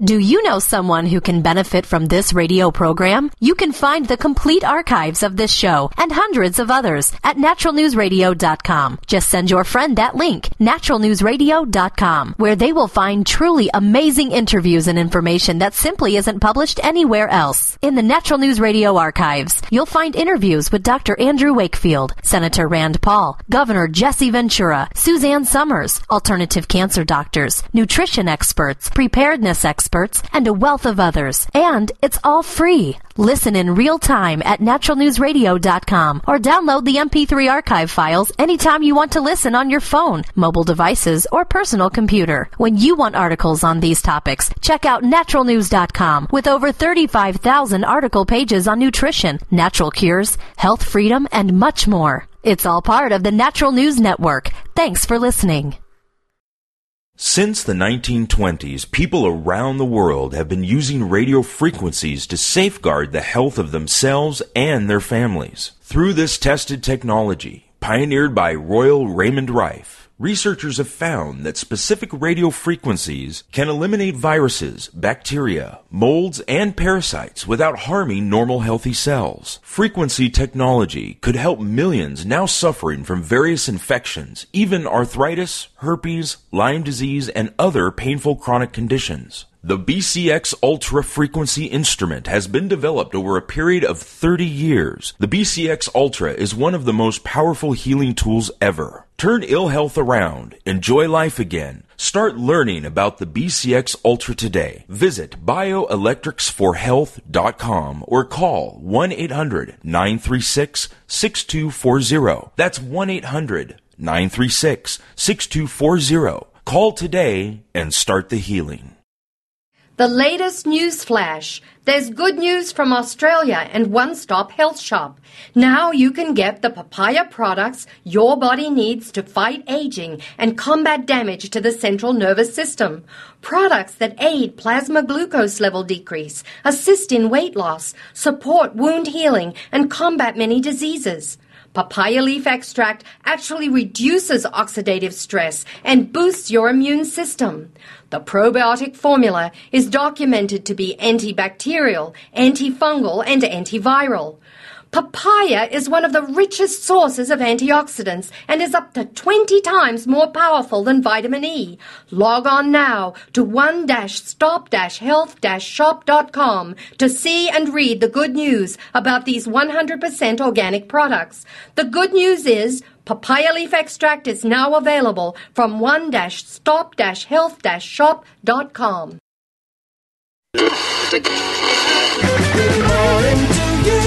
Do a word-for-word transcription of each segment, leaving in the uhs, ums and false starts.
Do you know someone who can benefit from this radio program? You can find the complete archives of this show and hundreds of others at natural news radio dot com. Just send your friend that link, natural news radio dot com, where they will find truly amazing interviews and information that simply isn't published anywhere else. In the Natural News Radio archives, you'll find interviews with Doctor Andrew Wakefield, Senator Rand Paul, Governor Jesse Ventura, Suzanne Summers, alternative cancer doctors, nutrition experts, preparedness experts, experts, and a wealth of others. And it's all free. Listen in real time at natural news radio dot com or download the M P three archive files anytime you want to listen on your phone, mobile devices, or personal computer. When you want articles on these topics, check out natural news dot com with over thirty-five thousand article pages on nutrition, natural cures, health freedom, and much more. It's all part of the Natural News Network. Thanks for listening. Since the nineteen twenties, people around the world have been using radio frequencies to safeguard the health of themselves and their families. Through this tested technology, pioneered by Royal Raymond Rife, researchers have found that specific radio frequencies can eliminate viruses, bacteria, molds, and parasites without harming normal healthy cells. Frequency technology could help millions now suffering from various infections, even arthritis, herpes, Lyme disease, and other painful chronic conditions. The B C X Ultra Frequency instrument has been developed over a period of thirty years. The B C X Ultra is one of the most powerful healing tools ever. Turn ill health around. Enjoy life again. Start learning about the B C X Ultra today. Visit bioelectrics for health dot com or call one eight hundred nine three six six two four zero. That's one eight hundred nine three six six two four zero. Call today and start the healing. The latest news flash. There's good news from Australia and One Stop Health Shop. Now you can get the papaya products your body needs to fight aging and combat damage to the central nervous system. Products that aid plasma glucose level decrease, assist in weight loss, support wound healing, and combat many diseases. Papaya leaf extract actually reduces oxidative stress and boosts your immune system. The probiotic formula is documented to be antibacterial, antifungal, and antiviral. Papaya is one of the richest sources of antioxidants and is up to twenty times more powerful than vitamin E. Log on now to one stop health shop dot com to see and read the good news about these one hundred percent organic products. The good news is papaya leaf extract is now available from one stop health shop dot com. Good morning to you.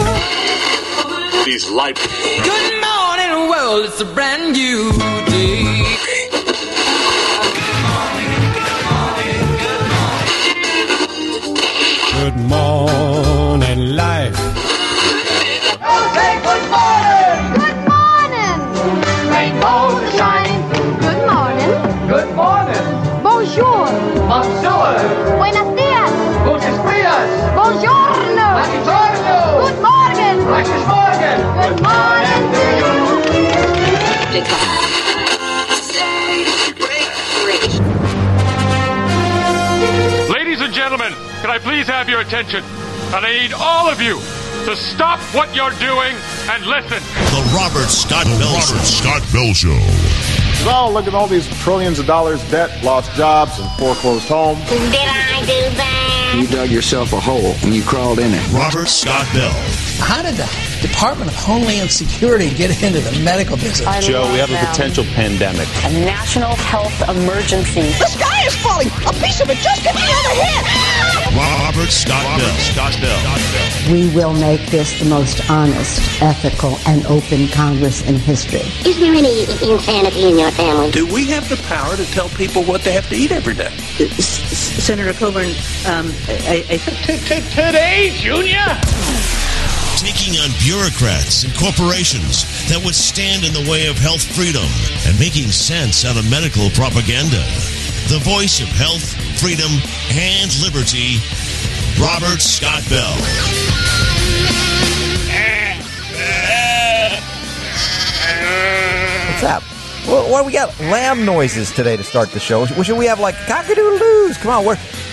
He's life. Good morning, world. It's a brand new day. Good morning, life. Say good morning. Good morning. Rainbows shine. Good morning. Good morning. Bonjour. Bonjour. Buenos dias. Gutes dias. Buongiorno. Buongiorno. Good morning. Gutes morgen. Good morning to you. Ladies and gentlemen, can I please have your attention? And I need all of you to stop what you're doing and listen. The Robert Scott Bell Robert Scott Bell Show. So, look at all these trillions of dollars debt, lost jobs, and foreclosed homes. Did I do that? You dug yourself a hole and you crawled in it. Robert Scott Bell. How did the Department of Homeland Security get into the medical business? I Joe, we have them. a potential pandemic. A national health emergency. The sky is falling. A piece of it just hit me on the head. Robert Scott Robert Bell. Scott Bell. We will make this the most honest, ethical, and open Congress in history. Is there any insanity in your family? Do we have the power to tell people what they have to eat every day? Senator Coburn, um, I, I today, Junior. Taking on bureaucrats and corporations that would stand in the way of health freedom and making sense out of medical propaganda. The voice of health, freedom, and liberty, Robert Scott Bell. What's up? What, what do we got? Lamb noises today to start the show. Should we have like cock-a-doodle-doos? Come on, we're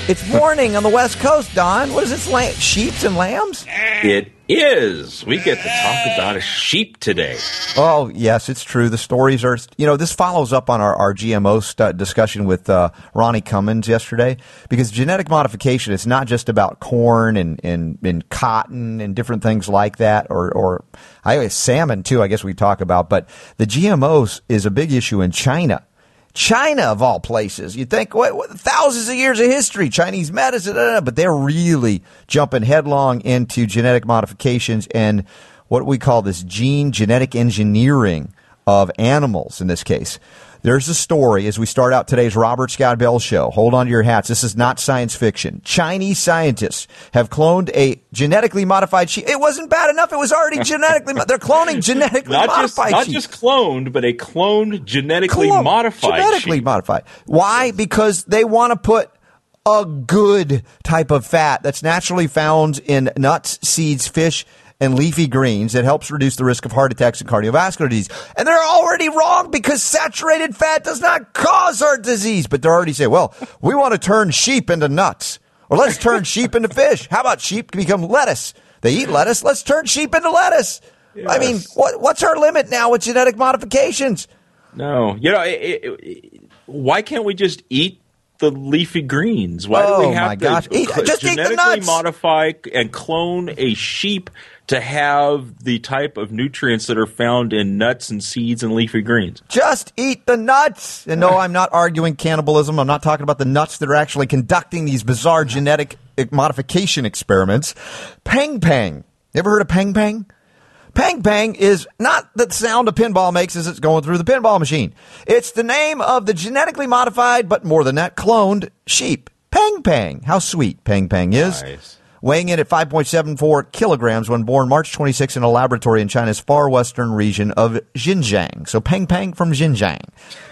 It's morning on the West Coast, Don. What is this, lamb, sheeps and lambs? It is. We get to talk about a sheep today. Oh, yes, it's true. The stories are, you know, this follows up on our, our G M O st- discussion with uh, Ronnie Cummins yesterday, because genetic modification is not just about corn and, and, and cotton and different things like that, or, or I salmon, too, I guess we talk about. But the G M Os is a big issue in China. China, of all places. You think, what, what, thousands of years of history, Chinese medicine, uh, but they're really jumping headlong into genetic modifications and what we call this gene genetic engineering of animals in this case. There's a story as we start out today's Robert Scott Bell Show. Hold on to your hats. This is not science fiction. Chinese scientists have cloned a genetically modified sheep. It wasn't bad enough. It was already genetically mo- They're cloning genetically not modified just, sheep. Not just cloned, but a cloned genetically Clone, modified Genetically sheep. modified. Why? Because they want to put a good type of fat that's naturally found in nuts, seeds, fish, and leafy greens that helps reduce the risk of heart attacks and cardiovascular disease. And they're already wrong because saturated fat does not cause heart disease. But they're already saying, well, we want to turn sheep into nuts. Or let's turn sheep into fish. How about sheep become lettuce? They eat lettuce. Let's turn sheep into lettuce. Yes. I mean, what, what's our limit now with genetic modifications? No. You know, it, it, it, why can't we just eat the leafy greens? Why oh, do we have my to gosh. Eat, just genetically eat the nuts. modify and clone a sheep to have the type of nutrients that are found in nuts and seeds and leafy greens? Just eat the nuts. And no, I'm not arguing cannibalism. I'm not talking about the nuts that are actually conducting these bizarre genetic modification experiments. Peng Peng. You ever heard of Peng Peng? Peng Peng is not the sound a pinball makes as it's going through the pinball machine. It's the name of the genetically modified, but more than that, cloned sheep. Peng Peng. How sweet Peng Peng is. Nice. Weighing in at five point seven four kilograms when born March twenty-sixth in a laboratory in China's far western region of Xinjiang. So Peng Peng from Xinjiang.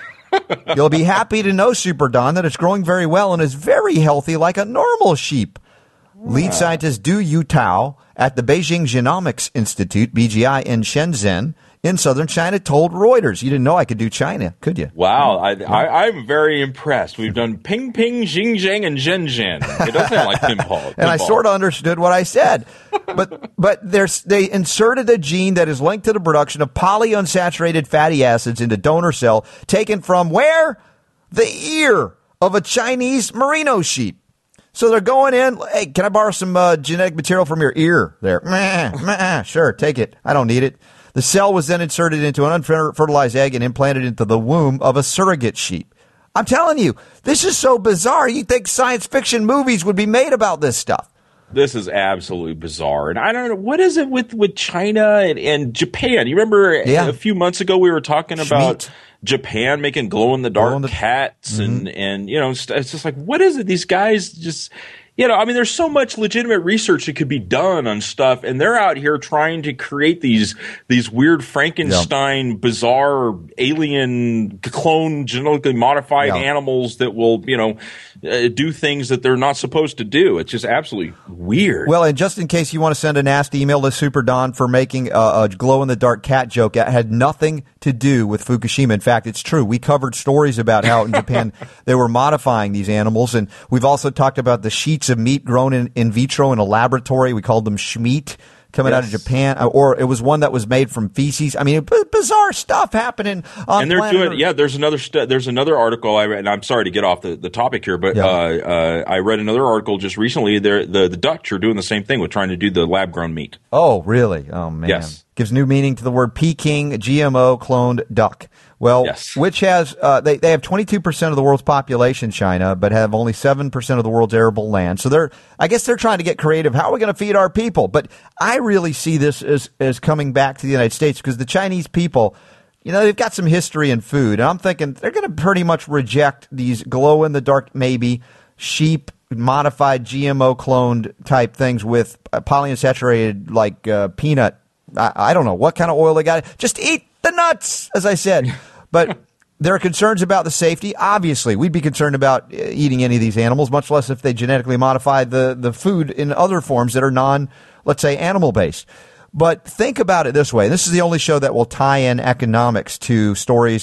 You'll be happy to know, Super Don, that it's growing very well and is very healthy like a normal sheep. Wow. Lead scientist Du Yutao at the Beijing Genomics Institute, B G I, in Shenzhen, in southern China, told Reuters. You didn't know I could do China, could you? Wow, I, I, I'm very impressed. We've done Ping Ping, Xinjiang, and Zhenjiang. It does sound like pinball. And pinball. I sort of understood what I said. But but there's, they inserted a gene that is linked to the production of polyunsaturated fatty acids into donor cell taken from where? The ear of a Chinese merino sheep. So they're going in, hey, can I borrow some uh, genetic material from your ear there? Meh, meh, sure, take it. I don't need it. The cell was then inserted into an unfertilized egg and implanted into the womb of a surrogate sheep. I'm telling you, this is so bizarre. You'd think science fiction movies would be made about this stuff. This is absolutely bizarre. And I don't know, what is it with, with China and, and Japan? You remember yeah. a few months ago we were talking about Schmeat. Japan making glow-in-the-dark glow cats mm-hmm. and, and, you know, it's just like, what is it? These guys just... You know, I mean, there's so much legitimate research that could be done on stuff, and they're out here trying to create these these weird Frankenstein, yep. bizarre, alien, clone, genetically modified yep. animals that will, you know, uh, do things that they're not supposed to do. It's just absolutely weird. Well, and just in case you want to send a nasty email to Super Don for making a, a glow-in-the-dark cat joke, it had nothing to do with Fukushima. In fact, it's true. We covered stories about how in Japan they were modifying these animals, and we've also talked about the sheets of meat grown in, in vitro in a laboratory. We called them Schmeat, coming yes. out of Japan, or it was one that was made from feces. I mean, b- bizarre stuff happening on and they're planet doing Earth. Yeah, there's another st- there's another article I read, and I'm sorry to get off the, the topic here, but yeah. uh, uh, I read another article just recently. They're, the the Dutch are doing the same thing with trying to do the lab grown meat. Oh, really? Oh man, yes. Gives new meaning to the word Peking G M O cloned duck. Well, yes. which has uh, they they have twenty-two percent of the world's population, China, but have only seven percent of the world's arable land. So they're I guess they're trying to get creative. How are we going to feed our people? But I really see this as as coming back to the United States because the Chinese people, you know, they've got some history in food, and I'm thinking they're going to pretty much reject these glow in the dark, maybe sheep modified G M O cloned type things with uh, polyunsaturated like uh, peanut. I, I don't know what kind of oil they got. Just eat the nuts, as I said. But there are concerns about the safety. Obviously, we'd be concerned about eating any of these animals, much less if they genetically modify the, the food in other forms that are non, let's say, animal-based. But think about it this way. This is the only show that will tie in economics to stories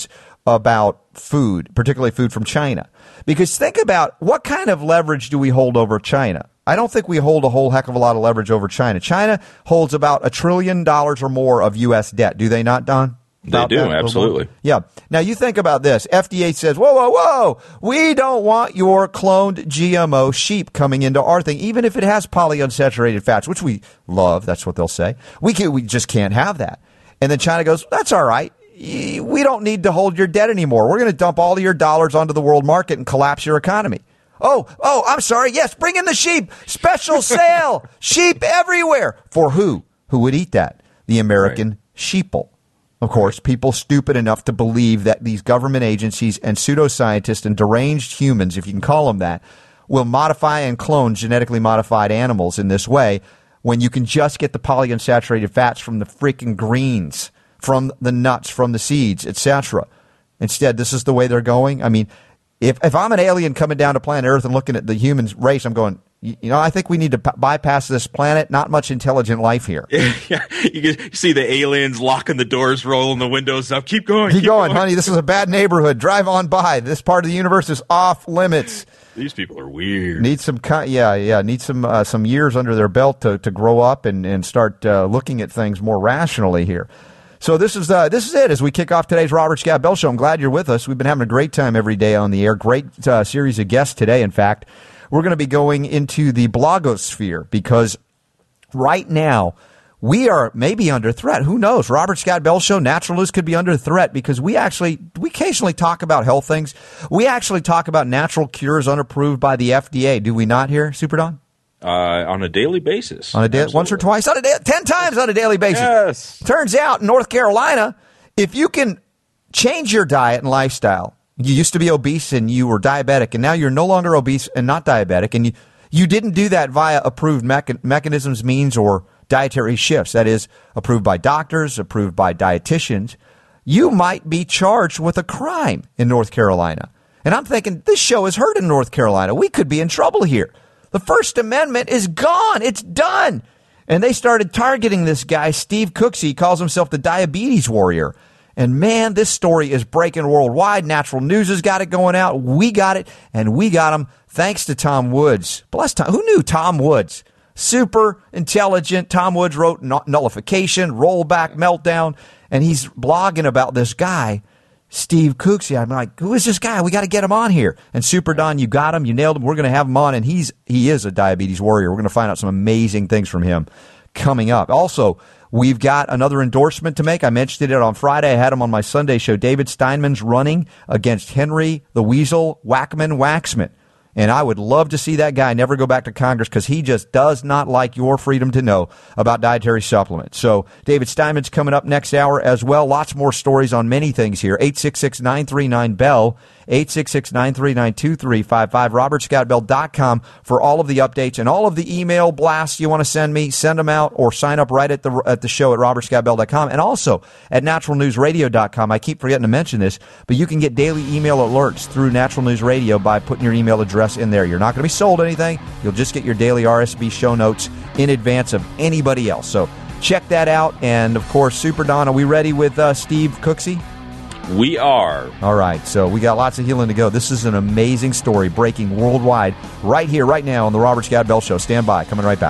about food, particularly food from China. Because think about what kind of leverage do we hold over China? I don't think we hold a whole heck of a lot of leverage over China. China holds about a trillion dollars or more of U S debt. Do they not, Don? They do, absolutely. Yeah. Now, you think about this. F D A says, whoa, whoa, whoa, we don't want your cloned G M O sheep coming into our thing, even if it has polyunsaturated fats, which we love. That's what they'll say. We can, we just can't have that. And then China goes, that's all right. We don't need to hold your debt anymore. We're going to dump all of your dollars onto the world market and collapse your economy. Oh, oh, I'm sorry. Yes, bring in the sheep. Special sale. Sheep everywhere. For who? Who would eat that? The American right. sheeple. Of course, people stupid enough to believe that these government agencies and pseudoscientists and deranged humans, if you can call them that, will modify and clone genetically modified animals in this way when you can just get the polyunsaturated fats from the freaking greens, from the nuts, from the seeds, et cetera. Instead, this is the way they're going. I mean, if if I'm an alien coming down to planet Earth and looking at the human race, I'm going, you know, I think we need to p- bypass this planet. Not much intelligent life here. Yeah, you can see the aliens locking the doors, rolling the windows up. Keep going. Keep, keep going, going, honey. This is a bad neighborhood. Drive on by. This part of the universe is off limits. These people are weird. Need some, yeah, yeah. Need some uh, some years under their belt to to grow up and and start uh, looking at things more rationally here. So this is uh, this is it as we kick off today's Robert Scott Bell Show. I'm glad you're with us. We've been having a great time every day on the air. Great uh, series of guests today. In fact, we're going to be going into the blogosphere because right now we are maybe under threat. Who knows? Robert Scott Bell Show, Natural News could be under threat because we actually we occasionally talk about health things. We actually talk about natural cures unapproved by the F D A. Do we not here, Super Don? Uh, on a daily basis. On a da- once or twice on a day, ten times on a daily basis. Yes. Turns out in North Carolina, if you can change your diet and lifestyle, you used to be obese and you were diabetic, and now you're no longer obese and not diabetic, and you, you didn't do that via approved mecha- mechanisms, means, or dietary shifts, that is, approved by doctors, approved by dietitians, you might be charged with a crime in North Carolina. And I'm thinking, this show is heard in North Carolina. We could be in trouble here. The First Amendment is gone. It's done. And they started targeting this guy, Steve Cooksey. He calls himself the diabetes warrior. And, man, this story is breaking worldwide. Natural News has got it going out. We got it, and we got him thanks to Tom Woods. Bless Tom. Who knew Tom Woods? Super intelligent. Tom Woods wrote Nullification, Rollback, Meltdown, and he's blogging about this guy, Steve Cooksey. I'm like, who is this guy? We got to get him on here. And Super Don, you got him. You nailed him. We're going to have him on, and he's he is a diabetes warrior. We're going to find out some amazing things from him coming up. Also, we've got another endorsement to make. I mentioned it on Friday. I had him on my Sunday show. David Steinman's running against Henry the Weasel Wackman Waxman. And I would love to see that guy never go back to Congress because he just does not like your freedom to know about dietary supplements. So David Steinman's coming up next hour as well. Lots more stories on many things here. eight six six, nine three nine, B E L L, eight six six, nine three nine, two three five five, robert scott bell dot com for all of the updates and all of the email blasts you want to send me. Send them out or sign up right at the at the show at robert scott bell dot com and also at natural news radio dot com. I keep forgetting to mention this, but you can get daily email alerts through Natural News Radio by putting your email address in there. You're not going to be sold anything. You'll just get your daily R S V show notes in advance of anybody else. So check that out. And, of course, Super Don, are we ready with uh, Steve Cooksey? We are. All right. So we got lots of healing to go. This is an amazing story breaking worldwide right here, right now on the Robert Scott Bell Show. Stand by. Coming right back.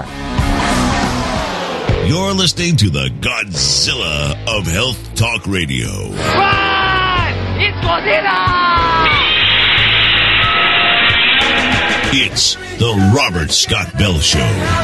You're listening to the Godzilla of Health Talk Radio. Run! It's Godzilla! It's the Robert Scott Bell Show.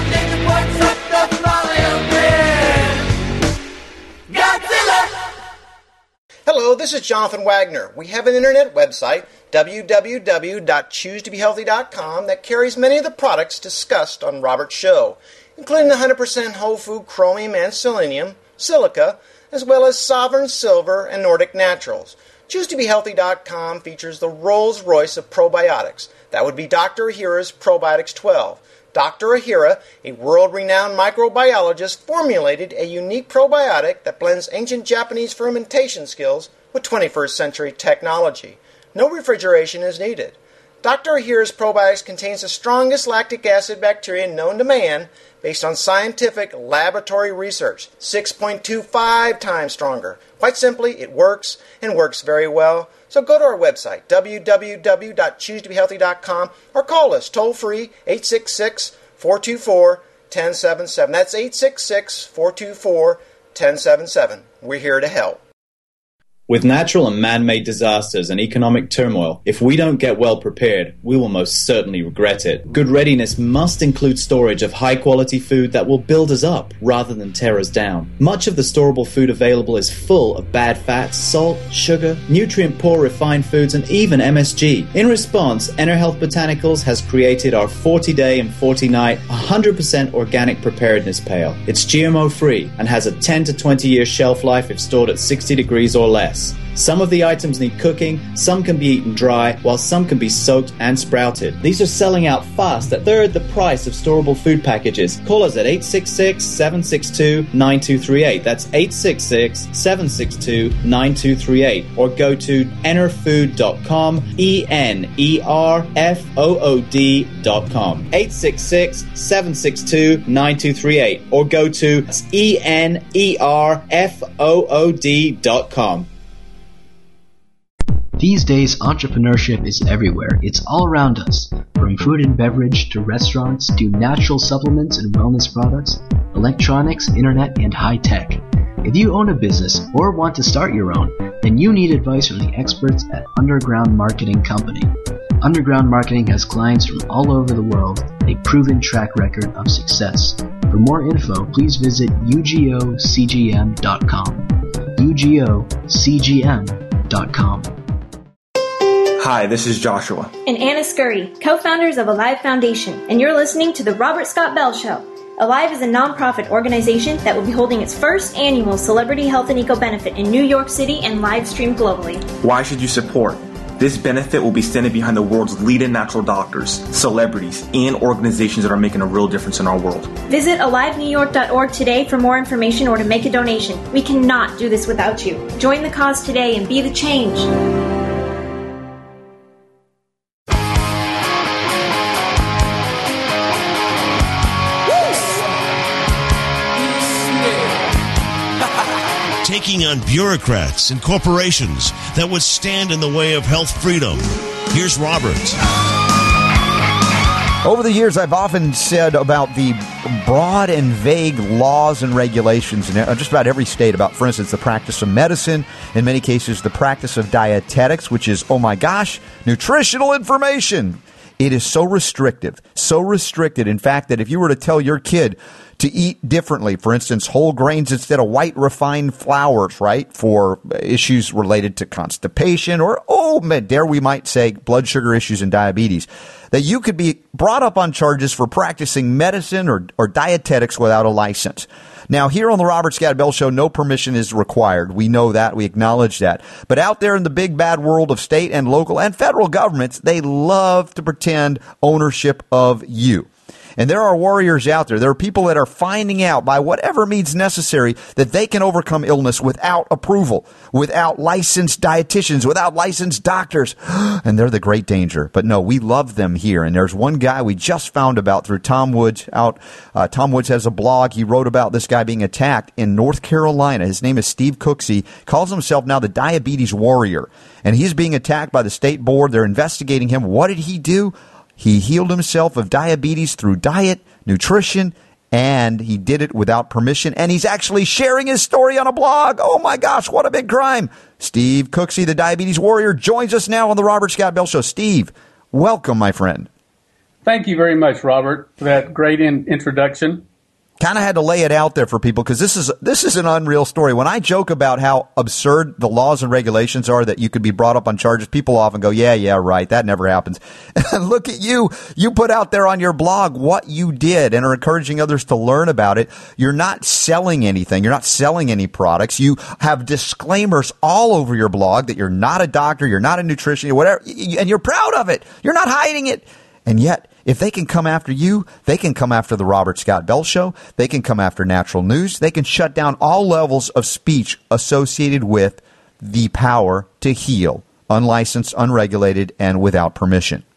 Hello, this is Jonathan Wagner. We have an internet website, w w w dot choose to be healthy dot com, that carries many of the products discussed on Robert's show, including one hundred percent whole food chromium and selenium, silica, as well as Sovereign Silver and Nordic Naturals. choose to be healthy dot com features the Rolls-Royce of probiotics. That would be Doctor Ahira's Probiotics twelve. Doctor Ahira, a world-renowned microbiologist, formulated a unique probiotic that blends ancient Japanese fermentation skills with twenty-first century technology. No refrigeration is needed. Doctor Ahira's probiotics contains the strongest lactic acid bacteria known to man based on scientific laboratory research, six point two five times stronger. Quite simply, it works and works very well. So go to our website, w w w dot choose to be healthy dot com, or call us toll-free, eight six six, four two four, one zero seven seven. That's eight six six, four two four, one zero seven seven. We're here to help. With natural and man-made disasters and economic turmoil, if we don't get well prepared, we will most certainly regret it. Good readiness must include storage of high-quality food that will build us up rather than tear us down. Much of the storable food available is full of bad fats, salt, sugar, nutrient-poor refined foods, and even M S G. In response, EnerHealth Botanicals has created our forty-day and forty-night one hundred percent organic preparedness pail. It's G M O-free and has a ten to twenty year shelf life if stored at sixty degrees or less. Some of the items need cooking, some can be eaten dry, while some can be soaked and sprouted. These are selling out fast at third the price of storable food packages. Call us at eight six six, seven six two, nine two three eight. That's eight six six, seven six two, nine two three eight. Or go to enerfood dot com, E N E R F O O D dot com. eight six six, seven six two, nine two three eight. Or go to E N E R F O O D dot com. These days, entrepreneurship is everywhere. It's all around us. From food and beverage to restaurants to natural supplements and wellness products, electronics, internet, and high tech. If you own a business or want to start your own, then you need advice from the experts at Underground Marketing Company. Underground Marketing has clients from all over the world, a proven track record of success. For more info, please visit U G O C G M dot com. U G O C G M dot com. Hi, this is Joshua. And Anna Scurry, co-founders of Alive Foundation, and you're listening to The Robert Scott Bell Show. Alive is a nonprofit organization that will be holding its first annual Celebrity Health and Eco Benefit in New York City and live streamed globally. Why should you support? This benefit will be standing behind the world's leading natural doctors, celebrities, and organizations that are making a real difference in our world. Visit alive new york dot org today for more information or to make a donation. We cannot do this without you. Join the cause today and be the change. Taking on bureaucrats and corporations that would stand in the way of health freedom. Here's Robert. Over the years, I've often said about the broad and vague laws and regulations in just about every state about, for instance, the practice of medicine, in many cases, the practice of dietetics, which is, oh my gosh, nutritional information. It is so restrictive, so restricted, in fact, that if you were to tell your kid to eat differently, for instance, whole grains instead of white refined flours, right, for issues related to constipation or, oh, dare we might say, blood sugar issues and diabetes, that you could be brought up on charges for practicing medicine or, or dietetics without a license. Now, here on the Robert Scott Bell Show, no permission is required. We know that. We acknowledge that. But out there in the big bad world of state and local and federal governments, they love to pretend ownership of you. And there are warriors out there. There are people that are finding out by whatever means necessary that they can overcome illness without approval, without licensed dietitians, without licensed doctors. And they're the great danger. But no, we love them here. And there's one guy we just found about through Tom Woods out. Uh, Tom Woods has a blog. He wrote about this guy being attacked in North Carolina. His name is Steve Cooksey. Calls himself now the Diabetes Warrior. And he's being attacked by the state board. They're investigating him. What did he do? He healed himself of diabetes through diet, nutrition, and he did it without permission. And he's actually sharing his story on a blog. Oh, my gosh, what a big crime. Steve Cooksey, the Diabetes Warrior, joins us now on the Robert Scott Bell Show. Steve, welcome, my friend. Thank you very much, Robert, for that great in- introduction. Kind of had to lay it out there for people because this is this is an unreal story. When I joke about how absurd the laws and regulations are that you could be brought up on charges, people often go, yeah, yeah, right, that never happens. And look at you. You put out there on your blog what you did and are encouraging others to learn about it. You're not selling anything. You're not selling any products. You have disclaimers all over your blog that you're not a doctor, you're not a nutritionist, whatever, and you're proud of it. You're not hiding it. And yet, if they can come after you, they can come after the Robert Scott Bell Show. They can come after Natural News. They can shut down all levels of speech associated with the power to heal, unlicensed, unregulated, and without permission.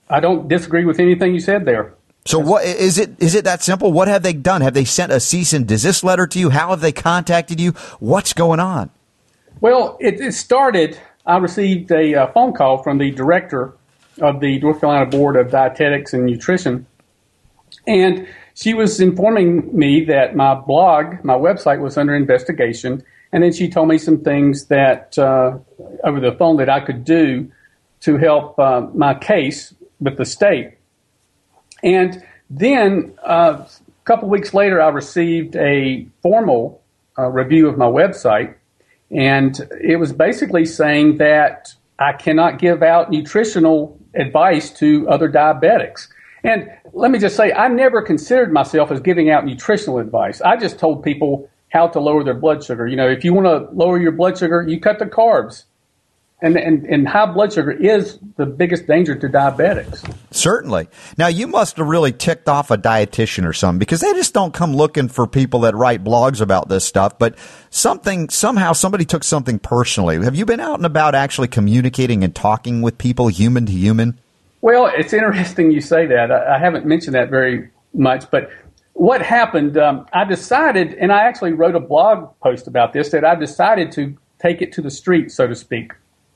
I don't disagree with anything you said there. So what is it? Is it that simple? What have they done? Have they sent a cease and desist letter to you? How have they contacted you? What's going on? Well, it, it started. I received a uh, phone call from the director of the North Carolina Board of Dietetics and Nutrition, and she was informing me that my blog, my website, was under investigation. And then she told me some things that uh, over the phone that I could do to help uh, my case with the state. And then uh, a couple weeks later, I received a formal uh, review of my website. And it was basically saying that I cannot give out nutritional advice to other diabetics. And let me just say, I never considered myself as giving out nutritional advice. I just told people how to lower their blood sugar. You know, if you want to lower your blood sugar, you cut the carbs. And, and and high blood sugar is the biggest danger to diabetics. Certainly. Now, you must have really ticked off a dietitian or something, because they just don't come looking for people that write blogs about this stuff. But something, somehow somebody took something personally. Have you been out and about actually communicating and talking with people human to human? Well, it's interesting you say that. I, I haven't mentioned that very much. But what happened, um, I decided, and I actually wrote a blog post about this, that I decided to take it to the street, so to speak.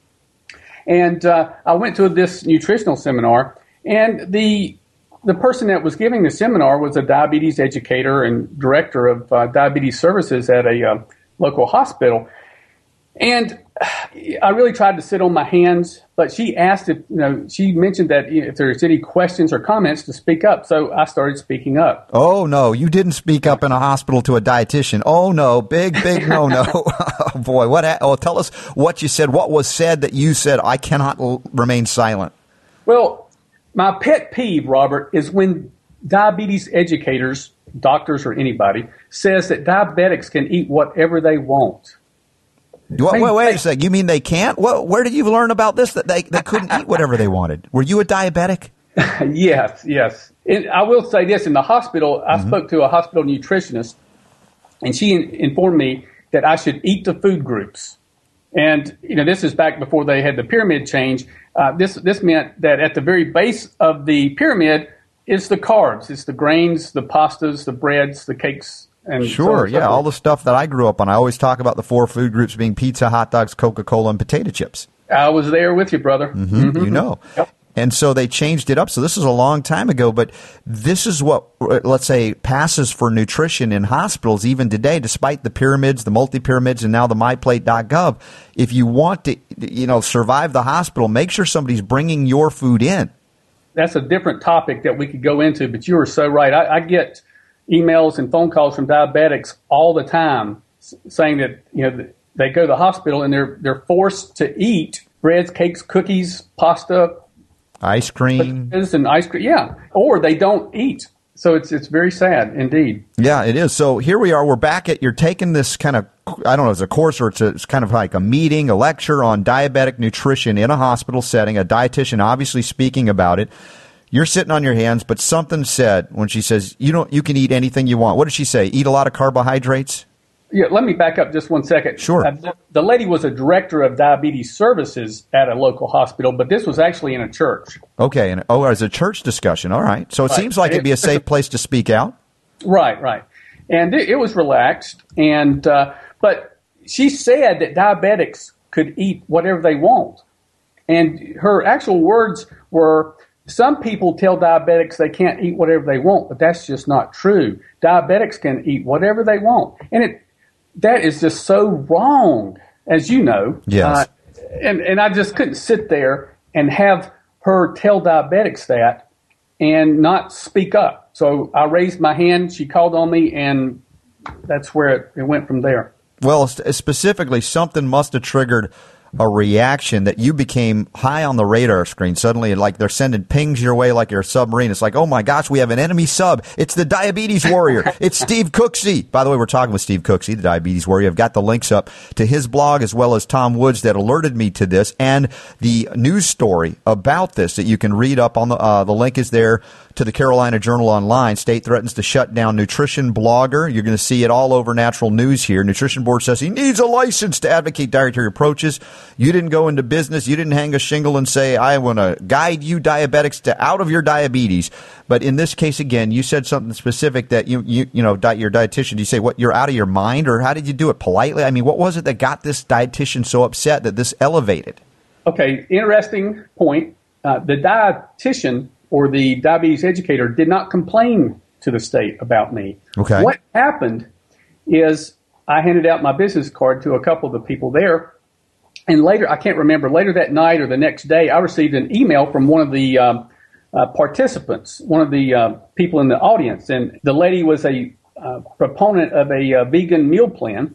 And uh, I went to this nutritional seminar, and the the person that was giving the seminar was a diabetes educator and director of uh, diabetes services at a uh, local hospital. And I really tried to sit on my hands, but she asked if, you know, she mentioned that if there's any questions or comments to speak up. So I started speaking up. Oh, no, you didn't speak up in a hospital to a dietitian. Oh, no, big, big no, no. Oh, boy, what? Ha- oh, tell us what you said. What was said that you said, I cannot l- remain silent? Well, my pet peeve, Robert, is when diabetes educators, doctors or anybody, says that diabetics can eat whatever they want. Wait, wait, wait a second. You mean they can't? What, where did you learn about this, that they, they couldn't eat whatever they wanted? Were you a diabetic? Yes, yes. And I will say this. In the hospital, I mm-hmm. spoke to a hospital nutritionist, and she in, informed me that I should eat the food groups. And, you know, this is back before they had the pyramid change. Uh, this, this meant that at the very base of the pyramid is the carbs. It's the grains, the pastas, the breads, the cakes. And sure, so yeah, all the stuff that I grew up on. I always talk about the four food groups being pizza, hot dogs, Coca-Cola, and potato chips. I was there with you, brother. Mm-hmm, mm-hmm. You know. Yep. And so they changed it up. So this is a long time ago, but this is what, let's say, passes for nutrition in hospitals even today, despite the pyramids, the multi-pyramids, and now the my plate dot gov. If you want to, you know, survive the hospital, make sure somebody's bringing your food in. That's a different topic that we could go into, but you are so right. I, I get emails and phone calls from diabetics all the time saying that, you know, they go to the hospital and they're they're forced to eat breads, cakes, cookies, pasta, ice cream, and ice cream. Yeah, or they don't eat. So it's it's very sad indeed. Yeah, it is. So here we are. We're back at, you're taking this kind of, I don't know, it's a course or it's, a, it's kind of like a meeting, a lecture on diabetic nutrition in a hospital setting, a dietitian obviously speaking about it. You're sitting on your hands, but something said when she says, you don't, you can eat anything you want. What did she say? Eat a lot of carbohydrates? Yeah, let me back up just one second. Sure. Uh, the, the lady was a director of diabetes services at a local hospital, but this was actually in a church. Okay. And oh, as a church discussion. All right. So it right. seems like it'd be a safe place to speak out. Right, right. And it, it was relaxed. And, uh, but she said that diabetics could eat whatever they want. And her actual words were, some people tell diabetics they can't eat whatever they want, but that's just not true. Diabetics can eat whatever they want. And it that is just so wrong, as you know. Yes. Uh, and, and I just couldn't sit there and have her tell diabetics that and not speak up. So I raised my hand, she called on me, and that's where it, it went from there. Well, specifically, something must have triggered a reaction that you became high on the radar screen. Suddenly, like they're sending pings your way like you're a submarine. It's like, oh my gosh, we have an enemy sub. It's the Diabetes Warrior. It's Steve Cooksey. By the way, we're talking with Steve Cooksey, the Diabetes Warrior. I've got the links up to his blog as well as Tom Woods that alerted me to this and the news story about this that you can read up on the, uh, the link is there to the Carolina Journal Online. State threatens to shut down nutrition blogger. You're going to see it all over Natural News here. Nutrition Board says he needs a license to advocate dietary approaches. You didn't go into business. You didn't hang a shingle and say, I want to guide you diabetics to out of your diabetes. But in this case, again, you said something specific that you, you, you know, your dietitian, do you say, what, you're out of your mind, or how did you do it politely? I mean, what was it that got this dietitian so upset that this elevated? Okay, interesting point. Uh, the dietitian or the diabetes educator did not complain to the state about me. Okay. What happened is I handed out my business card to a couple of the people there, and later, I can't remember, later that night or the next day, I received an email from one of the um, uh, participants, one of the uh, people in the audience, and the lady was a uh, proponent of a uh, vegan meal plan,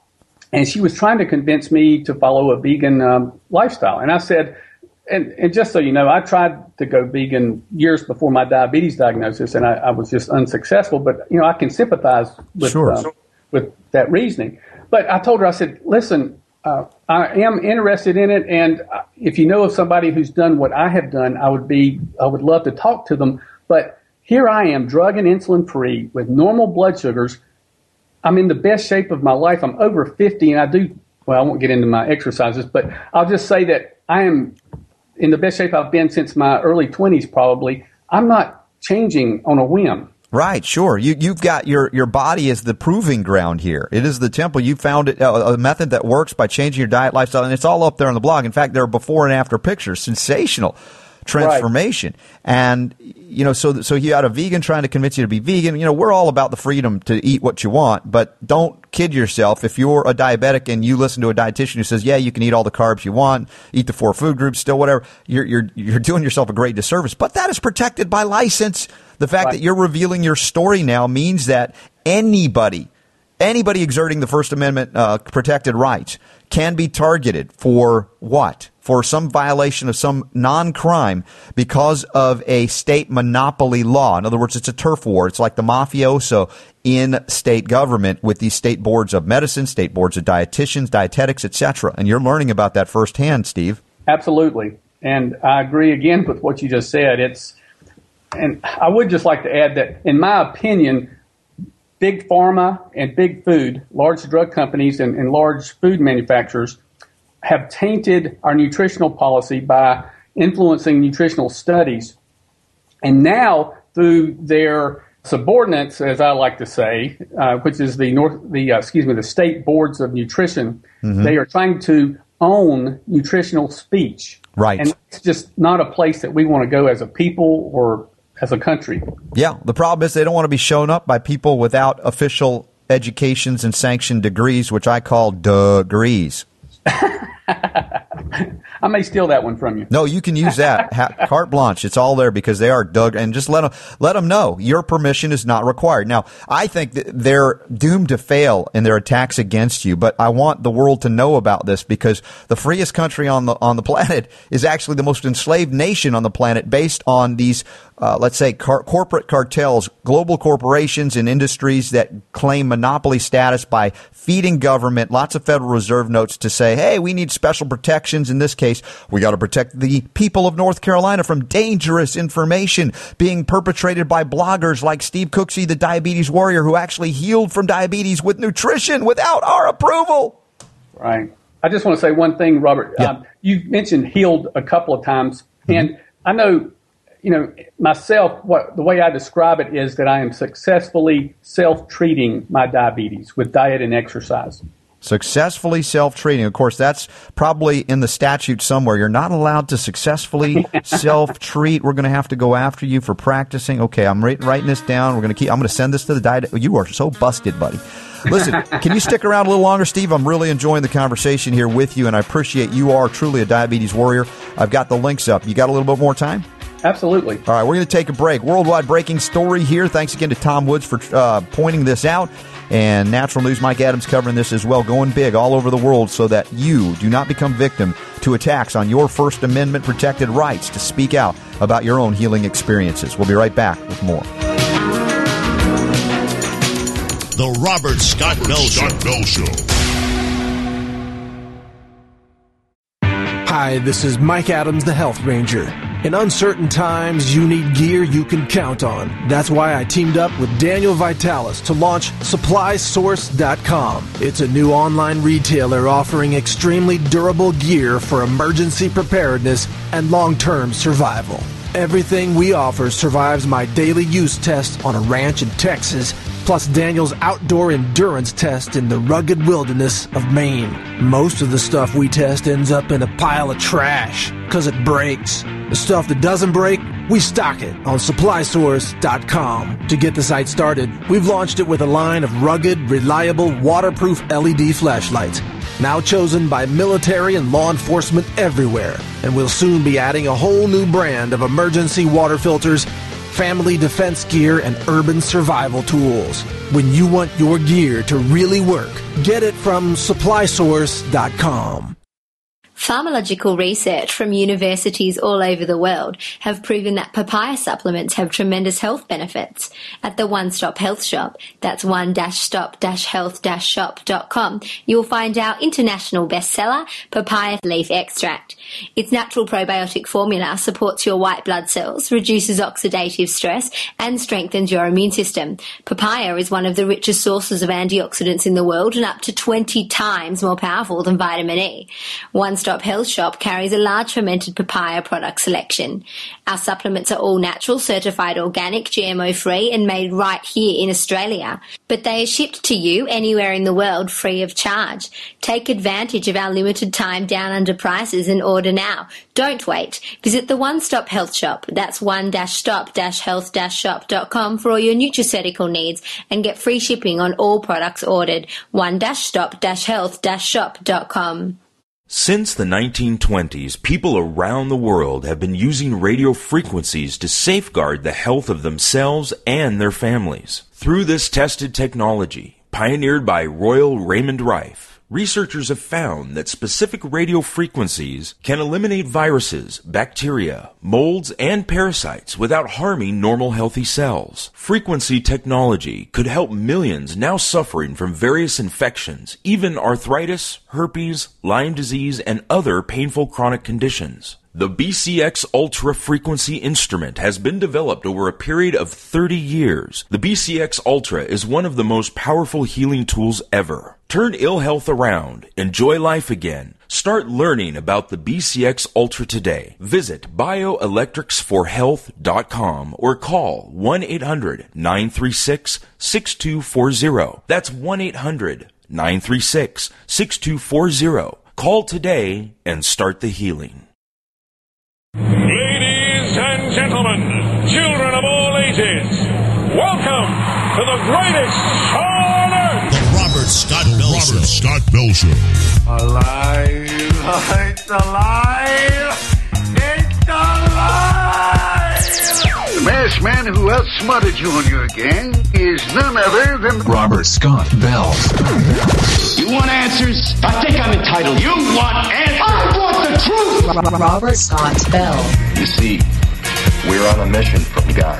and she was trying to convince me to follow a vegan um, lifestyle. And I said, and, and just so you know, I tried to go vegan years before my diabetes diagnosis, and I, I was just unsuccessful. But, you know, I can sympathize with, sure. uh, with that reasoning. But I told her, I said, listen, uh, I am interested in it, and if you know of somebody who's done what I have done, I would be, I would love to talk to them. But here I am, drug and insulin free with normal blood sugars. I'm in the best shape of my life. I'm over fifty, and I do, well, I won't get into my exercises, but I'll just say that I am in the best shape I've been since my early twenties, probably. I'm not changing on a whim. Right, sure. You, you've got your, your body is the proving ground here. It is the temple. You found it, a, a method that works by changing your diet, lifestyle, and it's all up there on the blog. In fact, there are before and after pictures. Sensational transformation. Right. And, you know, so so you had a vegan trying to convince you to be vegan. You know, we're all about the freedom to eat what you want, but don't kid yourself. If you're a diabetic and you listen to a dietitian who says, yeah, you can eat all the carbs you want, eat the four food groups, still whatever, you're you're you're doing yourself a great disservice. But that is protected by license. The fact right. that you're revealing your story now means that anybody, anybody exerting the First Amendment uh, protected rights can be targeted for what? For some violation of some non-crime because of a state monopoly law. In other words, it's a turf war. It's like the mafioso in state government with these state boards of medicine, state boards of dietitians, dietetics, et cetera. And you're learning about that firsthand, Steve. Absolutely. And I agree again with what you just said. It's, and I would just like to add that, in my opinion, big pharma and big food, large drug companies and, and large food manufacturers have tainted our nutritional policy by influencing nutritional studies. And now, through their subordinates, as I like to say, uh, which is the North, the uh, excuse me, the state boards of nutrition, mm-hmm. they are trying to own nutritional speech. Right. And it's just not a place that we want to go as a people or as a country. Yeah. The problem is they don't want to be shown up by people without official educations and sanctioned degrees, which I call degrees. I may steal that one from you. No, you can use that. Ha- carte blanche. It's all there because they are dug. And just let them, let them know your permission is not required. Now, I think that they're doomed to fail in their attacks against you, but I want the world to know about this because the freest country on the on the planet is actually the most enslaved nation on the planet based on these, uh, let's say, car- corporate cartels, global corporations and industries that claim monopoly status by feeding government lots of Federal Reserve notes to say, hey, we need special protections. In this case, we got to protect the people of North Carolina from dangerous information being perpetrated by bloggers like Steve Cooksey, the diabetes warrior, who actually healed from diabetes with nutrition without our approval. Right. I just want to say one thing, Robert. Yeah. Um, you mentioned healed a couple of times, mm-hmm. and I know, you know, myself, what the way I describe it is that I am successfully self-treating my diabetes with diet and exercise. Successfully self-treating. Of course, that's probably in the statute somewhere. You're not allowed to successfully self-treat. We're going to have to go after you for practicing. Okay, I'm writing, writing this down. We're going to keep. I'm going to send this to the diet. You are so busted, buddy. Listen, can you stick around a little longer, Steve? I'm really enjoying the conversation here with you, and I appreciate you are truly a diabetes warrior. I've got the links up. You got a little bit more time? Absolutely. All right, we're going to take a break. Worldwide breaking story here. Thanks again to Tom Woods for uh, pointing this out. And Natural News, Mike Adams covering this as well, going big all over the world so that you do not become victim to attacks on your First Amendment protected rights to speak out about your own healing experiences. We'll be right back with more. The Robert Scott Bell Show. Scott Bell Show. Hi, this is Mike Adams, the Health Ranger. In uncertain times, you need gear you can count on. That's why I teamed up with Daniel Vitalis to launch Supply Source dot com. It's a new online retailer offering extremely durable gear for emergency preparedness and long-term survival. Everything we offer survives my daily use test on a ranch in Texas, plus Daniel's outdoor endurance test in the rugged wilderness of Maine. Most of the stuff we test ends up in a pile of trash, because it breaks. The stuff that doesn't break, we stock it on Supply Source dot com. To get the site started, we've launched it with a line of rugged, reliable, waterproof L E D flashlights, now chosen by military and law enforcement everywhere. And we'll soon be adding a whole new brand of emergency water filters, family defense gear, and urban survival tools. When you want your gear to really work, get it from Supply Source dot com. Pharmacological research from universities all over the world have proven that papaya supplements have tremendous health benefits. At the One Stop Health Shop, that's one stop health shop dot com, you'll find our international bestseller, Papaya Leaf Extract. Its natural probiotic formula supports your white blood cells, reduces oxidative stress, and strengthens your immune system. Papaya is one of the richest sources of antioxidants in the world and up to twenty times more powerful than vitamin E. One Stop Health Shop carries a large fermented papaya product selection. Our supplements are all natural, certified organic, G M O free, and made right here in Australia. But they are shipped to you anywhere in the world free of charge. Take advantage of our limited time down under prices and order now. Don't wait. Visit the One Stop Health Shop. That's one stop health shop dot com for all your nutraceutical needs and get free shipping on all products ordered. one stop health shop dot com. Since the nineteen twenties, people around the world have been using radio frequencies to safeguard the health of themselves and their families. Through this tested technology, pioneered by Royal Raymond Rife, researchers have found that specific radio frequencies can eliminate viruses, bacteria, molds, and parasites without harming normal healthy cells. Frequency technology could help millions now suffering from various infections, even arthritis, herpes, Lyme disease, and other painful chronic conditions. The B C X Ultra Frequency instrument has been developed over a period of thirty years. The B C X Ultra is one of the most powerful healing tools ever. Turn ill health around. Enjoy life again. Start learning about the B C X Ultra today. Visit bioelectrics for health dot com or call one eight hundred nine three six six two four zero. That's one eight hundred nine three six six two four zero. Call today and start the healing. Ladies and gentlemen, children of all ages, welcome to the greatest show on earth! The Robert Scott Bell Robert Show. Scott Bell Show. Alive! It's alive! It's alive! The masked man who outsmarted you on your gang is none other than Robert Scott Bell. You want answers? I think I'm entitled. You want answers? I want the truth! Robert Scott Bell. You see, we're on a mission from God.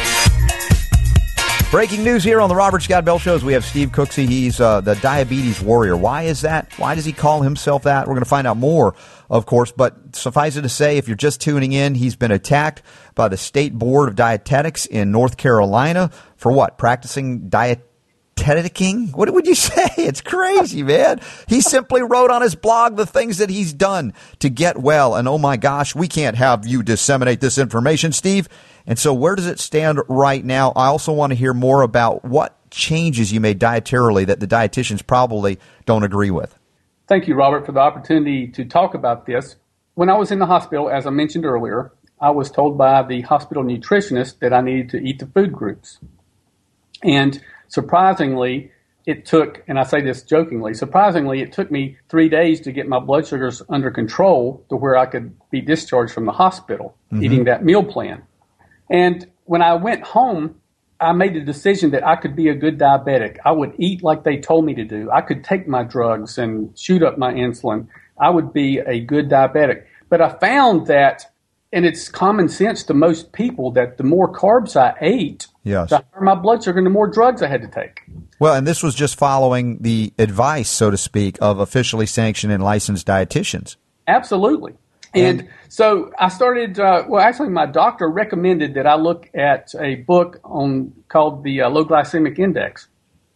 Breaking news here on the Robert Scott Bell Show. We have Steve Cooksey. He's uh, the diabetes warrior. Why is that? Why does he call himself that? We're going to find out more, of course. But suffice it to say, if you're just tuning in, he's been attacked by the State Board of Dietetics in North Carolina for what? Practicing dieteticking? What would you say? It's crazy, man. He simply wrote on his blog the things that he's done to get well. And oh my gosh, we can't have you disseminate this information, Steve. And so where does it stand right now? I also want to hear more about what changes you made dietarily that the dietitians probably don't agree with. Thank you, Robert, for the opportunity to talk about this. When I was in the hospital, as I mentioned earlier, I was told by the hospital nutritionist that I needed to eat the food groups. And surprisingly, it took, and I say this jokingly, surprisingly, it took me three days to get my blood sugars under control to where I could be discharged from the hospital, mm-hmm. eating that meal plan. And when I went home, I made the decision that I could be a good diabetic. I would eat like they told me to do. I could take my drugs and shoot up my insulin. I would be a good diabetic. But I found that, and it's common sense to most people, that the more carbs I ate, yes. the higher my blood sugar and the more drugs I had to take. Well, and this was just following the advice, so to speak, of officially sanctioned and licensed dietitians. Absolutely. And so I started, uh, well, actually, my doctor recommended that I look at a book on called the uh, Low Glycemic Index.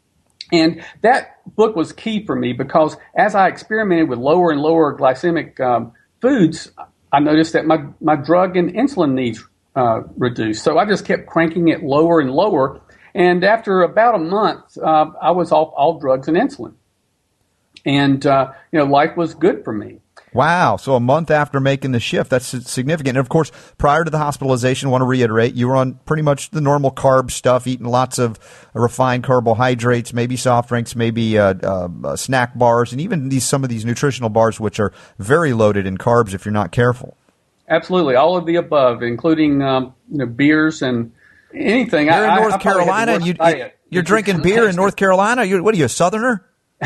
And that book was key for me because as I experimented with lower and lower glycemic um, foods, I noticed that my, my drug and insulin needs uh, reduced. So I just kept cranking it lower and lower. And after about a month, uh, I was off all drugs and insulin. And, uh, you know, life was good for me. Wow. So a month after making the shift, that's significant. And, of course, prior to the hospitalization, I want to reiterate, you were on pretty much the normal carb stuff, eating lots of refined carbohydrates, maybe soft drinks, maybe uh, uh, snack bars, and even these some of these nutritional bars, which are very loaded in carbs if you're not careful. Absolutely. All of the above, including um, you know, beers and anything. You're I, in North I, I Carolina, and you, you're drinking beer in North Carolina? You're, what are you, a Southerner?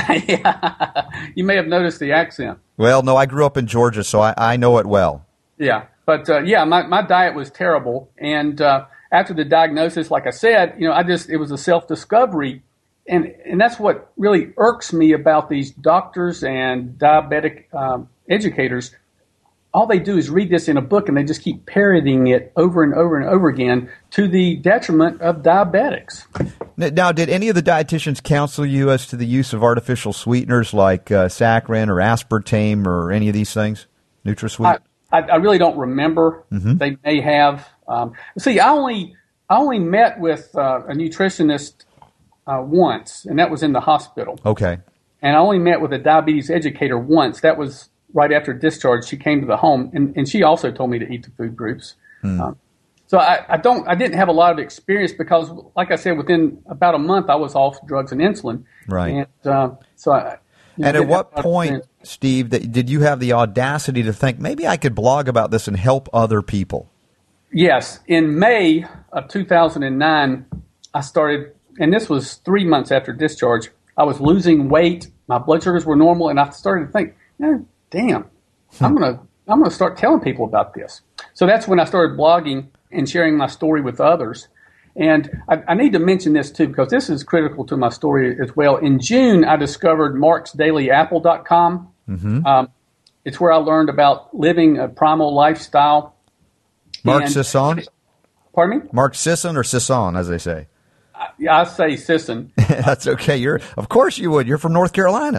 Yeah, you may have noticed the accent. Well, no, I grew up in Georgia, so I, I know it well. Yeah, but uh, yeah, my, my diet was terrible, and uh, after the diagnosis, like I said, you know, I just it was a self-discovery, and and that's what really irks me about these doctors and diabetic um, educators. All they do is read this in a book, and they just keep parroting it over and over and over again to the detriment of diabetics. Now, did any of the dietitians counsel you as to the use of artificial sweeteners like uh, saccharin or aspartame or any of these things, NutraSweet? I, I, I really don't remember. Mm-hmm. They may have. Um, see, I only I only met with uh, a nutritionist uh, once, and that was in the hospital. Okay. And I only met with a diabetes educator once. That was right after discharge. She came to the home, and, and she also told me to eat the food groups. Hmm. Um, so I, I don't, I didn't have a lot of experience because, like I said, within about a month I was off drugs and insulin. Right. And uh, so. I, you know, and at what point, Steve, that, did you have the audacity to think maybe I could blog about this and help other people? Yes. In May of two thousand nine, I started, and this was three months after discharge. I was losing weight. My blood sugars were normal, and I started to think, eh, damn, I'm gonna I'm gonna start telling people about this. So that's when I started blogging and sharing my story with others. And I, I need to mention this too because this is critical to my story as well. In June, I discovered marks daily apple dot com. Mm-hmm. Um, it's where I learned about living a primal lifestyle. Mark Sisson? Pardon me? Mark Sisson or Sisson, as they say. I, I say Sisson. That's okay. You're, of course you would. You're from North Carolina.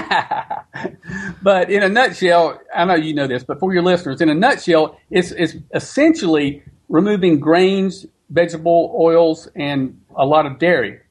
But in a nutshell, I know you know this, but for your listeners, in a nutshell, it's, it's essentially removing grains, vegetable oils, and a lot of dairy.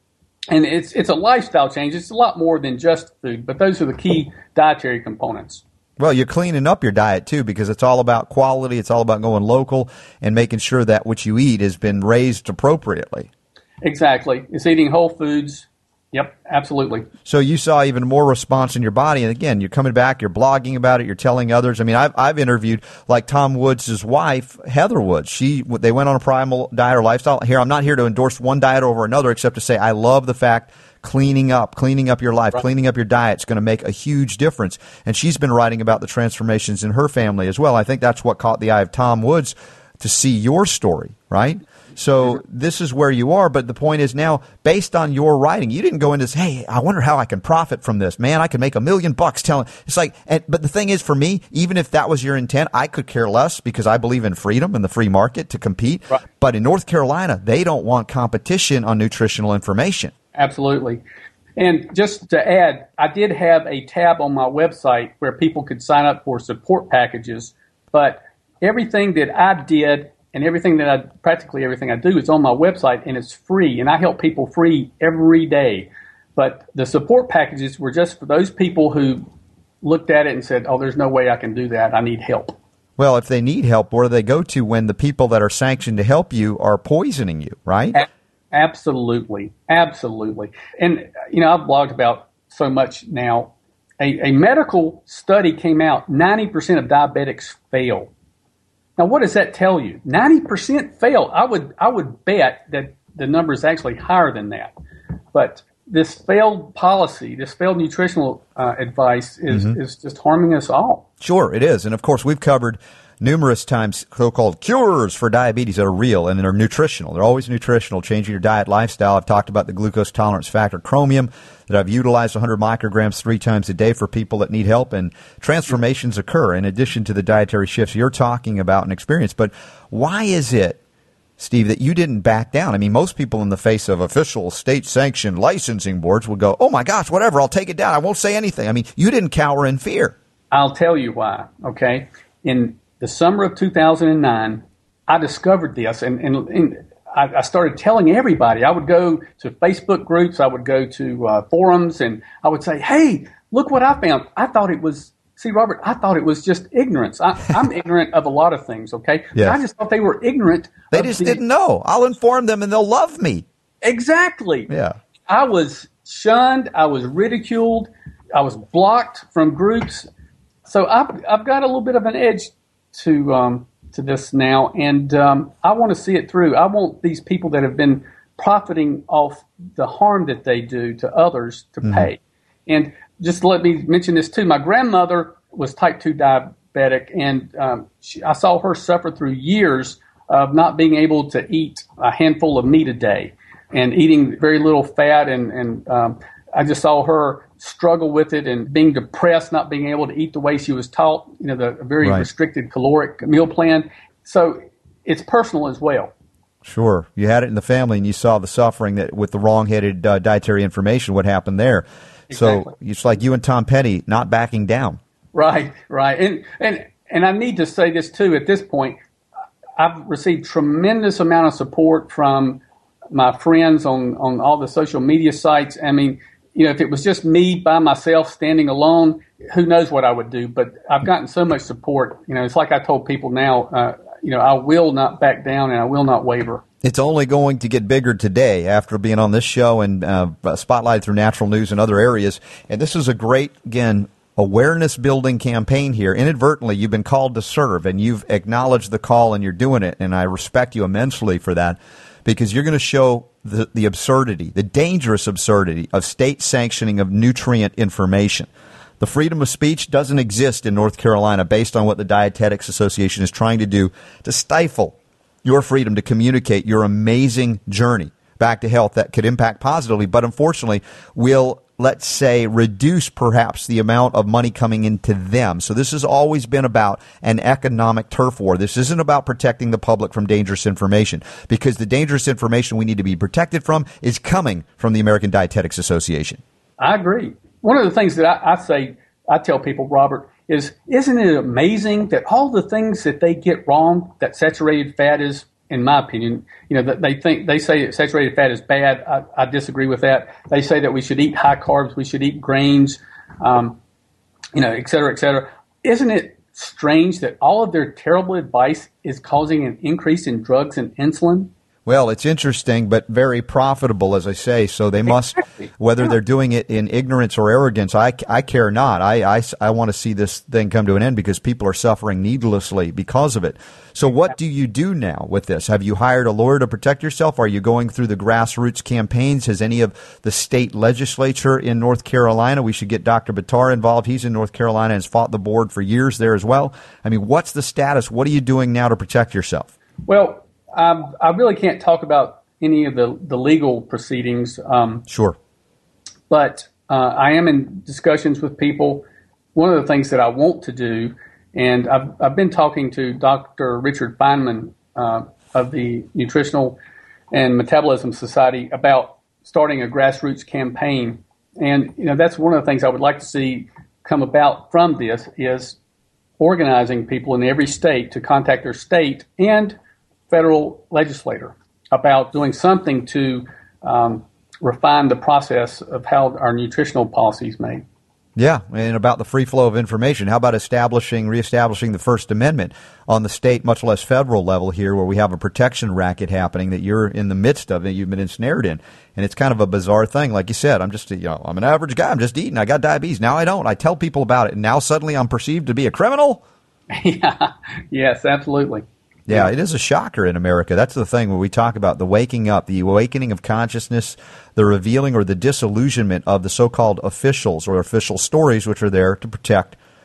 And it's it's a lifestyle change. It's a lot more than just food, but those are the key dietary components. Well, you're cleaning up your diet, too, because it's all about quality. It's all about going local and making sure that what you eat has been raised appropriately. Exactly. It's eating whole foods. Yep, absolutely. So you saw even more response in your body. And again, you're coming back, you're blogging about it, you're telling others. I mean, I've, I've interviewed like Tom Woods' wife, Heather Woods. She, they went on a primal diet or lifestyle. Here, I'm not here to endorse one diet over another, except to say I love the fact cleaning up, cleaning up your life, right. Cleaning up your diet is going to make a huge difference. And she's been writing about the transformations in her family as well. I think that's what caught the eye of Tom Woods to see your story, right? So this is where you are, but the point is now, based on your writing, you didn't go into this, hey, I wonder how I can profit from this. Man, I can make a million bucks telling. It's like, and, but the thing is, for me, even if that was your intent, I could care less because I believe in freedom and the free market to compete. Right. But in North Carolina, they don't want competition on nutritional information. Absolutely. And just to add, I did have a tab on my website where people could sign up for support packages, but everything that I did and everything that I, practically everything I do is on my website, and it's free, and I help people free every day. But the support packages were just for those people who looked at it and said, oh, there's no way I can do that. I need help. Well, if they need help, where do they go to when the people that are sanctioned to help you are poisoning you, right? A- absolutely. Absolutely. And, you know, I've blogged about so much now. A, a medical study came out, ninety percent of diabetics fail. Now, what does that tell you? ninety percent fail. I would I would bet that the number is actually higher than that. But this failed policy, this failed nutritional uh, advice is, mm-hmm. is just harming us all. Sure, it is. And, of course, we've covered numerous times so-called cures for diabetes that are real, and they're nutritional. They're always nutritional, changing your diet, lifestyle. I've talked about the glucose tolerance factor, chromium, that I've utilized one hundred micrograms three times a day for people that need help, and transformations occur in addition to the dietary shifts you're talking about and experience. But why is it, Steve, that you didn't back down? I mean, most people in the face of official state-sanctioned licensing boards would go, oh, my gosh, whatever, I'll take it down. I won't say anything. I mean, you didn't cower in fear. I'll tell you why, okay? In the summer of two thousand nine, I discovered this, and, and, and I, I started telling everybody. I would go to Facebook groups, I would go to uh, forums, and I would say, hey, look what I found. I thought it was, see, Robert, I thought it was just ignorance. I, I'm ignorant of a lot of things, okay? Yes. But I just thought they were ignorant. They just the, didn't know. I'll inform them, and they'll love me. Exactly. Yeah. I was shunned. I was ridiculed. I was blocked from groups. So I've, I've got a little bit of an edge to um, to this now, and um, I want to see it through. I want these people that have been profiting off the harm that they do to others to mm-hmm. pay. And just let me mention this too. My grandmother was type two diabetic, and um, she, I saw her suffer through years of not being able to eat a handful of meat a day and eating very little fat, and, and um, I just saw her struggle with it and being depressed, not being able to eat the way she was taught, you know, the very right. restricted caloric meal plan. So it's personal as well. Sure. You had it in the family, and you saw the suffering that with the wrong-headed uh, dietary information, what happened there. Exactly. So it's like you and Tom Petty not backing down. Right, right. And, and, and I need to say this, too, at this point. I've received tremendous amount of support from my friends on, on all the social media sites. I mean, you know, if it was just me by myself standing alone, who knows what I would do. But I've gotten so much support. You know, it's like I told people now, uh, you know, I will not back down and I will not waver. It's only going to get bigger today after being on this show and uh, spotlighted through Natural News and other areas. And this is a great, again, awareness-building campaign here. Inadvertently, you've been called to serve, and you've acknowledged the call, and you're doing it. And I respect you immensely for that, because you're going to show the, the absurdity, the dangerous absurdity of state sanctioning of nutrient information. The freedom of speech doesn't exist in North Carolina based on what the Dietetics Association is trying to do to stifle your freedom to communicate your amazing journey back to health that could impact positively, but unfortunately will, let's say, reduce perhaps the amount of money coming into them. So this has always been about an economic turf war. This isn't about protecting the public from dangerous information, because the dangerous information we need to be protected from is coming from the American Dietetics Association. I agree. One of the things that I, I say, I tell people, Robert, is isn't it amazing that all the things that they get wrong, that saturated fat is, in my opinion, you know, that they think they say that saturated fat is bad. I, I disagree with that. They say that we should eat high carbs, we should eat grains, um, you know, et cetera, et cetera. Isn't it strange that all of their terrible advice is causing an increase in drugs and insulin? Well, it's interesting, but very profitable, as I say. So they must, exactly. whether yeah. they're doing it in ignorance or arrogance, I, I care not. I, I, I want to see this thing come to an end, because people are suffering needlessly because of it. So what do you do now with this? Have you hired a lawyer to protect yourself? Are you going through the grassroots campaigns? Has any of the state legislature in North Carolina, we should get Doctor Bitar involved. He's in North Carolina and has fought the board for years there as well. I mean, what's the status? What are you doing now to protect yourself? Well, I, I really can't talk about any of the, the legal proceedings. Um, sure. But uh, I am in discussions with people. One of the things that I want to do, and I've, I've been talking to Doctor Richard Feynman uh, of the Nutritional and Metabolism Society about starting a grassroots campaign. And, you know, that's one of the things I would like to see come about from this, is organizing people in every state to contact their state and federal legislator about doing something to um, refine the process of how our nutritional policy is made. Yeah, and about the free flow of information. How about establishing, reestablishing the First Amendment on the state, much less federal level here, where we have a protection racket happening that you're in the midst of, that you've been ensnared in. And it's kind of a bizarre thing. Like you said, I'm just, you know, I'm an average guy. I'm just eating. I got diabetes. Now I don't. I tell people about it, and now suddenly I'm perceived to be a criminal? Yeah. Yes, absolutely. Yeah, it is a shocker in America. That's the thing when we talk about the waking up, the awakening of consciousness, the revealing or the disillusionment of the so-called officials or official stories, which are there to protect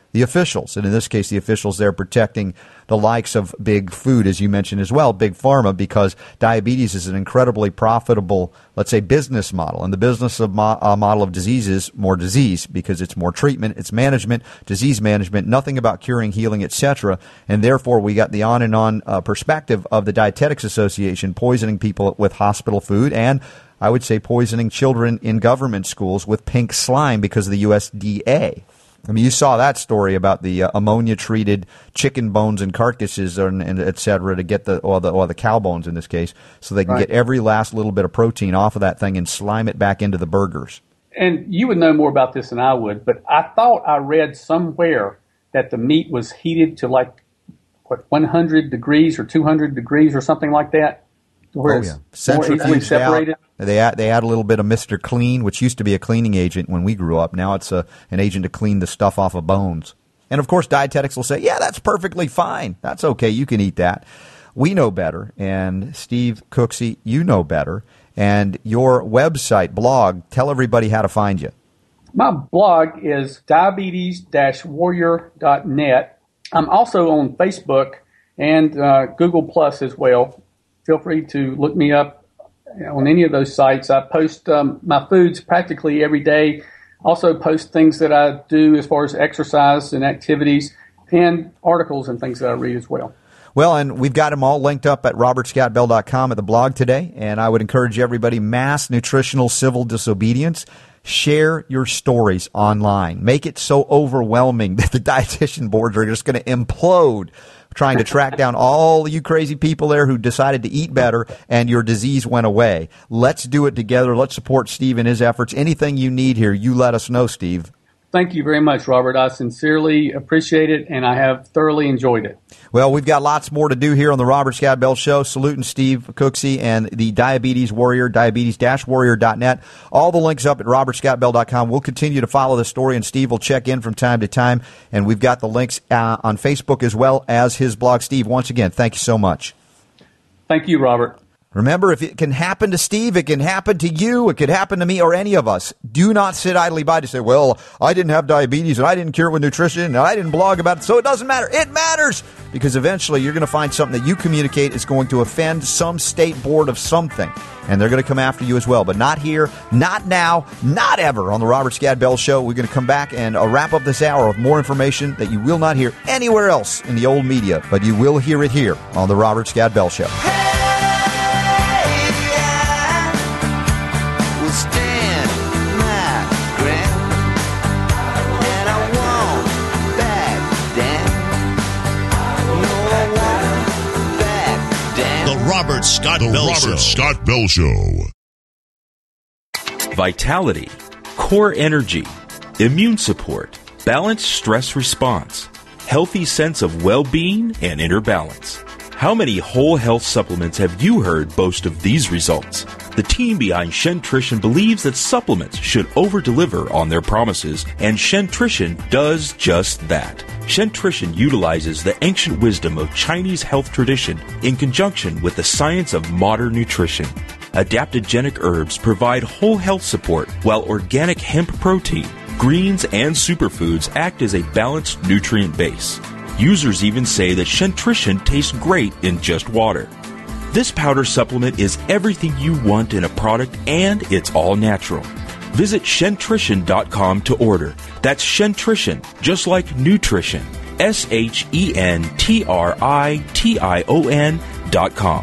the officials. And in this case, the officials there protecting the likes of big food, as you mentioned as well, big pharma, because diabetes is an incredibly profitable, let's say, business model. And the business of mo- uh, model of disease is more disease because it's more treatment, it's management, disease management, nothing about curing, healing, et cetera. And therefore, we got the on and on uh, perspective of the Dietetics Association poisoning people with hospital food, and I would say poisoning children in government schools with pink slime because of the U S D A. I mean, you saw that story about the uh, ammonia-treated chicken bones and carcasses, and, and et cetera, to get the or the or the cow bones in this case, so they can Right. get every last little bit of protein off of that thing and slime it back into the burgers. And you would know more about this than I would, but I thought I read somewhere that the meat was heated to like, what, one hundred degrees or two hundred degrees or something like that? Where Oh, it's yeah. more easily Centrifuged separated. out. They add, they add a little bit of Mister Clean, which used to be a cleaning agent when we grew up. Now it's a, an agent to clean the stuff off of bones. And, of course, dietetics will say, yeah, that's perfectly fine. That's okay. You can eat that. We know better. And, Steve Cooksey, you know better. And your website, blog, tell everybody how to find you. My blog is diabetes dash warrior dot net. I'm also on Facebook and uh, Google Plus as well. Feel free to look me up on any of those sites. I post um, my foods practically every day. Also post things that I do as far as exercise and activities, and articles and things that I read as well. Well, and we've got them all linked up at robert scott bell dot com at the blog today. And I would encourage everybody, mass nutritional civil disobedience. Share your stories online. Make it so overwhelming that the dietitian boards are just going to implode trying to track down all you crazy people there who decided to eat better and your disease went away. Let's do it together. Let's support Steve in his efforts. Anything you need here, you let us know, Steve. Thank you very much, Robert. I sincerely appreciate it, and I have thoroughly enjoyed it. Well, we've got lots more to do here on the Robert Scott Bell Show. Saluting Steve Cooksey and the Diabetes Warrior, diabetes dash warrior dot net. All the links up at robert scott bell dot com. We'll continue to follow the story, and Steve will check in from time to time. And we've got the links uh, on Facebook as well as his blog. Steve, once again, thank you so much. Thank you, Robert. Remember, if it can happen to Steve, it can happen to you, it could happen to me or any of us. Do not sit idly by to say, well, I didn't have diabetes and I didn't cure it with nutrition and I didn't blog about it, so it doesn't matter. It matters! Because eventually you're going to find something that you communicate is going to offend some state board of something. And they're going to come after you as well. But not here, not now, not ever on the Robert Scott Bell Show. We're going to come back and uh, wrap up this hour with more information that you will not hear anywhere else in the old media. But you will hear it here on the Robert Scott Bell Show. Robert Scott the Bell Robert Show. Scott Bell Show. Vitality, core energy, immune support, balanced stress response, healthy sense of well-being and inner balance. How many whole health supplements have you heard boast of these results? The team behind Shentrition believes that supplements should over-deliver on their promises, and Shentrition does just that. Shentrition utilizes the ancient wisdom of Chinese health tradition in conjunction with the science of modern nutrition. Adaptogenic herbs provide whole health support, while organic hemp protein, greens, and superfoods act as a balanced nutrient base. Users even say that Shentrition tastes great in just water. This powder supplement is everything you want in a product, and it's all natural. Visit Shentrition dot com to order. That's Shentrition, just like nutrition. S H E N T R I T I O N dot com.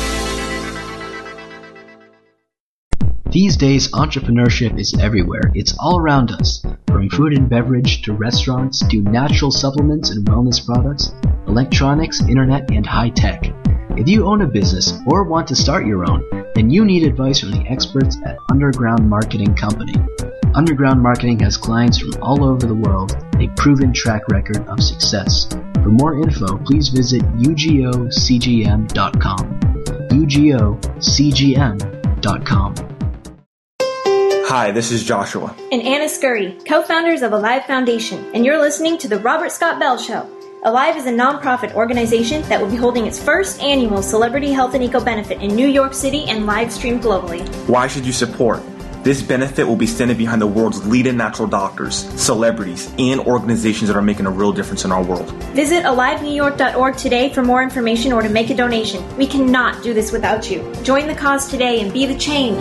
These days, entrepreneurship is everywhere. It's all around us. From food and beverage to restaurants to natural supplements and wellness products, electronics, internet, and high tech. If you own a business or want to start your own, then you need advice from the experts at Underground Marketing Company. Underground Marketing has clients from all over the world, a proven track record of success. For more info, please visit U G O C G M dot com. U G O C G M dot com. Hi, this is Joshua. And Anna Scurry, co-founders of Alive Foundation, and you're listening to The Robert Scott Bell Show. Alive is a nonprofit organization that will be holding its first annual Celebrity Health and Eco Benefit in New York City and live streamed globally. Why should you support? This benefit will be standing behind the world's leading natural doctors, celebrities, and organizations that are making a real difference in our world. Visit alive new york dot org today for more information or to make a donation. We cannot do this without you. Join the cause today and be the change.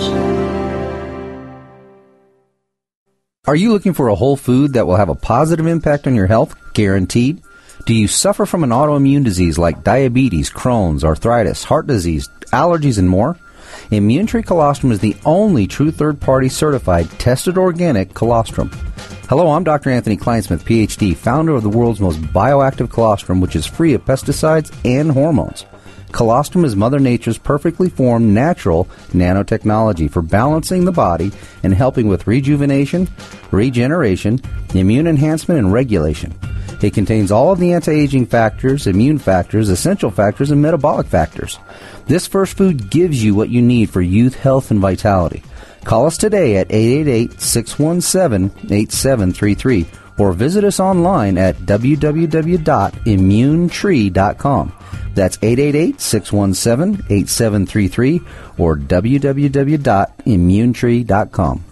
Are you looking for a whole food that will have a positive impact on your health? Guaranteed. Do you suffer from an autoimmune disease like diabetes, Crohn's, arthritis, heart disease, allergies, and more? Immune Tree Colostrum is the only true third-party certified, tested organic colostrum. Hello, I'm Doctor Anthony Kleinsmith, P H D, founder of the world's most bioactive colostrum, which is free of pesticides and hormones. Colostrum is Mother Nature's perfectly formed, natural nanotechnology for balancing the body and helping with rejuvenation, regeneration, immune enhancement, and regulation. It contains all of the anti-aging factors, immune factors, essential factors, and metabolic factors. This first food gives you what you need for youth, health, and vitality. Call us today at eight eight eight, six one seven, eight seven three three or visit us online at w w w dot immune tree dot com. That's eight eight eight, six one seven, eight seven three three or w w w dot immune tree dot com.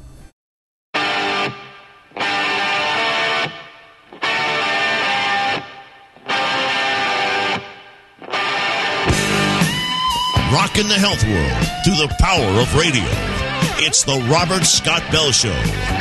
Rocking the health world through the power of radio. It's the Robert Scott Bell Show.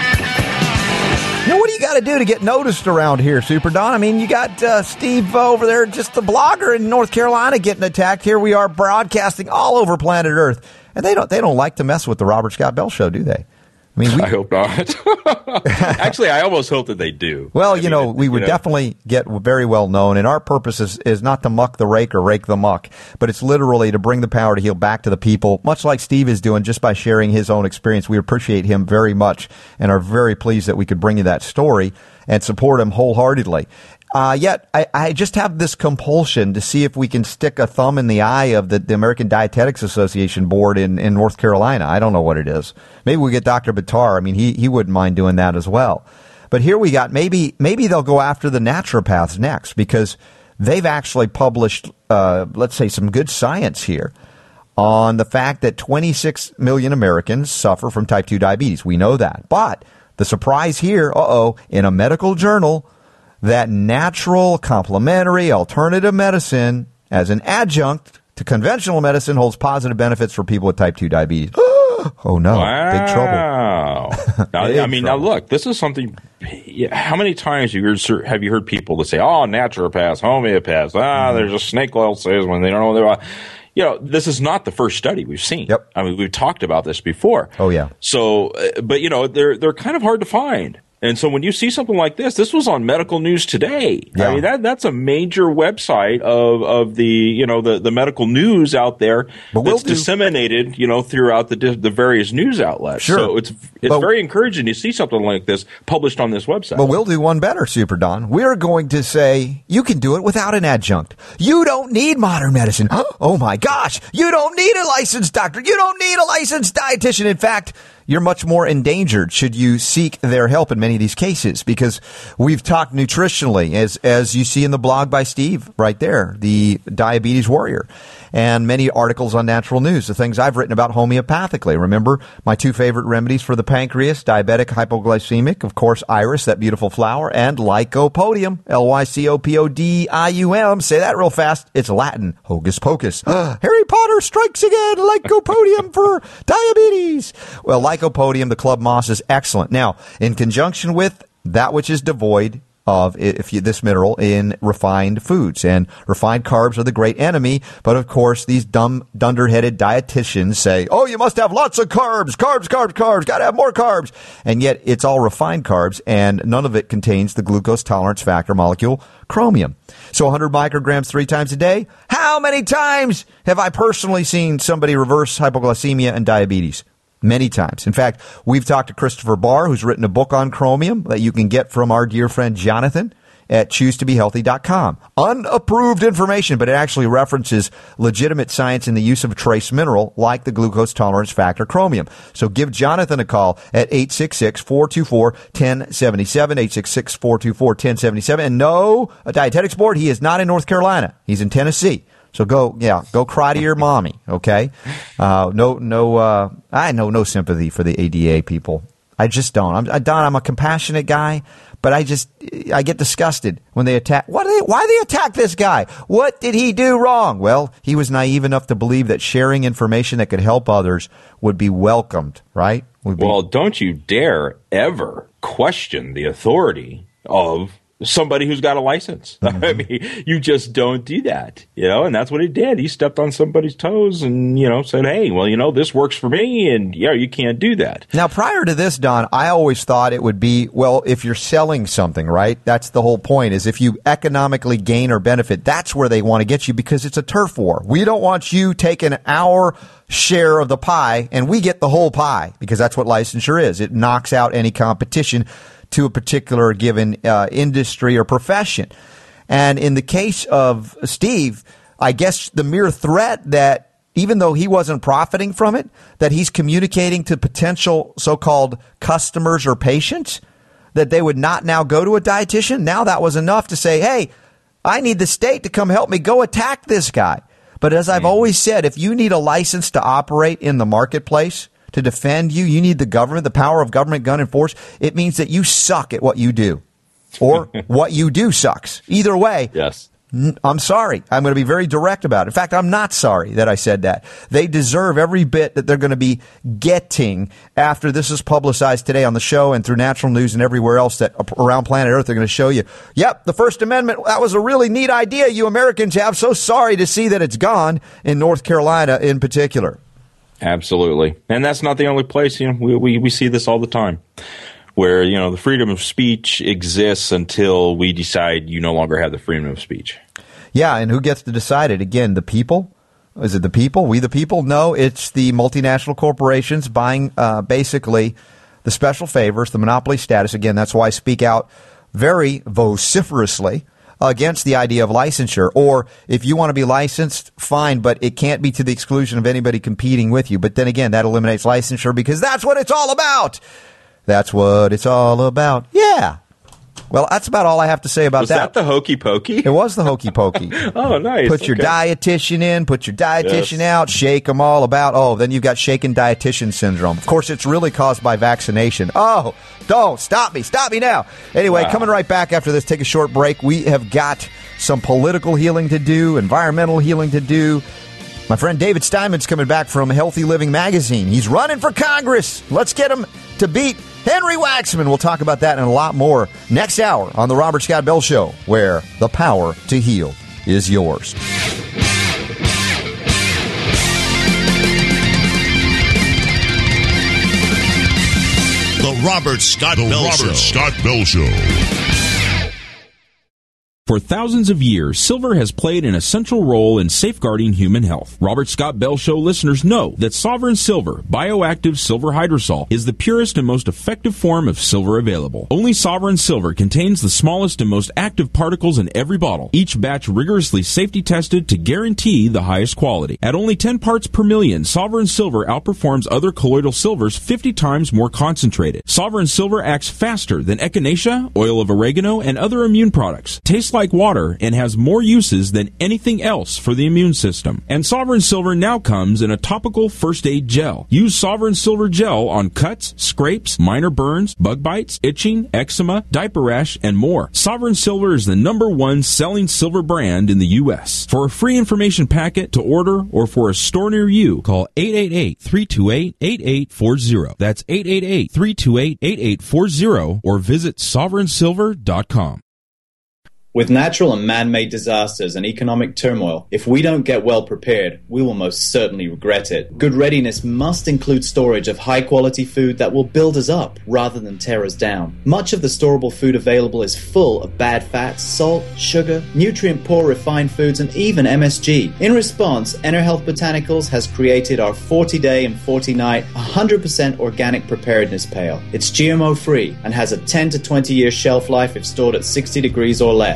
You know, what do you got to do to get noticed around here, Super Don? I mean, you got uh, Steve uh, over there, just the blogger in North Carolina, getting attacked. Here we are broadcasting all over planet Earth, and they don't they don't like to mess with the Robert Scott Bell Show, do they? I mean, we, I hope not. Actually, I almost hope that they do. Well, I you mean, know, it, we would you know. definitely get very well known, and our purpose is, is not to muck the rake or rake the muck, but it's literally to bring the power to heal back to the people, much like Steve is doing just by sharing his own experience. We appreciate him very much and are very pleased that we could bring you that story and support him wholeheartedly. Uh, yet, I, I just have this compulsion to see if we can stick a thumb in the eye of the, the American Dietetics Association board in, in North Carolina. I don't know what it is. Maybe we get Doctor Bitar. I mean, he, he wouldn't mind doing that as well. But here we got, maybe maybe they'll go after the naturopaths next, because they've actually published, uh, let's say, some good science here on the fact that twenty-six million Americans suffer from type two diabetes. We know that. But the surprise here, uh-oh, in a medical journal, that natural, complementary, alternative medicine as an adjunct to conventional medicine holds positive benefits for people with type two diabetes. Oh, no. Wow. Big trouble. Now, Big I mean, trouble. now look, this is something. How many times have you heard, have you heard people that say, oh, naturopaths, homeopaths, ah, mm-hmm. They're just snake oil salesmen. They don't know what they're about. You know, this is not the first study we've seen. Yep. I mean, we've talked about this before. Oh, yeah. So, uh, but, you know, they're they're kind of hard to find. And so when you see something like this, this was on Medical News Today. Yeah. I mean, that that's a major website of, of the, you know, the, the medical news out there but that's we'll do- disseminated, you know, throughout the the various news outlets. Sure. So it's it's but, very encouraging to see something like this published on this website. But we'll do one better, Super Don. We're going to say you can do it without an adjunct. You don't need modern medicine. Oh, my gosh. You don't need a licensed doctor. You don't need a licensed dietitian. In fact, you're much more endangered should you seek their help in many of these cases, because we've talked nutritionally, as as you see in the blog by Steve right there, the Diabetes Warrior, and many articles on Natural News, the things I've written about homeopathically. Remember my two favorite remedies for the pancreas, diabetic hypoglycemic, of course, iris, that beautiful flower, and lycopodium, L Y C O P O D I U M. Say that real fast. It's Latin. Hocus pocus. Harry Potter strikes again. Lycopodium for diabetes. Well, lycopodium, the club moss, is excellent. Now, in conjunction with that which is devoid of, if you, this mineral in refined foods, and refined carbs are the great enemy. But of course, these dumb, dunderheaded dietitians say, "Oh, you must have lots of carbs, carbs, carbs, carbs. Got to have more carbs." And yet, it's all refined carbs, and none of it contains the glucose tolerance factor molecule chromium. So, one hundred micrograms three times a day. How many times have I personally seen somebody reverse hypoglycemia and diabetes? Many times. In fact, we've talked to Christopher Barr, who's written a book on chromium that you can get from our dear friend Jonathan at choose to be healthy dot com. Unapproved information, but it actually references legitimate science in the use of a trace mineral like the glucose tolerance factor chromium. So give Jonathan a call at eight six six, four two four, one zero seven seven, eight six six, four two four, one zero seven seven. And no, a dietetics board, he is not in North Carolina. He's in Tennessee. So go, yeah, go cry to your mommy, okay? Uh, no, no, uh, I know no sympathy for the A D A people. I just don't. I'm, I, Don, I'm a compassionate guy, but I just, I get disgusted when they attack. What? They, why they attack this guy? What did he do wrong? Well, he was naive enough to believe that sharing information that could help others would be welcomed, right? Would be, well, don't you dare ever question the authority of somebody who's got a license. Mm-hmm. I mean, you just don't do that, you know, and that's what he did. He stepped on somebody's toes and, you know, said, hey, well, you know, this works for me, and, yeah, you can't do that. Now, prior to this, Don, I always thought it would be, well, if you're selling something, right, that's the whole point, is if you economically gain or benefit, that's where they want to get you, because it's a turf war. We don't want you taking our share of the pie, and we get the whole pie, because that's what licensure is. It knocks out any competition to a particular given uh, industry or profession. And in the case of Steve, I guess the mere threat that even though he wasn't profiting from it, that he's communicating to potential so-called customers or patients that they would not now go to a dietitian, now that was enough to say, hey, I need the state to come help me. Go attack this guy. But as I've always said, if you need a license to operate in the marketplace, to defend you, you need the government, the power of government gun and force. It means that you suck at what you do, or what you do sucks. Either way, yes. n- I'm sorry. I'm going to be very direct about it. In fact, I'm not sorry that I said that. They deserve every bit that they're going to be getting after this is publicized today on the show and through Natural News and everywhere else that around planet Earth they're going to show you. Yep, the First Amendment, that was a really neat idea you Americans have. So sorry to see that it's gone in North Carolina in particular. Absolutely. And that's not the only place. You know, we, we, we see this all the time where, you know, the freedom of speech exists until we decide you no longer have the freedom of speech. Yeah, and who gets to decide it? Again, the people? Is it the people? We the people? No, it's the multinational corporations buying uh, basically the special favors, the monopoly status. Again, that's why I speak out very vociferously against the idea of licensure. Or if you want to be licensed, fine, but it can't be to the exclusion of anybody competing with you. But then again, that eliminates licensure because that's what it's all about. That's what it's all about. Yeah. Well, that's about all I have to say about was that. Was that the hokey pokey? It was the hokey pokey. Oh, nice. Put your okay. dietitian in, put your dietitian yes. out, shake them all about. Oh, then you've got shaken dietitian syndrome. Of course, it's really caused by vaccination. Oh, don't. Stop me. Stop me now. Anyway, wow. Coming right back after this, take a short break. We have got some political healing to do, environmental healing to do. My friend David Steinman's coming back from Healthy Living Magazine. He's running for Congress. Let's get him to beat Henry Waxman. We'll talk about that and a lot more next hour on The Robert Scott Bell Show, where the power to heal is yours. The Robert Scott the Bell Robert Show. Scott Bell Show. For thousands of years, silver has played an essential role in safeguarding human health. Robert Scott Bell Show listeners know that Sovereign Silver, bioactive silver hydrosol, is the purest and most effective form of silver available. Only Sovereign Silver contains the smallest and most active particles in every bottle, each batch rigorously safety tested to guarantee the highest quality. At only ten parts per million, Sovereign Silver outperforms other colloidal silvers fifty times more concentrated. Sovereign Silver acts faster than echinacea, oil of oregano, and other immune products. Tastes like water and has more uses than anything else for the immune system. And Sovereign Silver now comes in a topical first aid gel. Use Sovereign Silver gel on cuts, scrapes, minor burns, bug bites, itching, eczema, diaper rash, and more. Sovereign Silver is the number one selling silver brand in the U S. For a free information packet to order or for a store near you, call eight eight eight, three two eight, eight eight four zero. That's eight eight eight, three two eight, eight eight four zero or visit sovereign silver dot com. With natural and man-made disasters and economic turmoil, if we don't get well prepared, we will most certainly regret it. Good readiness must include storage of high-quality food that will build us up rather than tear us down. Much of the storable food available is full of bad fats, salt, sugar, nutrient-poor refined foods, and even M S G. In response, EnerHealth Botanicals has created our forty-day and forty-night one hundred percent organic preparedness pail. It's G M O-free and has a ten to twenty year shelf life if stored at sixty degrees or less.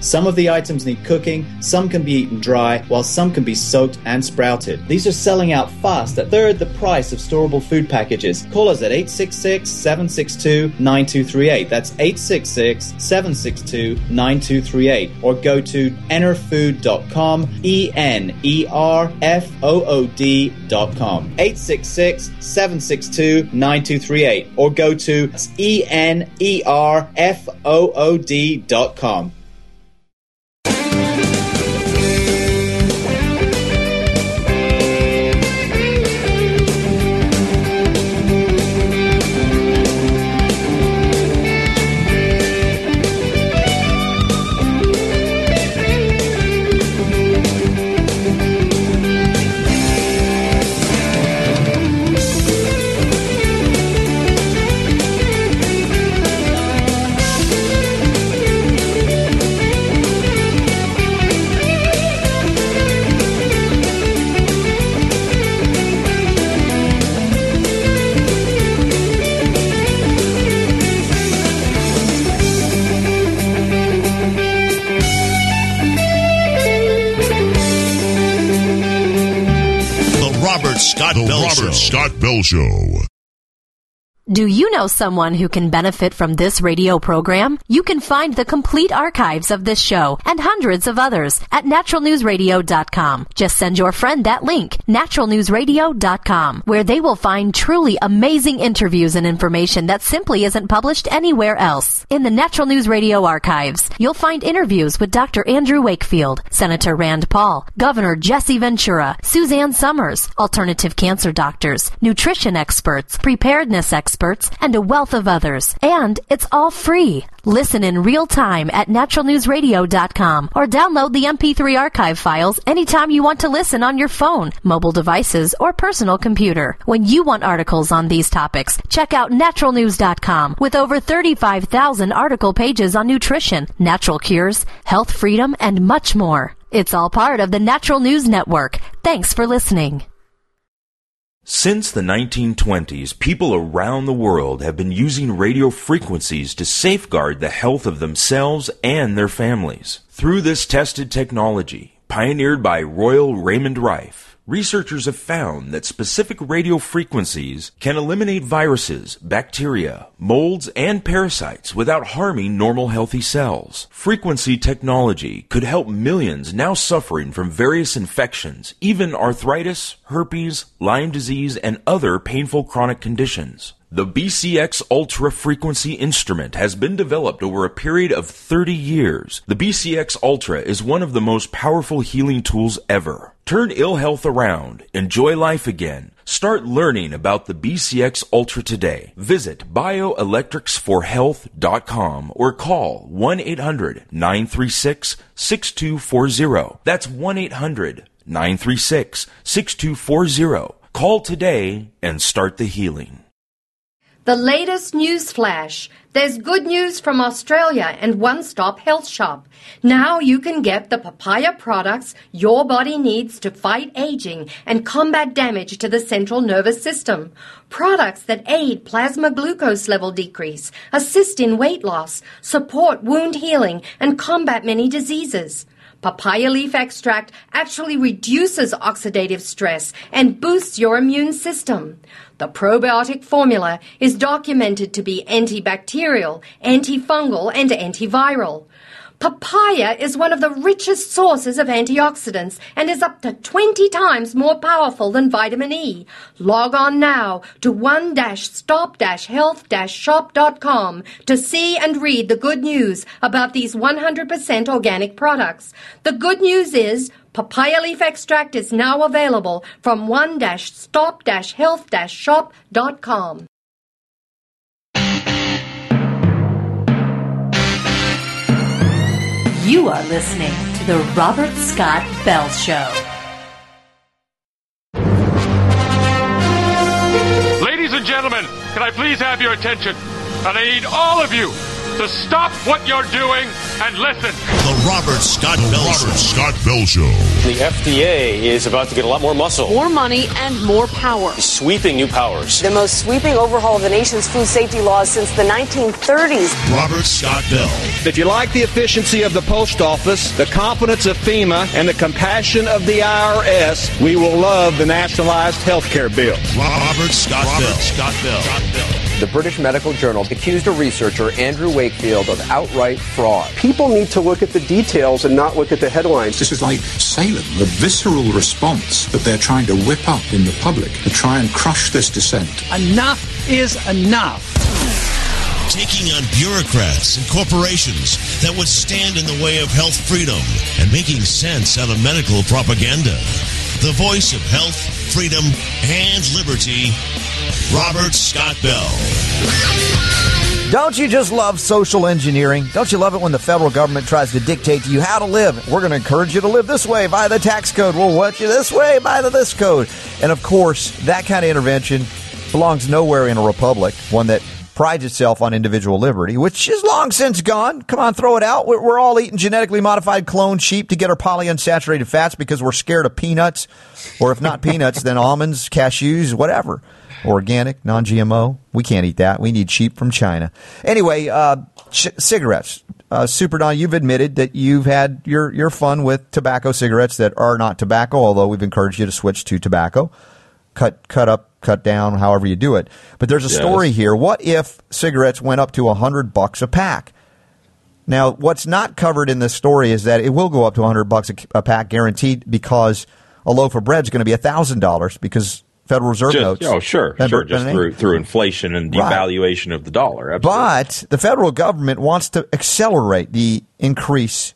Some of the items need cooking, some can be eaten dry, while some can be soaked and sprouted. These are selling out fast at third the price of storable food packages. Call us at eight six six, seven six two, nine two three eight. That's eight six six, seven six two, nine two three eight. Or go to enerfood dot com, E N E R F O O D dot com. eight six six, seven six two, nine two three eight. Or go to E N E R F O O D dot com. Scott the Bell Robert Show. Scott Bell Show. Do you know someone who can benefit from this radio program? You can find the complete archives of this show and hundreds of others at natural news radio dot com. Just send your friend that link, natural news radio dot com, where they will find truly amazing interviews and information that simply isn't published anywhere else. In the Natural News Radio archives, you'll find interviews with Doctor Andrew Wakefield, Senator Rand Paul, Governor Jesse Ventura, Suzanne Summers, alternative cancer doctors, nutrition experts, preparedness experts, and a wealth of others. And it's all free. Listen in real time at natural news radio dot com or download the M P three archive files anytime you want to listen on your phone, mobile devices, or personal computer. When you want articles on these topics, check out natural news dot com with over thirty-five thousand article pages on nutrition, natural cures, health freedom, and much more. It's all part of the Natural News Network. Thanks for listening. Since the nineteen twenties, people around the world have been using radio frequencies to safeguard the health of themselves and their families. Through this tested technology, pioneered by Royal Raymond Rife, researchers have found that specific radio frequencies can eliminate viruses, bacteria, molds, and parasites without harming normal healthy cells. Frequency technology could help millions now suffering from various infections, even arthritis, herpes, Lyme disease, and other painful chronic conditions. The B C X Ultra Frequency instrument has been developed over a period of thirty years. The B C X Ultra is one of the most powerful healing tools ever. Turn ill health around. Enjoy life again. Start learning about the B C X Ultra today. Visit bioelectrics for health dot com or call one eight hundred, nine three six, six two four zero. That's one eight hundred, nine three six, six two four zero. Call today and start the healing. The latest news flash. There's good news from Australia and One Stop Health Shop. Now you can get the papaya products your body needs to fight aging and combat damage to the central nervous system. Products that aid plasma glucose level decrease, assist in weight loss, support wound healing, and combat many diseases. Papaya leaf extract actually reduces oxidative stress and boosts your immune system. The probiotic formula is documented to be antibacterial, antifungal, and antiviral. Papaya is one of the richest sources of antioxidants and is up to twenty times more powerful than vitamin E. Log on now to one stop health shop dot com to see and read the good news about these one hundred percent organic products. The good news is papaya leaf extract is now available from one stop health shop dot com. You are listening to The Robert Scott Bell Show. Ladies and gentlemen, can I please have your attention? And I need all of you to stop what you're doing and listen. The Robert Scott Bell Robert Show. Scott Bell Show. The F D A is about to get a lot more muscle. More money and more power. Sweeping new powers. The most sweeping overhaul of the nation's food safety laws since the nineteen thirties. Robert Scott Bell. If you like the efficiency of the post office, the competence of FEMA, and the compassion of the I R S, we will love the nationalized health care bill. Robert Scott Robert Bell. Scott Bell. Scott Bell. The British Medical Journal accused a researcher, Andrew Wakefield, of outright fraud. People need to look at the details and not look at the headlines. This is like Salem, the visceral response that they're trying to whip up in the public to try and crush this dissent. Enough is enough. Taking on bureaucrats and corporations that would stand in the way of health freedom and making sense out of medical propaganda. The voice of health, freedom, and liberty, Robert Scott Bell. Don't you just love social engineering? Don't you love it when the federal government tries to dictate to you how to live? We're going to encourage you to live this way by the tax code. We'll want you this way by the this code. And of course, that kind of intervention belongs nowhere in a republic, one that prides itself on individual liberty, which is long since gone. Come on, throw it out. We're, we're all eating genetically modified cloned sheep to get our polyunsaturated fats because we're scared of peanuts. Or if not peanuts, then almonds, cashews, whatever. Organic, non-G M O. We can't eat that. We need sheep from China. Anyway, uh, ch- cigarettes. Uh, Super Don, you've admitted that you've had your, your fun with tobacco cigarettes that are not tobacco, although we've encouraged you to switch to tobacco. Cut, cut up, cut down, however you do it. But there's a Yes. story here. What if cigarettes went up to a hundred bucks a pack? Now, what's not covered in this story is that it will go up to a hundred bucks a, a pack, guaranteed, because a loaf of bread is going to be a thousand dollars because Federal Reserve Just, notes. oh, sure, Remember- sure. Just remember- through through inflation and Right. devaluation of the dollar. Absolutely. But the federal government wants to accelerate the increase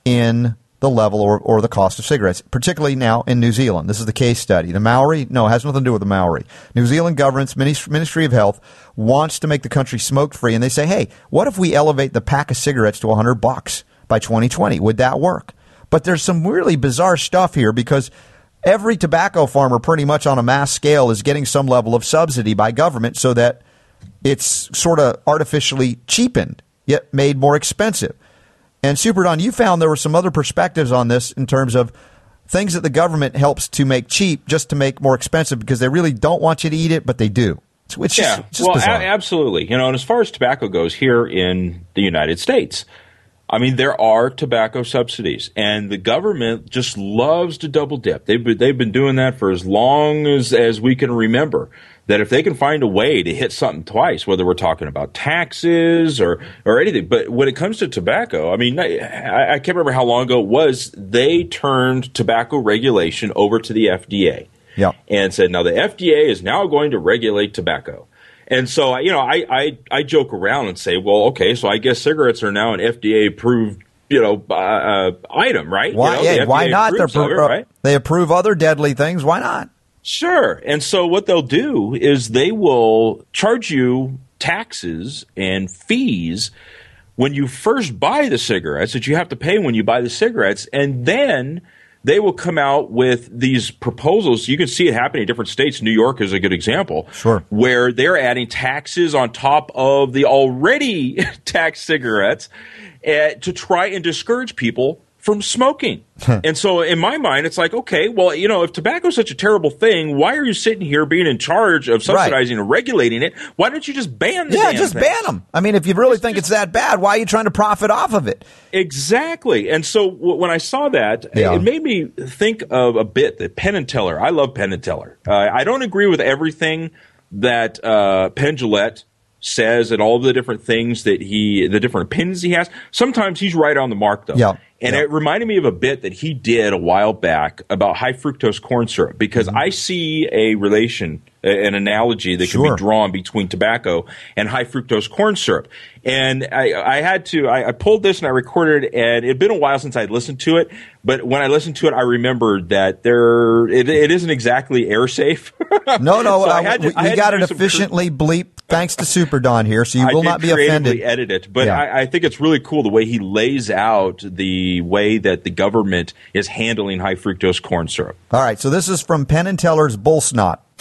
in the level or, or the cost of cigarettes, particularly now in New Zealand. This is the case study. The Maori, no, it has nothing to do with the Maori. New Zealand government's Ministry of Health wants to make the country smoke-free, and they say, hey, what if we elevate the pack of cigarettes to a hundred bucks by twenty twenty? Would that work? But there's some really bizarre stuff here because every tobacco farmer pretty much on a mass scale is getting some level of subsidy by government so that it's sort of artificially cheapened, yet made more expensive. And Super Don, you found there were some other perspectives on this in terms of things that the government helps to make cheap just to make more expensive because they really don't want you to eat it, but they do. It's, it's yeah, just, just well, bizarre. a- absolutely. You know, and as far as tobacco goes here in the United States, I mean, there are tobacco subsidies, and the government just loves to double dip. They've been, they've been doing that for as long as, as we can remember, that if they can find a way to hit something twice, whether we're talking about taxes or, or anything. But when it comes to tobacco, I mean, I, I can't remember how long ago it was, they turned tobacco regulation over to the F D A. Yeah. And said, now the F D A is now going to regulate tobacco. And so, you know, I, I, I joke around and say, well, okay, so I guess cigarettes are now an F D A-approved, you know, uh, uh, item, right? Why, you know, yeah, why not? They're, approves of it, pro- right? They approve other deadly things. Why not? Sure. And so what they'll do is they will charge you taxes and fees when you first buy the cigarettes that you have to pay when you buy the cigarettes, and then they will come out with these proposals. You can see it happening in different states. New York is a good example. Sure. Where they're adding taxes on top of the already taxed cigarettes uh, to try and discourage people from smoking. And so in my mind, it's like, okay, well, you know, if tobacco is such a terrible thing, why are you sitting here being in charge of subsidizing and regulating it? Why don't you just ban the Yeah, damn just thing? ban them. I mean, if you really think it's that bad, why are you trying to profit off of it? Exactly. And so w- when I saw that, Yeah. it made me think of a bit that Penn and Teller. I love Penn and Teller. Uh, I don't agree with everything that uh, Penn Jillette says and all the different things that he, the different opinions he has. Sometimes he's right on the mark, though. Yeah. And yeah. it reminded me of a bit that he did a while back about high fructose corn syrup, because Mm-hmm. I see a relation, a- an analogy that can Sure. be drawn between tobacco and high fructose corn syrup. And I, I had to, I, I pulled this and I recorded it, and it had been a while since I'd listened to it. But when I listened to it, I remembered that there, it, it isn't exactly air safe. No, no, So I uh, had to- we, I we had got to it do some efficiently bleeped thanks to Super Don here, so you I will did not be creatively offended. edit it, but Yeah. I, I think it's really cool the way he lays out the way that the government is handling high fructose corn syrup. All right, so this is from Penn and Teller's Bull Snot.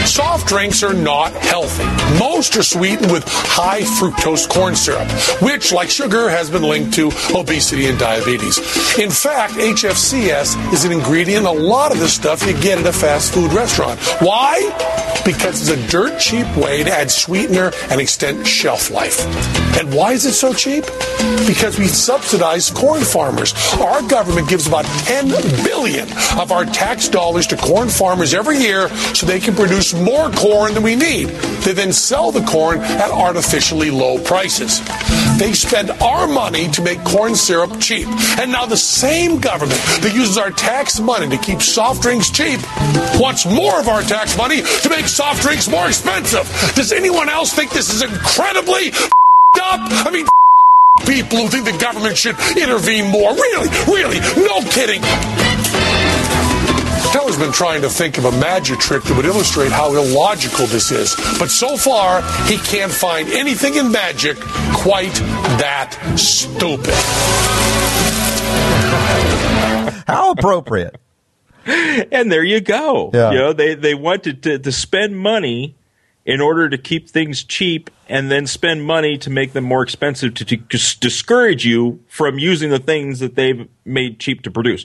Soft drinks are not healthy. Most are sweetened with high fructose corn syrup, which, like sugar, has been linked to obesity and diabetes. In fact, H F C S is an ingredient in a lot of the stuff you get at a fast food restaurant. Why? Because it's a dirt cheap way to add sweetener and extend shelf life. And why is it so cheap? Because we subsidize corn farmers. Our government gives about ten billion dollars of our tax dollars to corn farmers every year so they can produce more corn than we need. They then sell the corn at artificially low prices. They spend our money to make corn syrup cheap. And now the same government that uses our tax money to keep soft drinks cheap wants more of our tax money to make soft drinks more expensive. Does anyone else think this is incredibly up? I mean, people who think the government should intervene more. Really, really, no kidding. Teller's been trying to think of a magic trick that would illustrate how illogical this is. But so far, he can't find anything in magic quite that stupid. How appropriate. And there you go. Yeah. You know, they, they wanted to, to spend money in order to keep things cheap and then spend money to make them more expensive to, to discourage you from using the things that they've made cheap to produce.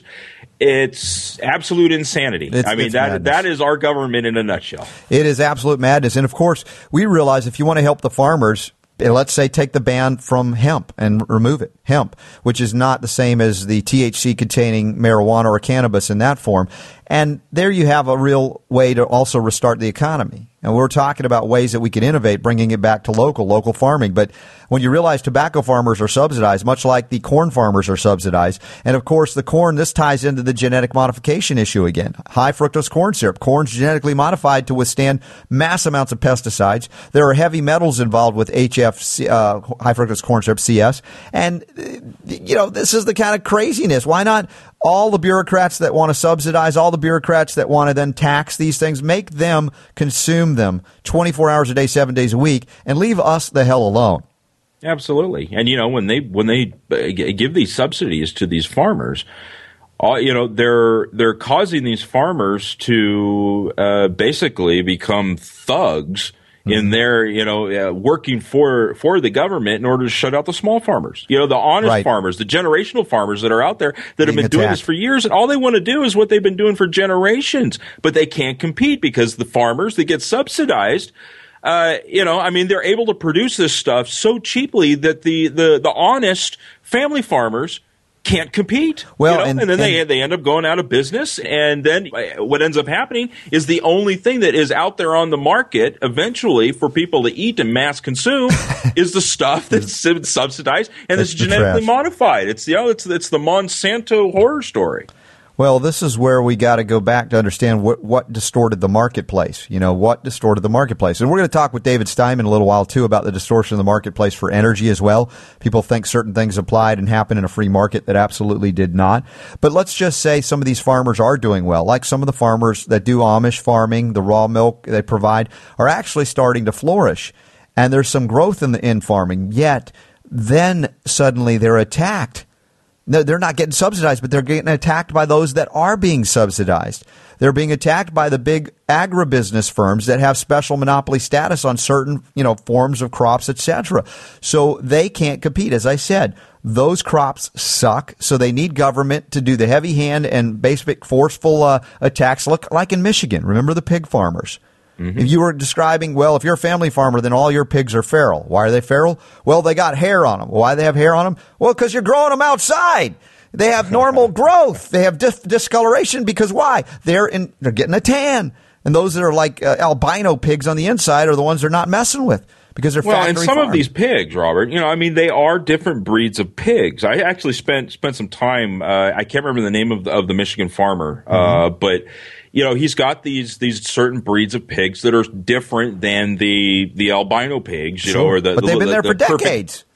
It's absolute insanity. It's, I mean, that madness. that is our government in a nutshell. It is absolute madness. And, of course, we realize if you want to help the farmers, let's say take the ban from hemp and remove it, hemp, which is not the same as the T H C-containing marijuana or cannabis in that form. And there you have a real way to also restart the economy. And we're talking about ways that we can innovate, bringing it back to local, local farming. But when you realize tobacco farmers are subsidized, much like the corn farmers are subsidized, and of course the corn, this ties into the genetic modification issue again. High fructose corn syrup. Corn's genetically modified to withstand mass amounts of pesticides. There are heavy metals involved with H F C, uh, high fructose corn syrup, C S. And, you know, this is the kind of craziness. Why not all the bureaucrats that want to subsidize, all the bureaucrats that want to then tax these things, make them consume them twenty-four hours a day, seven days a week, and leave us the hell alone. Absolutely. And, you know, when they when they give these subsidies to these farmers, uh, you know, they're they're causing these farmers to uh, basically become thugs in their, you know, uh, working for for the government in order to shut out the small farmers. You know, the honest Right. farmers, the generational farmers that are out there that have Being been doing attacked. this for years, and all they want to do is what they've been doing for generations. But they can't compete because the farmers that get subsidized, uh, you know, I mean, they're able to produce this stuff so cheaply that the the, the honest family farmers can't compete. Well, you know? and- and, then they and- they end up going out of business, and then what ends up happening is the only thing that is out there on the market eventually for people to eat and mass consume is the stuff that's subsidized and It's it's the genetically trash. modified. It's you know, it's it's the Monsanto horror story. Well, this is where we got to go back to understand what, what distorted the marketplace. You know, what distorted the marketplace. And we're going to talk with David Steinman in a little while, too, about the distortion of the marketplace for energy as well. People think certain things applied and happened in a free market that absolutely did not. But let's just say some of these farmers are doing well, like some of the farmers that do Amish farming, the raw milk they provide, are actually starting to flourish. And there's some growth in the in farming, yet then suddenly they're attacked. No, they're not getting subsidized, but they're getting attacked by those that are being subsidized. They're being attacked by the big agribusiness firms that have special monopoly status on certain, you know, forms of crops, et cetera. So they can't compete. As I said, those crops suck, so they need government to do the heavy hand and basic forceful uh, attacks, look like in Michigan. Remember the pig farmers? Mm-hmm. If you were describing, well, if you're a family farmer, then all your pigs are feral. Why are they feral? Well, they got hair on them. Why do they have hair on them? Well, because you're growing them outside. They have normal growth. They have dis- discoloration because why? They're in. They're getting a tan. And those that are like uh, albino pigs on the inside are the ones they're not messing with because they're well, and factory some farmed. of these pigs, Robert, you know, I mean, they are different breeds of pigs. I actually spent spent some time. Uh, I can't remember the name of the, of the Michigan farmer, uh, mm-hmm. but. You know, he's got these these certain breeds of pigs that are different than the the albino pigs, you Sure. know, or the but they've the, been the, there the for perfect, decades.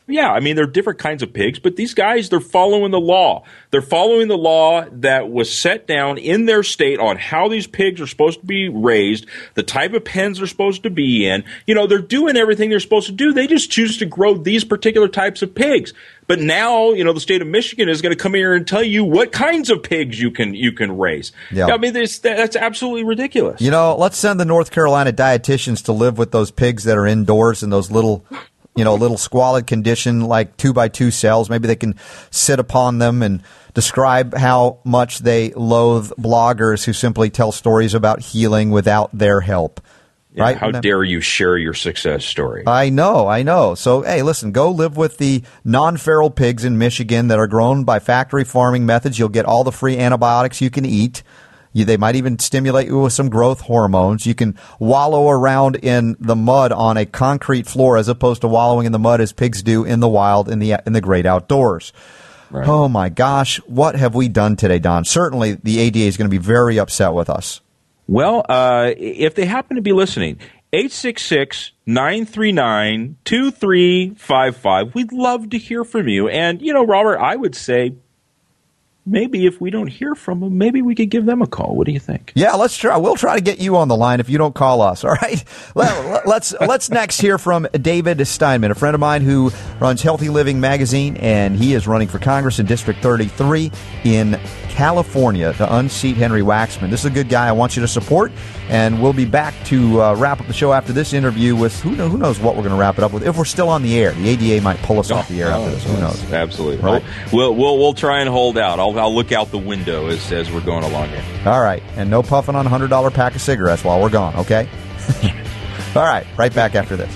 Yeah, I mean, they're different kinds of pigs, but these guys, they're following the law. They're following the law that was set down in their state on how these pigs are supposed to be raised, the type of pens they're supposed to be in. You know, they're doing everything they're supposed to do. They just choose to grow these particular types of pigs. But now, you know, the state of Michigan is going to come here and tell you what kinds of pigs you can you can raise. Yeah. I mean, this, that's absolutely ridiculous. You know, let's send the North Carolina dietitians to live with those pigs that are indoors in those little, you know, little squalid condition, like two by two cells. Maybe they can sit upon them and describe how much they loathe bloggers who simply tell stories about healing without their help. Yeah, right? How dare you share your success story? I know, I know. So, hey, listen, go live with the non-feral pigs in Michigan that are grown by factory farming methods. You'll get all the free antibiotics you can eat. You, they might even stimulate you with some growth hormones. You can wallow around in the mud on a concrete floor as opposed to wallowing in the mud as pigs do in the wild in the in the great outdoors. Right. Oh, my gosh. What have we done today, Don? Certainly the A D A is going to be very upset with us. Well, uh, if they happen to be listening, eight six six, nine three nine, two three five five. We'd love to hear from you. And, you know, Robert, I would say maybe if we don't hear from them, maybe we could give them a call. What do you think? Yeah, let's try. We'll try to get you on the line if you don't call us. All right. Let, let's let's next hear from David Steinman, a friend of mine who runs Healthy Living Magazine, and he is running for Congress in District thirty-three in California to unseat Henry Waxman. This is a good guy I want you to support, and we'll be back to uh, wrap up the show after this interview with who, know, who knows what we're going to wrap it up with. If we're still on the air, the A D A might pull us oh, off the air oh, after this. Who knows? Absolutely. Right? We'll, we'll we'll try and hold out. I'll I'll look out the window as as we're going along here. All right, and no puffing on a hundred dollar pack of cigarettes while we're gone. Okay. All right, right back after this.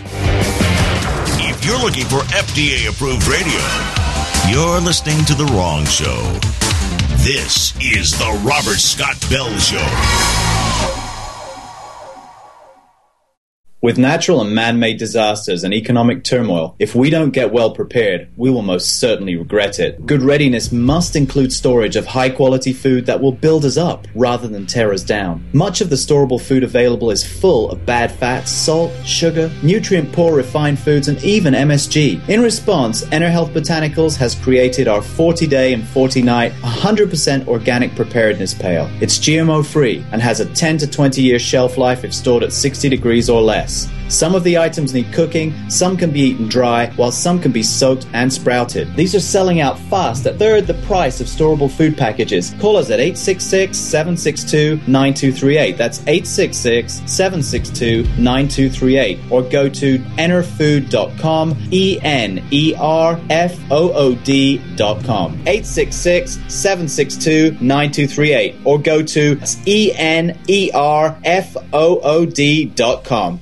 If you're looking for F D A approved radio, you're listening to the wrong show. This is the Robert Scott Bell Show. With natural and man-made disasters and economic turmoil, if we don't get well prepared, we will most certainly regret it. Good readiness must include storage of high-quality food that will build us up rather than tear us down. Much of the storable food available is full of bad fats, salt, sugar, nutrient-poor refined foods, and even M S G. In response, EnerHealth Botanicals has created our forty-day and forty-night one hundred percent organic preparedness pail. It's G M O-free and has a ten to twenty year shelf life if stored at sixty degrees or less. Some of the items need cooking, some can be eaten dry, while some can be soaked and sprouted. These are selling out fast at third the price of storable food packages. Call us at eight six six, seven six two, nine two three eight. That's eight six six, seven six two, nine two three eight. Or go to enerfood dot com, E N E R F O O D dot com. eight six six, seven six two, nine two three eight. Or go to E N E R F O O D dot com.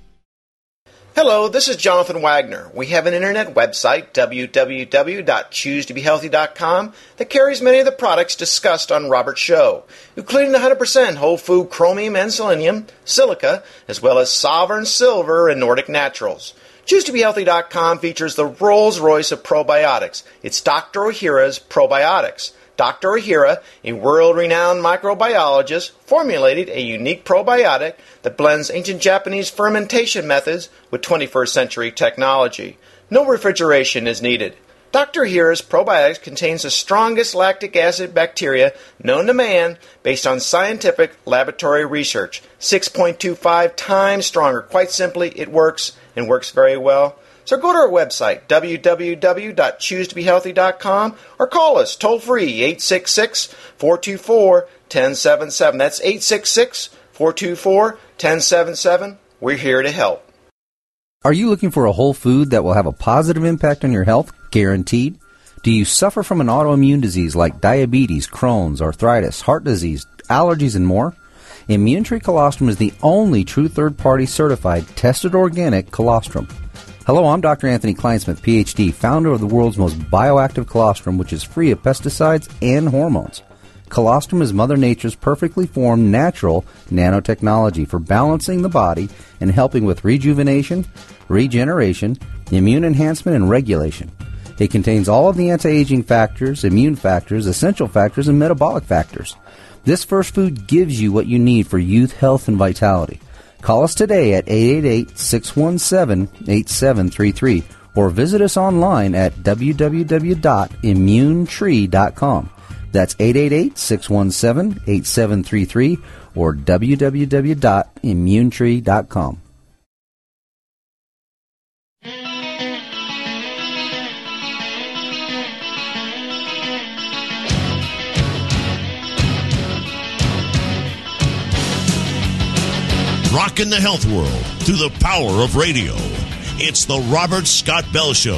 Hello, this is Jonathan Wagner. We have an internet website, w w w dot choose to be healthy dot com, that carries many of the products discussed on Robert's show, including one hundred percent whole food chromium and selenium, silica, as well as Sovereign Silver and Nordic Naturals. choose to be healthy dot com features the Rolls-Royce of probiotics. It's Doctor Ohhira's Probiotics. Doctor Ohhira, a world-renowned microbiologist, formulated a unique probiotic that blends ancient Japanese fermentation methods with twenty-first century technology. No refrigeration is needed. Doctor Ohhira's probiotics contains the strongest lactic acid bacteria known to man based on scientific laboratory research. six point two five times stronger. Quite simply, it works and works very well. So go to our website, w w w dot choose to be healthy dot com, or call us toll-free, eight six six, four two four, one zero seven seven. That's eight six six, four two four, one zero seven seven. We're here to help. Are you looking for a whole food that will have a positive impact on your health? Guaranteed. Do you suffer from an autoimmune disease like diabetes, Crohn's, arthritis, heart disease, allergies, and more? Immunetree Colostrum is the only true third-party certified, tested organic colostrum. Hello, I'm Doctor Anthony Kleinsmith, P H D, founder of the world's most bioactive colostrum, which is free of pesticides and hormones. Colostrum is Mother Nature's perfectly formed natural nanotechnology for balancing the body and helping with rejuvenation, regeneration, immune enhancement, and regulation. It contains all of the anti-aging factors, immune factors, essential factors, and metabolic factors. This first food gives you what you need for youth, health, and vitality. Call us today at eight eight eight, six one seven, eight seven three three or visit us online at w w w dot immune tree dot com. That's eight eight eight, six one seven, eight seven three three or w w w dot immune tree dot com. Rockin' the health world through the power of radio. It's the Robert Scott Bell Show.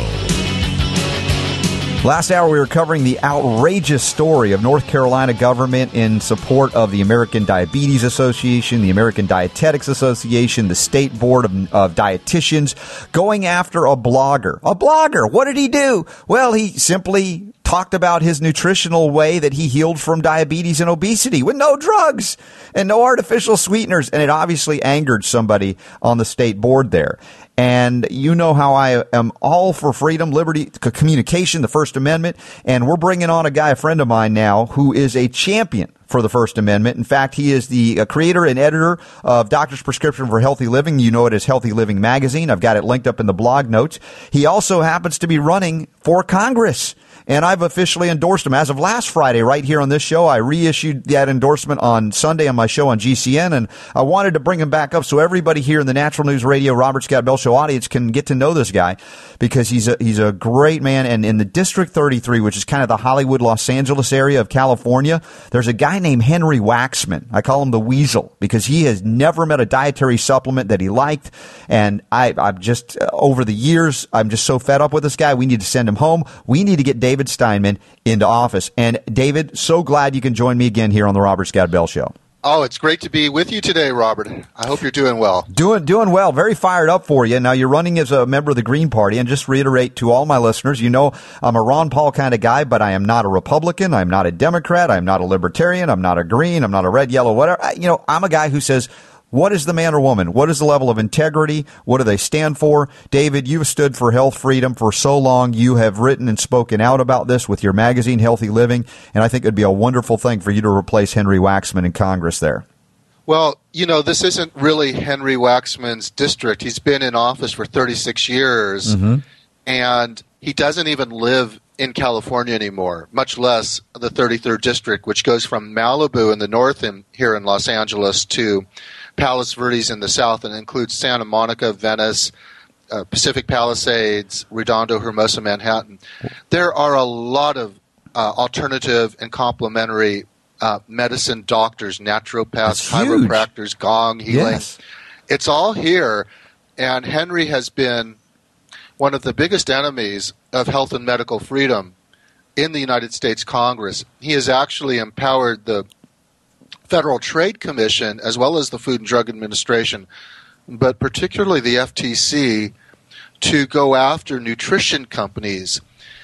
Last hour, we were covering the outrageous story of North Carolina government in support of the American Diabetes Association, the American Dietetics Association, the State Board of, of Dietitians, going after a blogger. A blogger! What did he do? Well, he simply talked about his nutritional way that he healed from diabetes and obesity with no drugs and no artificial sweeteners. And it obviously angered somebody on the state board there. And you know how I am all for freedom, liberty, communication, the First Amendment. And we're bringing on a guy, a friend of mine now, who is a champion for the First Amendment. In fact, he is the uh, creator and editor of Doctor's Prescription for Healthy Living. You know it as Healthy Living Magazine. I've got it linked up in the blog notes. He also happens to be running for Congress. And I've officially endorsed him. As of last Friday, right here on this show, I reissued that endorsement on Sunday on my show on G C N, and I wanted to bring him back up so everybody here in the Natural News Radio Robert Scott Bell Show audience can get to know this guy, because he's a, he's a great man. And in the District thirty-three, which is kind of the Hollywood, Los Angeles area of California, there's a guy named Henry Waxman. I call him the Weasel, because he has never met a dietary supplement that he liked. And I, I've just, uh, over the years, I'm just so fed up with this guy. We need to send him home. We need to get David David Steinman into office. And David, so glad you can join me again here on the Robert Scott Bell Show. Oh, it's great to be with you today, Robert. I hope you're doing well. Doing doing well. Very fired up for you. Now, you're running as a member of the Green Party. And just reiterate to all my listeners, you know I'm a Ron Paul kind of guy, but I am not a Republican. I'm not a Democrat. I'm not a Libertarian. I'm not a Green. I'm not a red, yellow, whatever. I, you know, I'm a guy who says, what is the man or woman? What is the level of integrity? What do they stand for? David, you've stood for health freedom for so long. You have written and spoken out about this with your magazine, Healthy Living, and I think it would be a wonderful thing for you to replace Henry Waxman in Congress there. Well, you know, this isn't really Henry Waxman's district. He's been in office for thirty-six years, mm-hmm. and he doesn't even live in California anymore, much less the thirty-third district, which goes from Malibu in the north and here in Los Angeles to Palos Verdes in the south, and includes Santa Monica, Venice, uh, Pacific Palisades, Redondo, Hermosa, Manhattan. There are a lot of uh, alternative and complementary uh, medicine doctors, naturopaths, chiropractors, gong healing. Yes. It's all here, and Henry has been one of the biggest enemies of health and medical freedom in the United States Congress. He has actually empowered the Federal Trade Commission, as well as the Food and Drug Administration, but particularly the F T C, to go after nutrition companies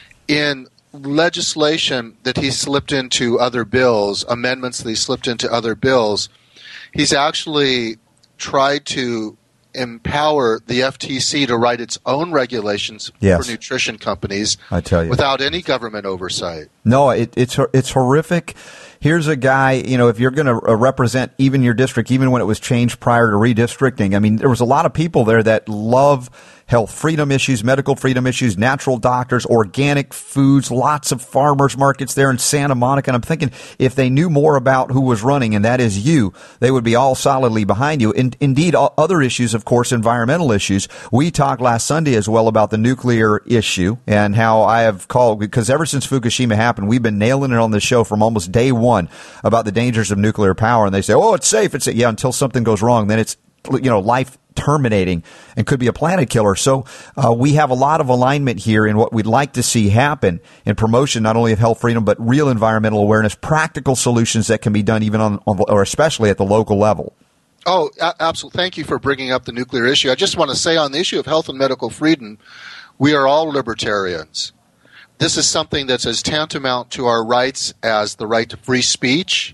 in legislation that he slipped into other bills, amendments that he slipped into other bills. He's actually tried to empower the F T C to write its own regulations yes. for nutrition companies I tell you. without any government oversight. No, it, it's it's horrific. Here's a guy, you know, if you're going to represent even your district, even when it was changed prior to redistricting, I mean, there was a lot of people there that love health freedom issues, medical freedom issues, natural doctors, organic foods, lots of farmers markets there in Santa Monica. And I'm thinking if they knew more about who was running, and that is you, they would be all solidly behind you. In, indeed, other issues, of course, environmental issues. We talked last Sunday as well about the nuclear issue and how I have called, because ever since Fukushima happened, we've been nailing it on the show from almost day one about the dangers of nuclear power. And they say, oh, it's safe. It's yeah, until something goes wrong, then it's, you know, life terminating and could be a planet killer. So uh, we have a lot of alignment here in what we'd like to see happen in promotion, not only of health freedom, but real environmental awareness, practical solutions that can be done even on, on or especially at the local level. Oh, absolutely. Thank you for bringing up the nuclear issue. I just want to say on the issue of health and medical freedom, we are all libertarians. This is something that's as tantamount to our rights as the right to free speech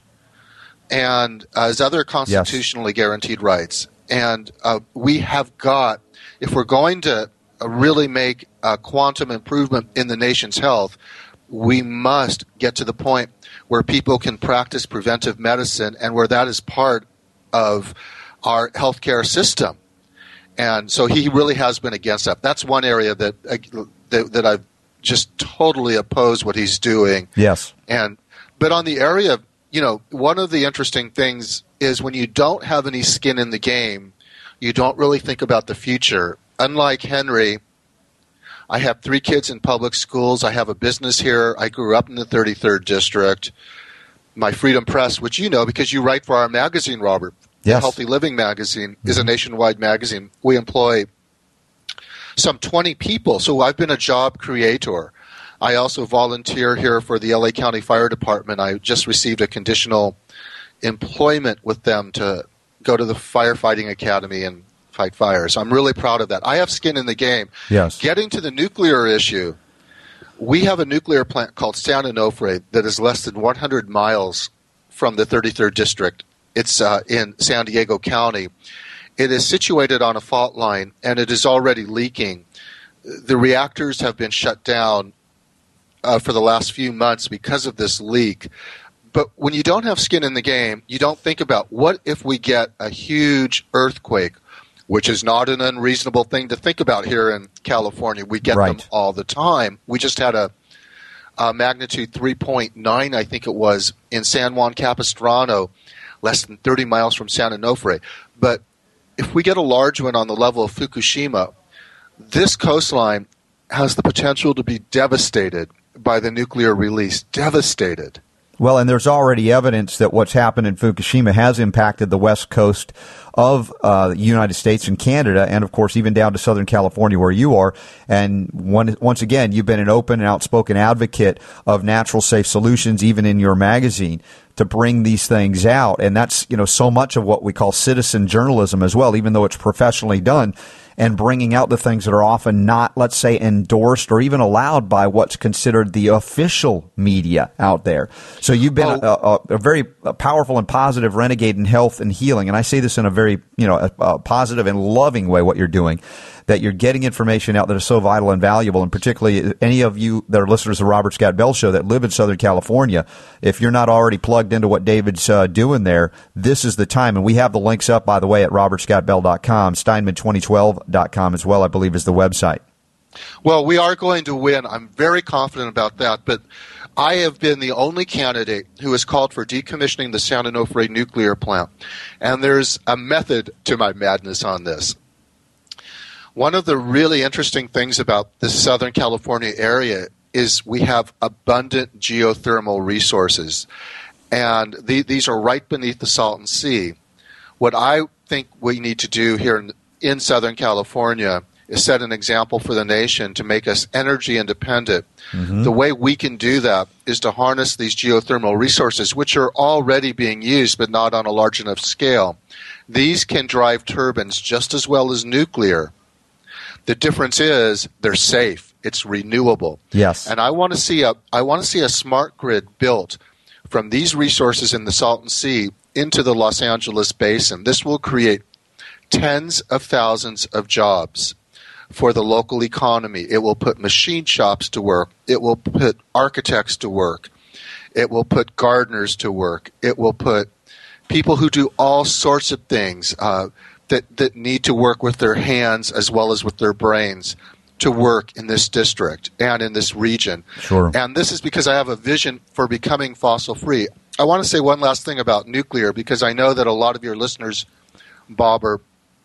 and as other constitutionally yes. guaranteed rights. And uh, we have got, if we're going to uh, really make a quantum improvement in the nation's health, we must get to the point where people can practice preventive medicine and where that is part of our healthcare system. And so he really has been against that. That's one area that uh, that, that I've just totally opposed what he's doing. Yes. And but on the area, you know, one of the interesting things is when you don't have any skin in the game, you don't really think about the future. Unlike Henry, I have three kids in public schools. I have a business here. I grew up in the thirty-third District. My Freedom Press, which you know because you write for our magazine, Robert, yes. the Healthy Living magazine, mm-hmm. is a nationwide magazine. We employ some twenty people, so I've been a job creator. I also volunteer here for the L A County Fire Department. I just received a conditional employment with them to go to the firefighting academy and fight fires. I'm really proud of that. I have skin in the game. Yes. Getting to the nuclear issue, we have a nuclear plant called San Onofre that is less than one hundred miles from the thirty-third District. It's uh, in San Diego County. It is situated on a fault line, and it is already leaking. The reactors have been shut down uh, for the last few months because of this leak. But when you don't have skin in the game, you don't think about what if we get a huge earthquake, which is not an unreasonable thing to think about here in California. We get right. them all the time. We just had a, a magnitude three point nine, I think it was, in San Juan Capistrano, less than thirty miles from San Onofre. But if we get a large one on the level of Fukushima, this coastline has the potential to be devastated by the nuclear release. Devastated. Well, and there's already evidence that what's happened in Fukushima has impacted the west coast of uh, the United States and Canada, and, of course, even down to Southern California where you are. And one, once again, you've been an open and outspoken advocate of natural, safe solutions, even in your magazine, to bring these things out. And that's, you know, so much of what we call citizen journalism as well, even though it's professionally done, and bringing out the things that are often not, let's say, endorsed or even allowed by what's considered the official media out there. So you've been oh. a, a, a very powerful and positive renegade in health and healing. And I say this in a very, you know, a, a positive and loving way, what you're doing, that you're getting information out that is so vital and valuable. And particularly any of you that are listeners to the Robert Scott Bell Show that live in Southern California, if you're not already plugged into what David's uh, doing there, this is the time. And we have the links up, by the way, at robert scott bell dot com. Steinman twenty twelve dot com as well, I believe, is the website. Well, we are going to win. I'm very confident about that. But I have been the only candidate who has called for decommissioning the San Onofre nuclear plant. And there's a method to my madness on this. One of the really interesting things about the Southern California area is we have abundant geothermal resources. And the, these are right beneath the Salton Sea. What I think we need to do here in, in Southern California is set an example for the nation to make us energy independent. Mm-hmm. The way we can do that is to harness these geothermal resources, which are already being used but not on a large enough scale. These can drive turbines just as well as nuclear. The difference is they're safe. It's renewable. Yes. And I want to see a I want to see a smart grid built from these resources in the Salton Sea into the Los Angeles basin. This will create tens of thousands of jobs for the local economy. It will put machine shops to work. It will put architects to work. It will put gardeners to work. It will put people who do all sorts of things uh, that, that need to work with their hands as well as with their brains to work in this district and in this region. Sure. And this is because I have a vision for becoming fossil-free. I want to say one last thing about nuclear because I know that a lot of your listeners, Bob, are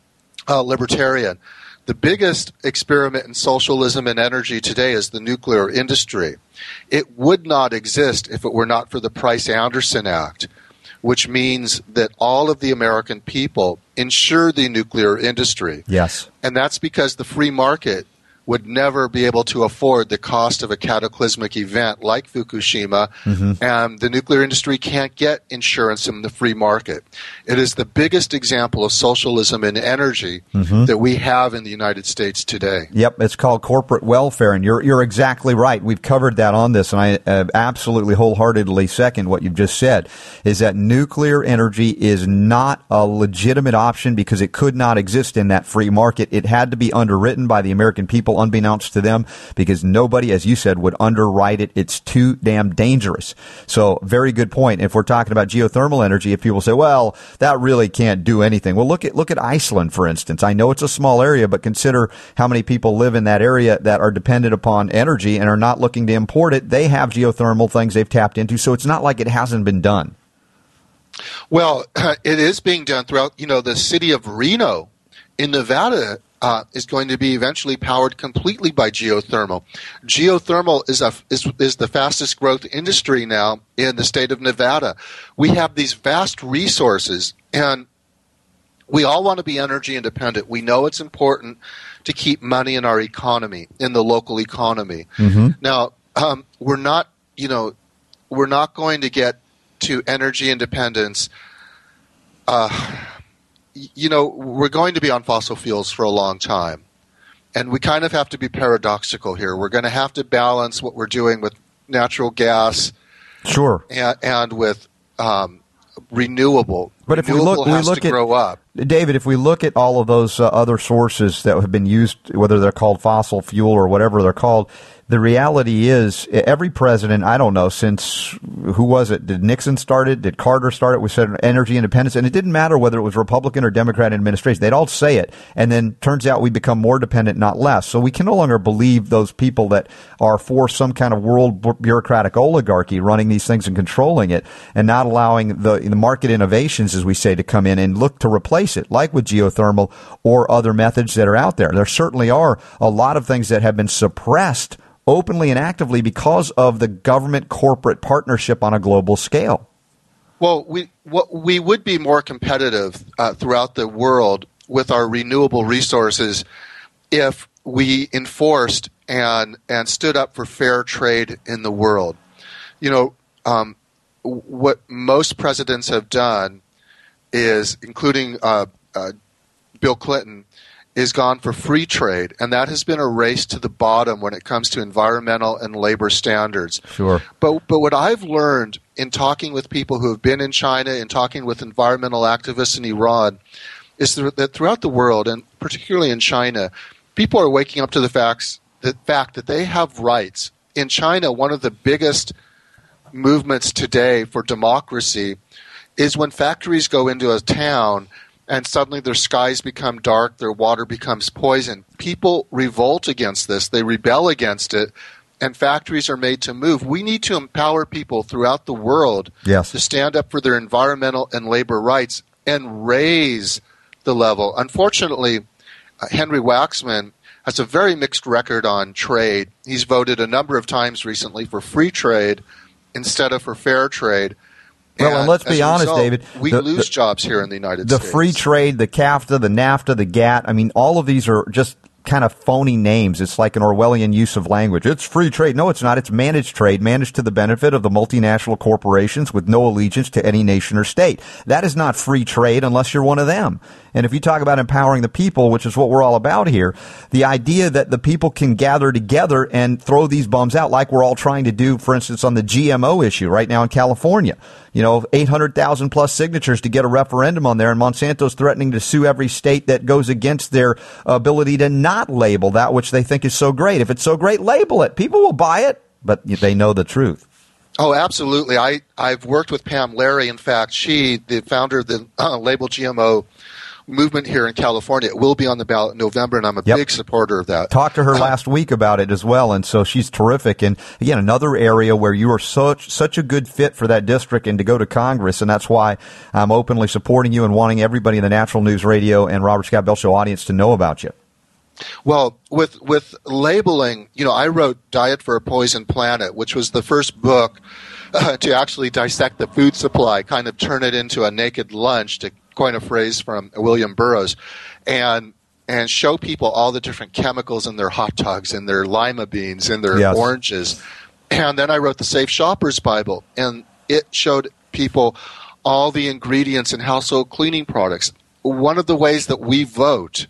uh, libertarian. The biggest experiment in socialism and energy today is the nuclear industry. It would not exist if it were not for the Price-Anderson Act, which means that all of the American people insure the nuclear industry. Yes. And that's because the free market would never be able to afford the cost of a cataclysmic event like Fukushima, mm-hmm. and the nuclear industry can't get insurance in the free market. It is the biggest example of socialism in energy mm-hmm. that we have in the United States today. Yep, it's called corporate welfare, and you're you're exactly right. We've covered that on this, and I uh, absolutely wholeheartedly second what you've just said, is that nuclear energy is not a legitimate option because it could not exist in that free market. It had to be underwritten by the American people people unbeknownst to them, because nobody, as you said, would underwrite it. It's too damn dangerous. So very good point. If we're talking about geothermal energy, if people say, well, that really can't do anything. Well, look at look at Iceland, for instance. I know it's a small area, but consider how many people live in that area that are dependent upon energy and are not looking to import it. They have geothermal things they've tapped into, so it's not like it hasn't been done. Well, it is being done throughout, you know, the city of Reno in Nevada uh, is going to be eventually powered completely by geothermal. Geothermal is, a, is, is the fastest growth industry now in the state of Nevada. We have these vast resources, and we all want to be energy independent. We know it's important to keep money in our economy, in the local economy. Mm-hmm. Now, um, we're not, you know, we're not going to get to energy independence. Uh, you know, we're going to be on fossil fuels for a long time. And we kind of have to be paradoxical here. We're going to have to balance what we're doing with natural gas, sure, and, and with um, renewable. But if renewable we look, has we look to at, grow up. David, if we look at all of those uh, other sources that have been used, whether they're called fossil fuel or whatever they're called, the reality is every president, I don't know, since, who was it? Did Nixon start it? Did Carter start it? We said energy independence. And it didn't matter whether it was Republican or Democrat administration. They'd all say it. And then turns out we become more dependent, not less. So we can no longer believe those people that are for some kind of world bureaucratic oligarchy running these things and controlling it and not allowing the, the market innovations, as we say, to come in and look to replace it, like with geothermal or other methods that are out there. There certainly are a lot of things that have been suppressed openly and actively because of the government corporate partnership on a global scale. Well, we what, we would be more competitive uh, throughout the world with our renewable resources if we enforced and and stood up for fair trade in the world. You know, um, what most presidents have done is, including uh, uh, Bill Clinton, is gone for free trade, and that has been a race to the bottom when it comes to environmental and labor standards. Sure. But but what I've learned in talking with people who have been in China and talking with environmental activists in Iran is that throughout the world, and particularly in China, people are waking up to the facts, the fact that they have rights. In China, one of the biggest movements today for democracy is when factories go into a town and suddenly their skies become dark, their water becomes poison. People revolt against this. They rebel against it, and factories are made to move. We need to empower people throughout the world yes. to stand up for their environmental and labor rights and raise the level. Unfortunately, uh, Henry Waxman has a very mixed record on trade. He's voted a number of times recently for free trade instead of for fair trade. Well, and, and let's be honest, result, David. We the, lose the, jobs here in the United the States. The free trade, the CAFTA, the NAFTA, the GATT, I mean, all of these are just kind of phony names. It's like an Orwellian use of language. It's free trade. No, it's not. It's managed trade, managed to the benefit of the multinational corporations with no allegiance to any nation or state. That is not free trade unless you're one of them. And if you talk about empowering the people, which is what we're all about here, the idea that the people can gather together and throw these bums out like we're all trying to do, for instance, on the G M O issue right now in California. You know, eight hundred thousand plus signatures to get a referendum on there, and Monsanto's threatening to sue every state that goes against their ability to not label that which they think is so great. If it's so great, label it. People will buy it, but they know the truth. Oh, absolutely. I, I've worked with Pam Larry. In fact, she, the founder of the uh, Label G M O movement here in California, it will be on the ballot in November, and I'm a yep. big supporter of that. Talked to her last week about it as well, and so she's terrific. And again, another area where you are such such a good fit for that district and to go to Congress, and that's why I'm openly supporting you and wanting everybody in the Natural News Radio and Robert Scott Bell Show audience to know about you. Well, with with labeling, you know, I wrote Diet for a Poison Planet, which was the first book uh, to actually dissect the food supply, kind of turn it into a naked lunch, to coin a phrase from William Burroughs, and and show people all the different chemicals in their hot dogs, in their lima beans, in their yes. oranges. And then I wrote the Safe Shopper's Bible, and it showed people all the ingredients in household cleaning products. One of the ways that we vote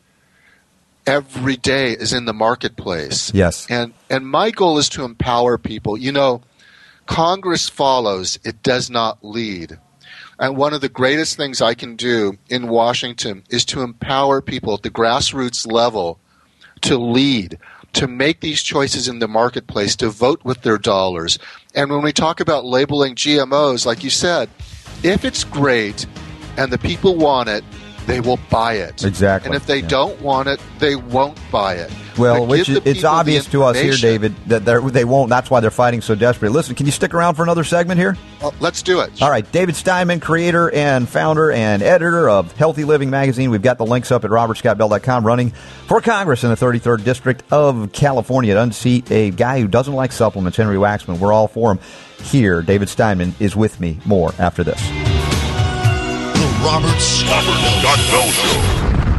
every day is in the marketplace. Yes. And and my goal is to empower people. You know, Congress follows, it does not lead. And one of the greatest things I can do in Washington is to empower people at the grassroots level to lead, to make these choices in the marketplace, to vote with their dollars. And when we talk about labeling G M Os, like you said, if it's great and the people want it, they will buy it. Exactly. And if they yeah. don't want it, they won't buy it. Well, but which is, it's obvious to us here, David, that they won't. That's why they're fighting so desperately. Listen, can you stick around for another segment here? Well, let's do it. All right. David Steinman, creator and founder and editor of Healthy Living Magazine. We've got the links up at robert scott bell dot com. Running for Congress in the thirty-third District of California to unseat a guy who doesn't like supplements, Henry Waxman. We're all for him here. David Steinman is with me. More after this. The Robert Scott Bell Show.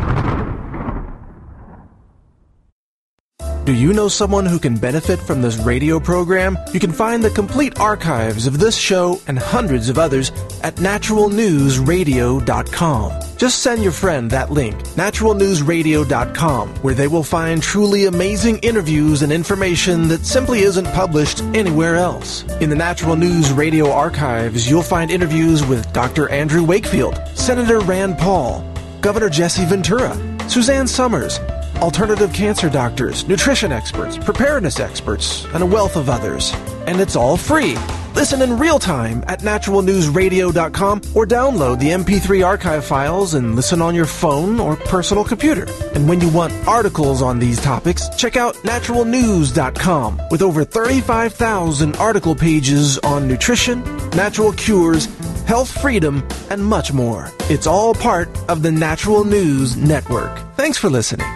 Do you know someone who can benefit from this radio program? You can find the complete archives of this show and hundreds of others at natural news radio dot com. Just send your friend that link, natural news radio dot com, where they will find truly amazing interviews and information that simply isn't published anywhere else. In the Natural News Radio archives, you'll find interviews with Doctor Andrew Wakefield, Senator Rand Paul, Governor Jesse Ventura, Suzanne Summers, alternative cancer doctors, nutrition experts, preparedness experts, and a wealth of others. And it's all free. Listen in real time at natural news radio dot com or download the M P three archive files and listen on your phone or personal computer. And when you want articles on these topics, check out natural news dot com with over thirty-five thousand article pages on nutrition, natural cures, health freedom, and much more. It's all part of the Natural News Network. Thanks for listening.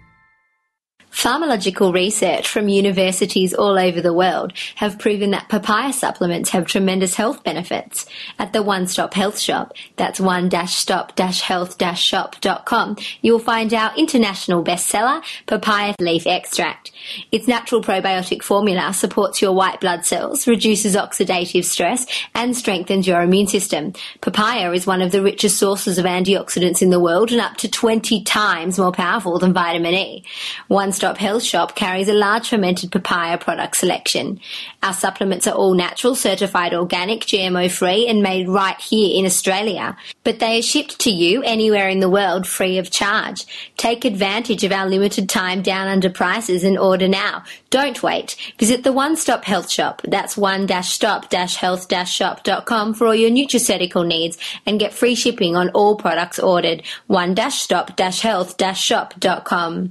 Pharmacological research from universities all over the world have proven that papaya supplements have tremendous health benefits. At the One Stop Health Shop, that's one stop health shop dot com, you'll find our international bestseller, papaya leaf extract. Its natural probiotic formula supports your white blood cells, reduces oxidative stress, and strengthens your immune system. Papaya is one of the richest sources of antioxidants in the world and up to twenty times more powerful than vitamin E. One Stop Health Shop carries a large fermented papaya product selection. Our supplements are all natural, certified organic, G M O free, and made right here in Australia. But they are shipped to you anywhere in the world free of charge. Take advantage of our limited time down under prices and order now. Don't wait. Visit the One Stop Health Shop. That's one stop health shop dot com for all your nutraceutical needs and get free shipping on all products ordered. one stop health shop dot com.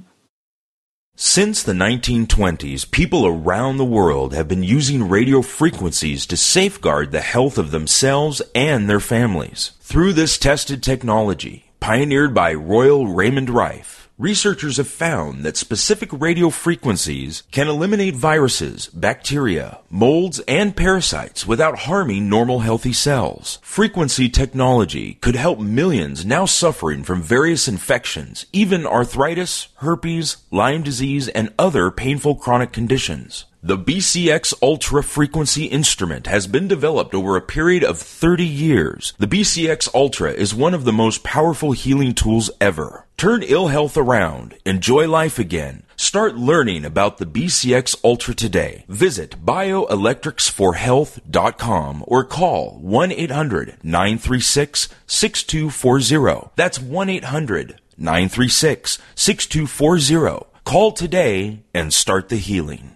Since the nineteen twenties, people around the world have been using radio frequencies to safeguard the health of themselves and their families. Through this tested technology, pioneered by Royal Raymond Rife, researchers have found that specific radio frequencies can eliminate viruses, bacteria, molds, and parasites without harming normal healthy cells. Frequency technology could help millions now suffering from various infections, even arthritis, herpes, Lyme disease, and other painful chronic conditions. The B C X Ultra frequency instrument has been developed over a period of thirty years. The B C X Ultra is one of the most powerful healing tools ever. Turn ill health around. Enjoy life again. Start learning about the B C X Ultra today. Visit bioelectrics for health dot com or call one eight hundred nine three six six two four zero. That's one eight hundred nine three six six two four zero. Call today and start the healing.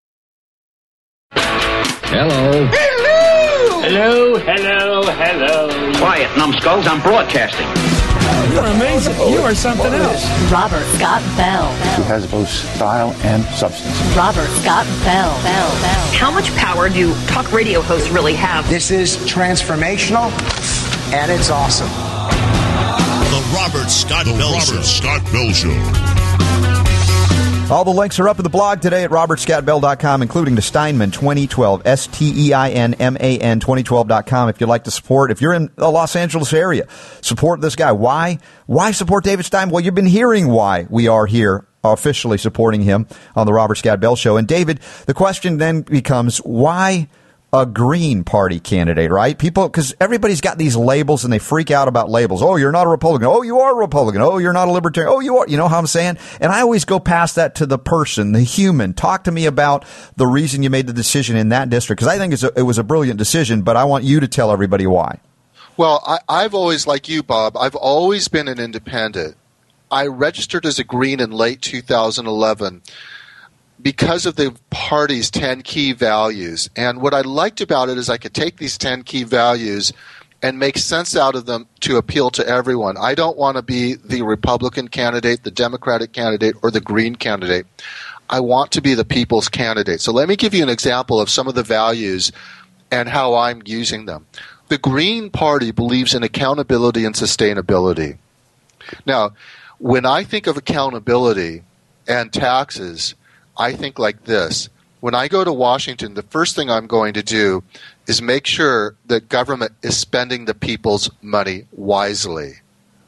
Hello. Hello. Hello, hello, hello. Quiet, numbskulls. I'm broadcasting. You're amazing. You are something else. Robert Scott Bell. He has both style and substance. Robert Scott Bell. Bell. Bell. How much power do talk radio hosts really have? This is transformational, and it's awesome. The Robert Scott the Bell Robert Show. Scott Bell Show. All the links are up at the blog today at robert scott bell dot com, including the Steinman twenty twelve, S T E I N M A N twenty twelve dot com if you'd like to support. If you're in the Los Angeles area, support this guy. Why? Why support David Steinman? Well, you've been hearing why we are here officially supporting him on the Robert Scott Bell Show. And David, the question then becomes, why a Green Party candidate, right? People, because everybody's got these labels and they freak out about labels. Oh, you're not a Republican. Oh, you are a Republican. Oh, you're not a Libertarian. Oh, you are. You know how I'm saying? And I always go past that to the person, the human. Talk to me about the reason you made the decision in that district, because I think it's a, it was a brilliant decision, but I want you to tell everybody why. Well, I, I've always, like you, Bob, I've always been an independent. I registered as a Green in late two thousand eleven because of the party's ten key values. And what I liked about it is I could take these ten key values and make sense out of them to appeal to everyone. I don't want to be the Republican candidate, the Democratic candidate, or the Green candidate. I want to be the people's candidate. So let me give you an example of some of the values and how I'm using them. The Green Party believes in accountability and sustainability. Now, when I think of accountability and taxes, I think like this. When I go to Washington, the first thing I'm going to do is make sure that government is spending the people's money wisely.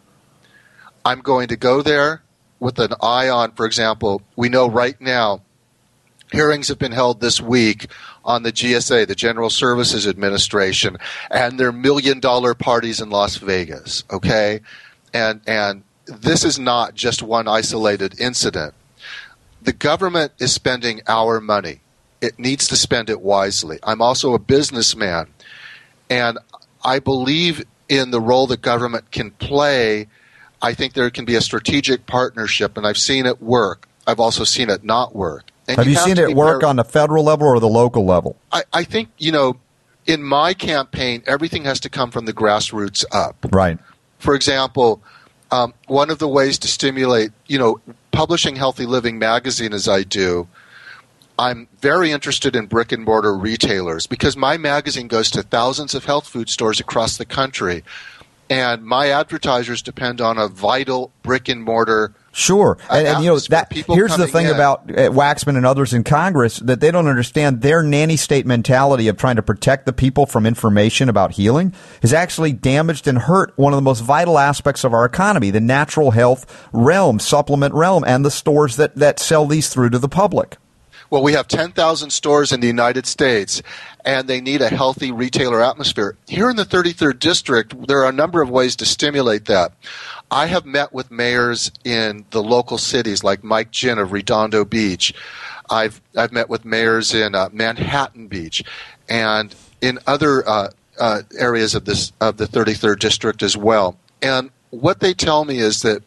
I'm going to go there with an eye on, for example, we know right now hearings have been held this week on the G S A, the General Services Administration, and their million-dollar parties in Las Vegas, okay? And and this is not just one isolated incident. The government is spending our money. It needs to spend it wisely. I'm also a businessman, and I believe in the role that government can play. I think there can be a strategic partnership, and I've seen it work. I've also seen it not work. And have you, you have seen it work very, on the federal level or the local level? I, I think, you know, in my campaign, everything has to come from the grassroots up. Right. For example, um, one of the ways to stimulate, you know, publishing Healthy Living magazine as I do, I'm very interested in brick and mortar retailers because my magazine goes to thousands of health food stores across the country. And my advertisers depend on a vital brick and mortar. Sure, and, and you know that. Here's the thing in. about uh, Waxman and others in Congress that they don't understand. Their nanny state mentality of trying to protect the people from information about healing has actually damaged and hurt one of the most vital aspects of our economy: the natural health realm, supplement realm, and the stores that that sell these through to the public. Well, we have ten thousand stores in the United States, and they need a healthy retailer atmosphere. Here in the thirty-third District, there are a number of ways to stimulate that. I have met with mayors in the local cities like Mike Ginn of Redondo Beach. I've I've met with mayors in uh, Manhattan Beach and in other uh, uh, areas of this of the thirty-third District as well. And what they tell me is that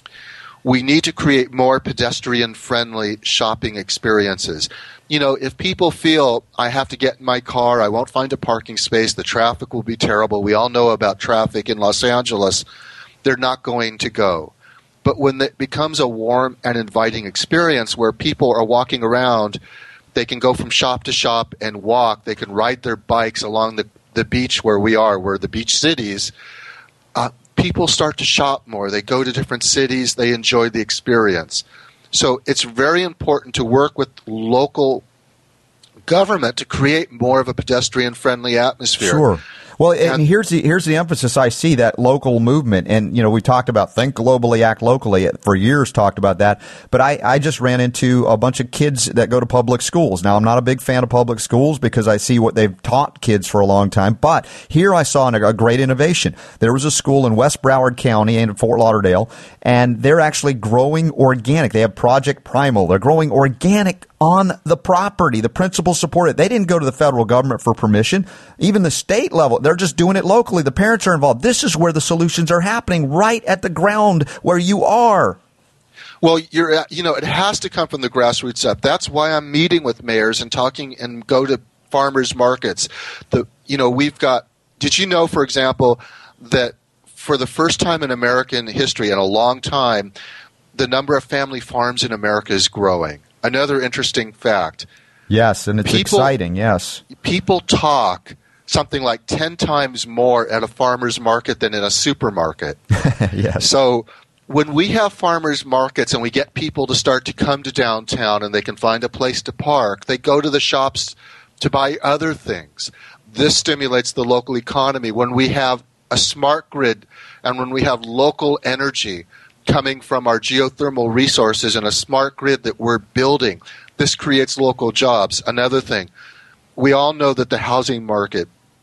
we need to create more pedestrian-friendly shopping experiences. You know, if people feel I have to get in my car, I won't find a parking space, the traffic will be terrible. We all know about traffic in Los Angeles. They're not going to go. But when it becomes a warm and inviting experience where people are walking around, they can go from shop to shop and walk. They can ride their bikes along the, the beach where we are, where the beach cities. Uh, people start to shop more. They go to different cities. They enjoy the experience. So it's very important to work with local government to create more of a pedestrian-friendly atmosphere. Sure. Well, and, and here's the here's the emphasis I see, that local movement. And, you know, we talked about think globally, act locally for years, talked about that. But I, I just ran into a bunch of kids that go to public schools. Now, I'm not a big fan of public schools because I see what they've taught kids for a long time. But here I saw a, a great innovation. There was a school in West Broward County in Fort Lauderdale, and they're actually growing organic. They have Project Primal. They're growing organic on the property. The principals support it. They didn't go to the federal government for permission. Even the state level, they're just doing it locally. The parents are involved. This is where the solutions are happening, right at the ground where you are. Well, you're, you know, it has to come from the grassroots up. That's why I'm meeting with mayors and talking and go to farmers markets. The, you know, we've got, did you know, for example, that for the first time in American history in a long time, the number of family farms in America is growing. Another interesting fact. Yes, and it's people, exciting, yes. People talk something like ten times more at a farmer's market than in a supermarket. Yes. So when we have farmers markets and we get people to start to come to downtown and they can find a place to park, they go to the shops to buy other things. This stimulates the local economy. When we have a smart grid and when we have local energy coming from our geothermal resources and a smart grid that we're building, this creates local jobs. Another thing, we all know that the housing market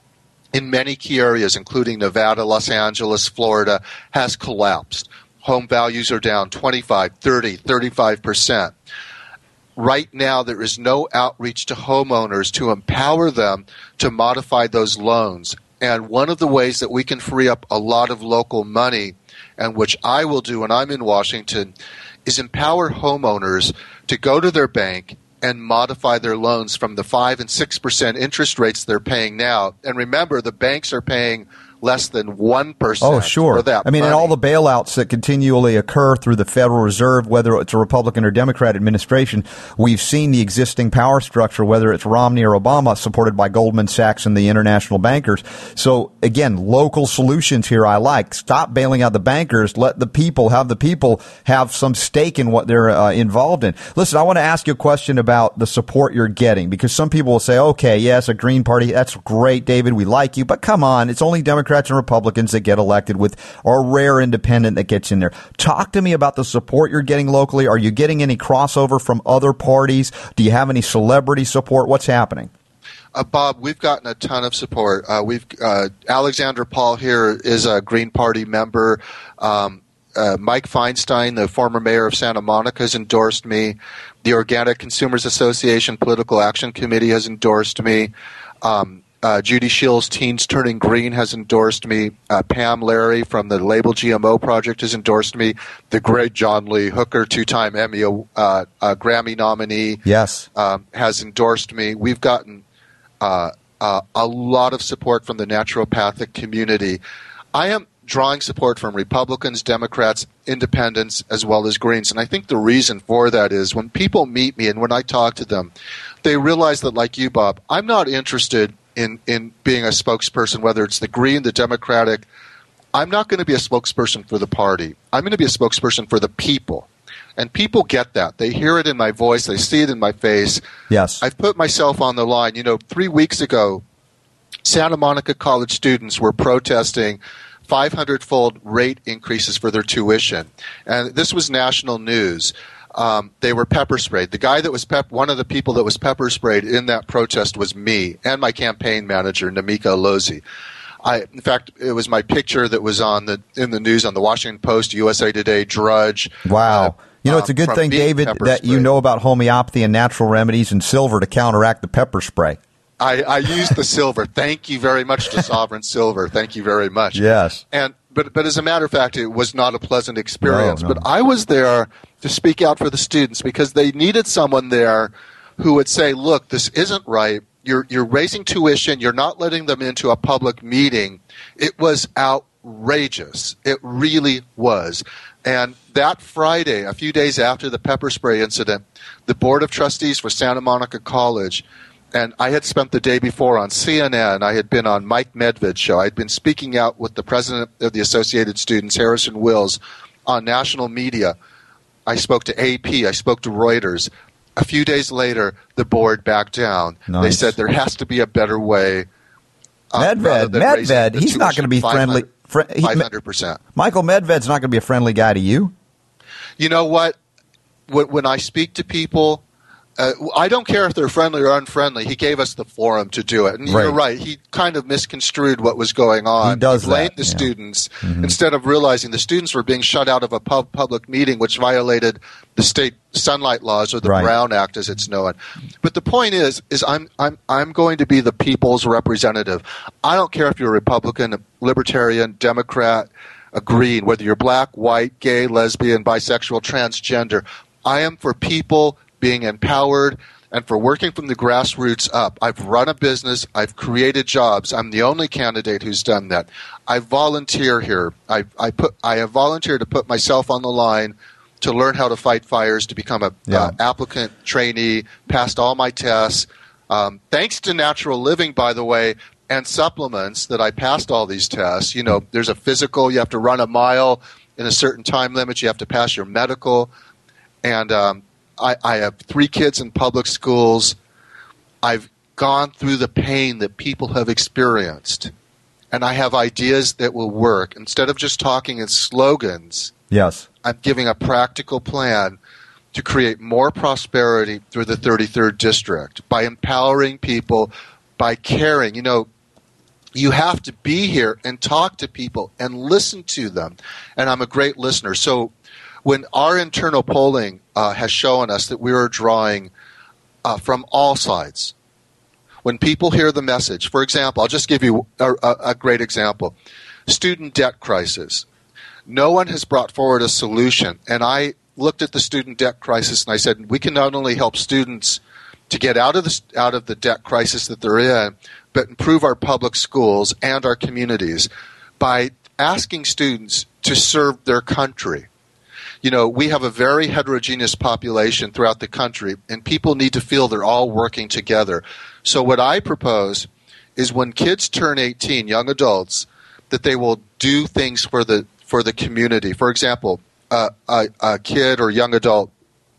in many key areas, including Nevada, Los Angeles, Florida, has collapsed. Home values are down twenty-five, thirty, thirty-five percent. Right now, there is no outreach to homeowners to empower them to modify those loans. And one of the ways that we can free up a lot of local money and which I will do when I'm in Washington, is empower homeowners to go to their bank and modify their loans from the five and six percent interest rates they're paying now. And remember, the banks are paying less than one percent. Oh, sure. For that I mean, money. and all the bailouts that continually occur through the Federal Reserve, whether it's a Republican or Democrat administration, we've seen the existing power structure, whether it's Romney or Obama, supported by Goldman Sachs and the international bankers. So, again, local solutions here I like. Stop bailing out the bankers. Let the people, have the people have some stake in what they're uh, involved in. Listen, I want to ask you a question about the support you're getting, because some people will say, okay, yes, a Green Party, that's great, David, we like you, but come on, it's only Democrats Democrats and Republicans that get elected with, or a rare independent that gets in there. Talk to me about the support you're getting locally. Are you getting any crossover from other parties? Do you have any celebrity support? What's happening? Uh, Bob, we've gotten a ton of support. Uh, we've uh, Alexander Paul here is a Green Party member. Um, uh, Mike Feinstein, the former mayor of Santa Monica, has endorsed me. The Organic Consumers Association Political Action Committee has endorsed me. Um, Uh, Judy Shields, Teens Turning Green, has endorsed me. Uh, Pam Larry from the Label G M O Project has endorsed me. The great John Lee Hooker, two-time Emmy uh, uh, Grammy nominee, yes, um, has endorsed me. We've gotten uh, uh, a lot of support from the naturopathic community. I am drawing support from Republicans, Democrats, Independents, as well as Greens. And I think the reason for that is when people meet me and when I talk to them, they realize that, like you, Bob, I'm not interested in, in being a spokesperson, whether it's the Green, the Democratic. I'm not going to be a spokesperson for the party. I'm going to be a spokesperson for the people. And people get that. They hear it in my voice. They see it in my face. Yes. I've put myself on the line. You know, three weeks ago, Santa Monica College students were protesting five hundred fold rate increases for their tuition. And this was national news. Um, they were pepper sprayed. The guy that was pep- one of the people that was pepper sprayed in that protest was me and my campaign manager, Namika Alozi. I, in fact, it was my picture that was on the in the news on the Washington Post, U S A Today, Drudge. Wow. Uh, you know, it's a good uh, thing, David, that you know about homeopathy and natural remedies and silver to counteract the pepper spray. I, I used the silver. Thank you very much to Sovereign Silver. Thank you very much. Yes. And but but as a matter of fact, it was not a pleasant experience. No, no. But I was there to speak out for the students because they needed someone there who would say, "Look, this isn't right. You're you're raising tuition. You're not letting them into a public meeting." It was outrageous. It really was. And that Friday, a few days after the pepper spray incident, the Board of Trustees for Santa Monica College. And I had spent the day before on C N N. I had been on Mike Medved's show. I had been speaking out with the president of the Associated Students, Harrison Wills, on national media. I spoke to A P. I spoke to Reuters. A few days later, the board backed down. Nice. They said there has to be a better way. Uh, Medved, Medved, he's not going to be friendly. five hundred percent. Michael Medved's not going to be a friendly guy to you. You know what? When I speak to people, Uh, I don't care if they're friendly or unfriendly. He gave us the forum to do it. And right. You're right. He kind of misconstrued what was going on. He does he blamed that, the yeah. students Mm-hmm. instead of realizing the students were being shut out of a pub- public meeting, which violated the state sunlight laws, or the Right. Brown Act, as it's known. But the point is, is I'm I'm I'm going to be the people's representative. I don't care if you're a Republican, Libertarian, Democrat, a Green, whether you're black, white, gay, lesbian, bisexual, transgender. I am for people being empowered and for working from the grassroots up. I've run a business. I've created jobs. I'm the only candidate who's done that. I volunteer here. I, I put. I have volunteered to put myself on the line to learn how to fight fires, to become a Yeah. uh, applicant trainee, passed all my tests. Um, thanks to Natural Living, by the way, and supplements that I passed all these tests. You know, there's a physical. You have to run a mile in a certain time limit. You have to pass your medical. And um, I, I have three kids in public schools. I've gone through the pain that people have experienced, and I have ideas that will work. Instead of just talking in slogans, Yes. I'm giving a practical plan to create more prosperity through the thirty-third District by empowering people, by caring. You know, you have to be here and talk to people and listen to them, and I'm a great listener. So when our internal polling uh, has shown us that we are drawing uh, from all sides, when people hear the message, for example, I'll just give you a, a, a great example. Student debt crisis. No one has brought forward a solution. And I looked at the student debt crisis and I said, we can not only help students to get out of the out of the debt crisis that they're in, but improve our public schools and our communities by asking students to serve their country. You know, we have a very heterogeneous population throughout the country, and people need to feel they're all working together. So what I propose is when kids turn eighteen, young adults, that they will do things for the for the community. For example, uh, a, a kid or young adult,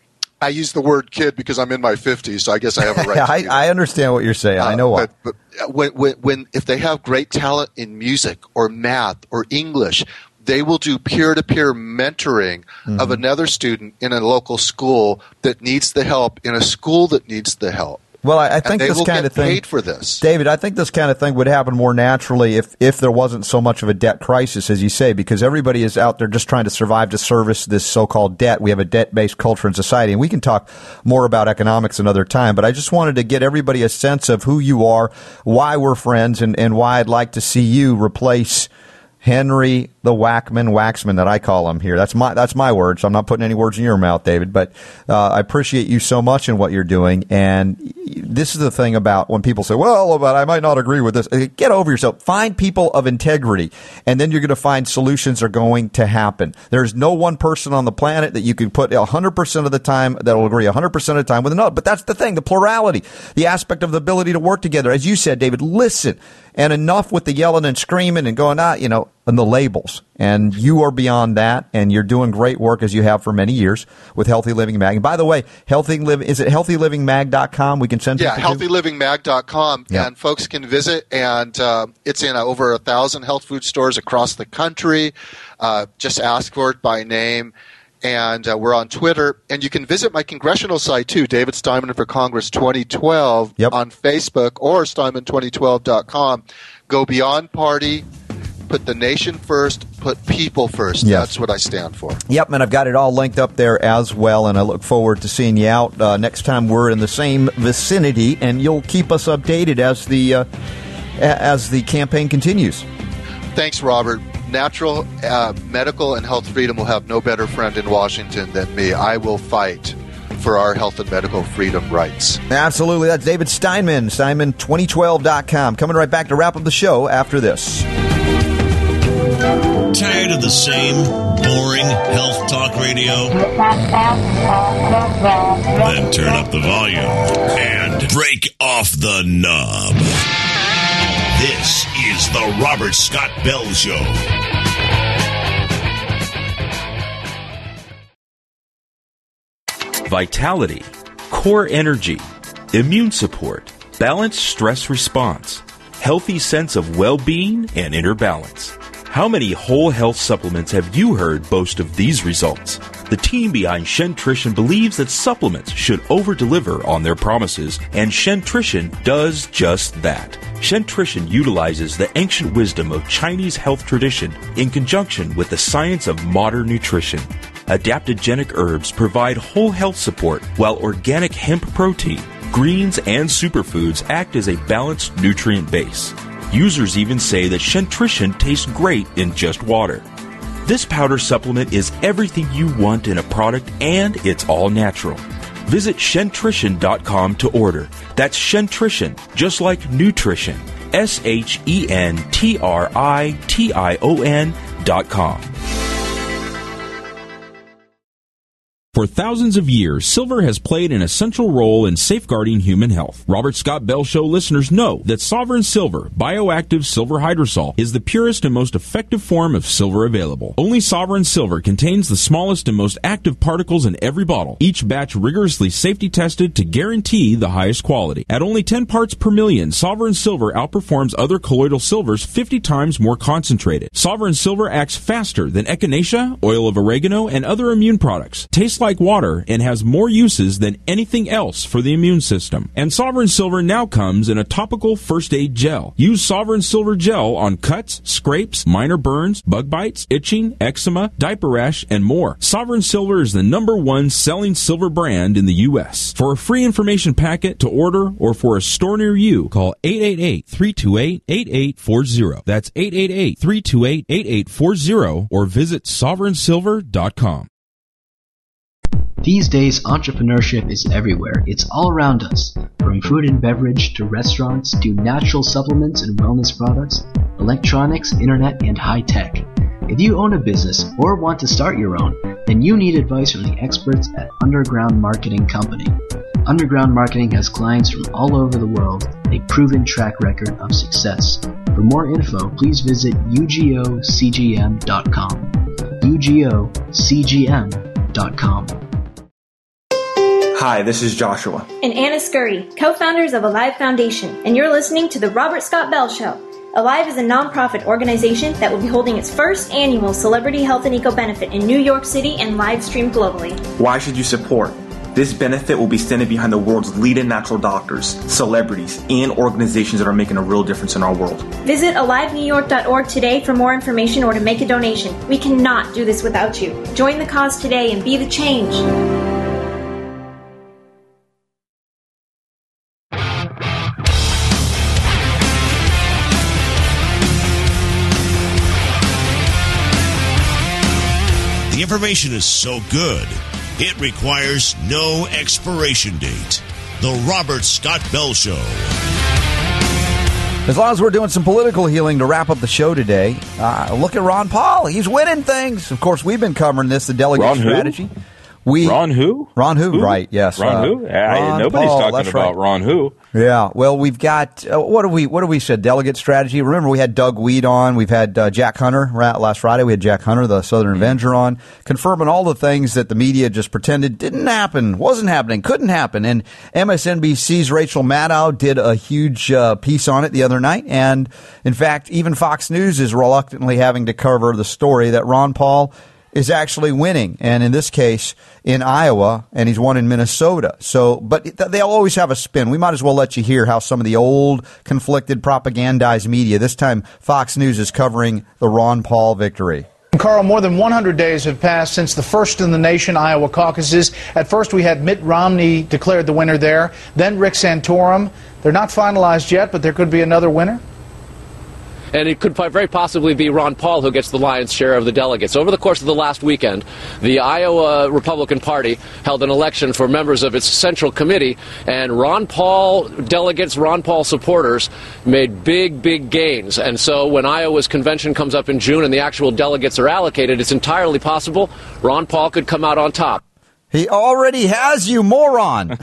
I use the word kid because I'm in my fifties, so I guess I have a right to I, use I understand what you're saying. I know uh, what. But, but when, when, when if they have great talent in music or math or English, they will do peer-to-peer mentoring mm-hmm. of another student in a local school that needs the help in a school that needs the help. Well, I, I think and they this will kind get of thing, paid for this. David, I think this kind of thing would happen more naturally if, if there wasn't so much of a debt crisis, as you say, because everybody is out there just trying to survive to service this so-called debt. We have a debt-based culture in society, and we can talk more about economics another time, but I just wanted to get everybody a sense of who you are, why we're friends, and, and why I'd like to see you replace Henry the Whackman, Waxman that I call him here. That's my that's my words. So I'm not putting any words in your mouth, David. But uh, I appreciate you so much in what you're doing. And this is the thing about when people say, well, but I might not agree with this. Get over yourself. Find people of integrity, and then you're going to find solutions are going to happen. There's no one person on the planet that you can put one hundred percent of the time that will agree one hundred percent of the time with another. But that's the thing, the plurality, the aspect of the ability to work together. As you said, David, listen. And enough with the yelling and screaming and going, ah, you know, and the labels. And you are beyond that, and you're doing great work as you have for many years with Healthy Living Mag. And by the way, Healthy Live is it healthy living mag dot com? We can send yeah, people healthy living mag dot com, yeah. and folks can visit. And uh, it's in uh, over a thousand health food stores across the country. Uh, just ask for it by name. And uh, we're on Twitter. And you can visit my congressional site, too, David Steinman for Congress twenty twelve yep. on Facebook or Steinman twenty twelve dot com. Go beyond party. Put the nation first. Put people first. Yes. That's what I stand for. Yep, and I've got it all linked up there as well, and I look forward to seeing you out uh, next time we're in the same vicinity, and you'll keep us updated as the uh, as the campaign continues. Thanks, Robert. Natural, uh, medical, and health freedom will have no better friend in Washington than me. I will fight for our health and medical freedom rights. Absolutely. That's David Steinman, Steinman twenty twelve dot com. Coming right back to wrap up the show after this. Tired of the same boring health talk radio? Then turn up the volume and break off the knob. This is the Robert Scott Bell Show. Vitality, core energy, immune support, balanced stress response, healthy sense of well-being and inner balance. How many whole health supplements have you heard boast of these results? The team behind Shentrition believes that supplements should over-deliver on their promises, and Shentrition does just that. Shentrition utilizes the ancient wisdom of Chinese health tradition in conjunction with the science of modern nutrition. Adaptogenic herbs provide whole health support, while organic hemp protein, greens, and superfoods act as a balanced nutrient base. Users even say that Shentrition tastes great in just water. This powder supplement is everything you want in a product, and it's all natural. Visit Shentrition dot com to order. That's Shentrition, just like nutrition. S H E N T R I T I O N dot com. For thousands of years, silver has played an essential role in safeguarding human health. Robert Scott Bell Show listeners know that Sovereign Silver, bioactive silver hydrosol, is the purest and most effective form of silver available. Only Sovereign Silver contains the smallest and most active particles in every bottle, each batch rigorously safety tested to guarantee the highest quality. At only ten parts per million, Sovereign Silver outperforms other colloidal silvers fifty times more concentrated. Sovereign Silver acts faster than echinacea, oil of oregano, and other immune products. Tastes like like water and has more uses than anything else for the immune system. And Sovereign Silver now comes in a topical first aid gel. Use Sovereign Silver gel on cuts, scrapes, minor burns, bug bites, itching, eczema, diaper rash, and more. Sovereign Silver is the number one selling silver brand in the U S. For a free information packet to order or for a store near you, call eight eight eight, three two eight, eight eight four zero. That's eight eight eight, three two eight, eight eight four zero or visit sovereign silver dot com. These days, entrepreneurship is everywhere. It's all around us. From food and beverage to restaurants to natural supplements and wellness products, electronics, internet, and high tech. If you own a business or want to start your own, then you need advice from the experts at Underground Marketing Company. Underground Marketing has clients from all over the world, a proven track record of success. For more info, please visit U G O C G M dot com. U G O C G M dot com. Hi, this is Joshua. And Anna Scurry, co-founders of Alive Foundation, and you're listening to The Robert Scott Bell Show. Alive is a nonprofit organization that will be holding its first annual Celebrity Health and Eco Benefit in New York City and live streamed globally. Why should you support? This benefit will be standing behind the world's leading natural doctors, celebrities, and organizations that are making a real difference in our world. Visit alive new york dot org today for more information or to make a donation. We cannot do this without you. Join the cause today and be the change. The information is so good, it requires no expiration date. The Robert Scott Bell Show. As long as we're doing some political healing to wrap up the show today, uh, look at Ron Paul. He's winning things. Of course, we've been covering this, the delegate Ron strategy. Who? We, Ron who? Ron who, who? right, yes. Ron uh, who? Ron Nobody's Paul, talking about right. Ron who. Yeah, well, we've got, uh, what do we what do we said, delegate strategy. Remember, we had Doug Weed on. We've had uh, Jack Hunter right, last Friday. We had Jack Hunter, the Southern mm-hmm. Avenger, on, confirming all the things that the media just pretended didn't happen, wasn't happening, couldn't happen. And M S N B C's Rachel Maddow did a huge uh, piece on it the other night. And, in fact, even Fox News is reluctantly having to cover the story that Ron Paul is actually winning, and in this case, in Iowa, and he's won in Minnesota. So, but they'll always have a spin. We might as well let you hear how some of the old, conflicted, propagandized media, this time Fox News, is covering the Ron Paul victory. Carl, more than one hundred days have passed since the first in the nation Iowa caucuses. At first, we had Mitt Romney declared the winner there, then Rick Santorum. They're not finalized yet, but there could be another winner. And it could very possibly be Ron Paul who gets the lion's share of the delegates. Over the course of the last weekend, the Iowa Republican Party held an election for members of its Central Committee, and Ron Paul delegates, Ron Paul supporters, made big, big gains. And so when Iowa's convention comes up in June and the actual delegates are allocated, it's entirely possible Ron Paul could come out on top. He already has you, moron.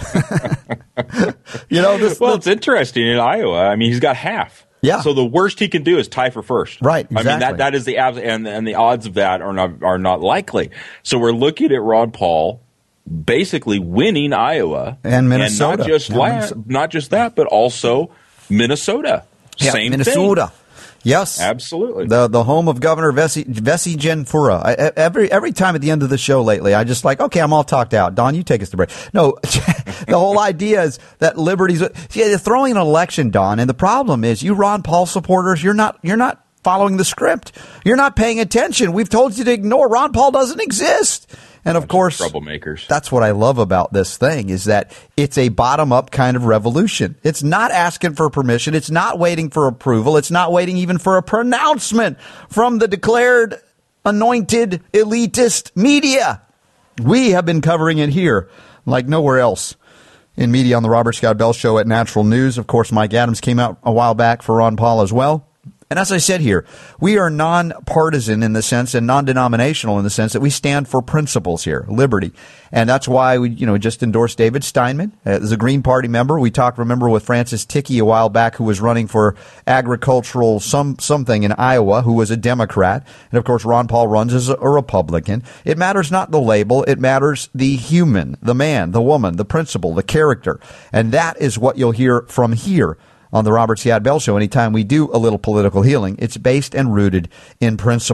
you know, this. Well, it's interesting in Iowa. I mean, he's got half. Yeah. So the worst he can do is tie for first. Right. Exactly. I mean, that, that is the abs- and and the odds of that are not are not likely. So we're looking at Ron Paul basically winning Iowa and Minnesota, and not just yeah, la- Minnesota. not just that, but also Minnesota. Yeah, Same Minnesota. thing. Yes, absolutely. The the home of Governor Vesey Vesey Genfura. I, every every time at the end of the show lately, I just like, okay, I'm all talked out. Don, you take us to break. No, the whole idea is that liberties. See, they're throwing an election, Don, and the problem is, you Ron Paul supporters, you're not you're not following the script. You're not paying attention. We've told you to ignore. Ron Paul doesn't exist. And of course, troublemakers. That's what I love about this thing, is that it's a bottom-up kind of revolution. It's not asking for permission. It's not waiting for approval. It's not waiting even for a pronouncement from the declared anointed elitist media. We have been covering it here like nowhere else in media on the Robert Scott Bell Show at Natural News. Of course, Mike Adams came out a while back for Ron Paul as well. And as I said here, we are nonpartisan in the sense, and non-denominational in the sense that we stand for principles here, liberty. And that's why we, you know, just endorsed David Steinman as a Green Party member. We talked, remember, with Francis Tickey a while back, who was running for agricultural some something in Iowa, who was a Democrat. And, of course, Ron Paul runs as a Republican. It matters not the label. It matters the human, the man, the woman, the principle, the character. And that is what you'll hear from here on the Robert Scott Bell Show. Anytime we do a little political healing, it's based and rooted in principle.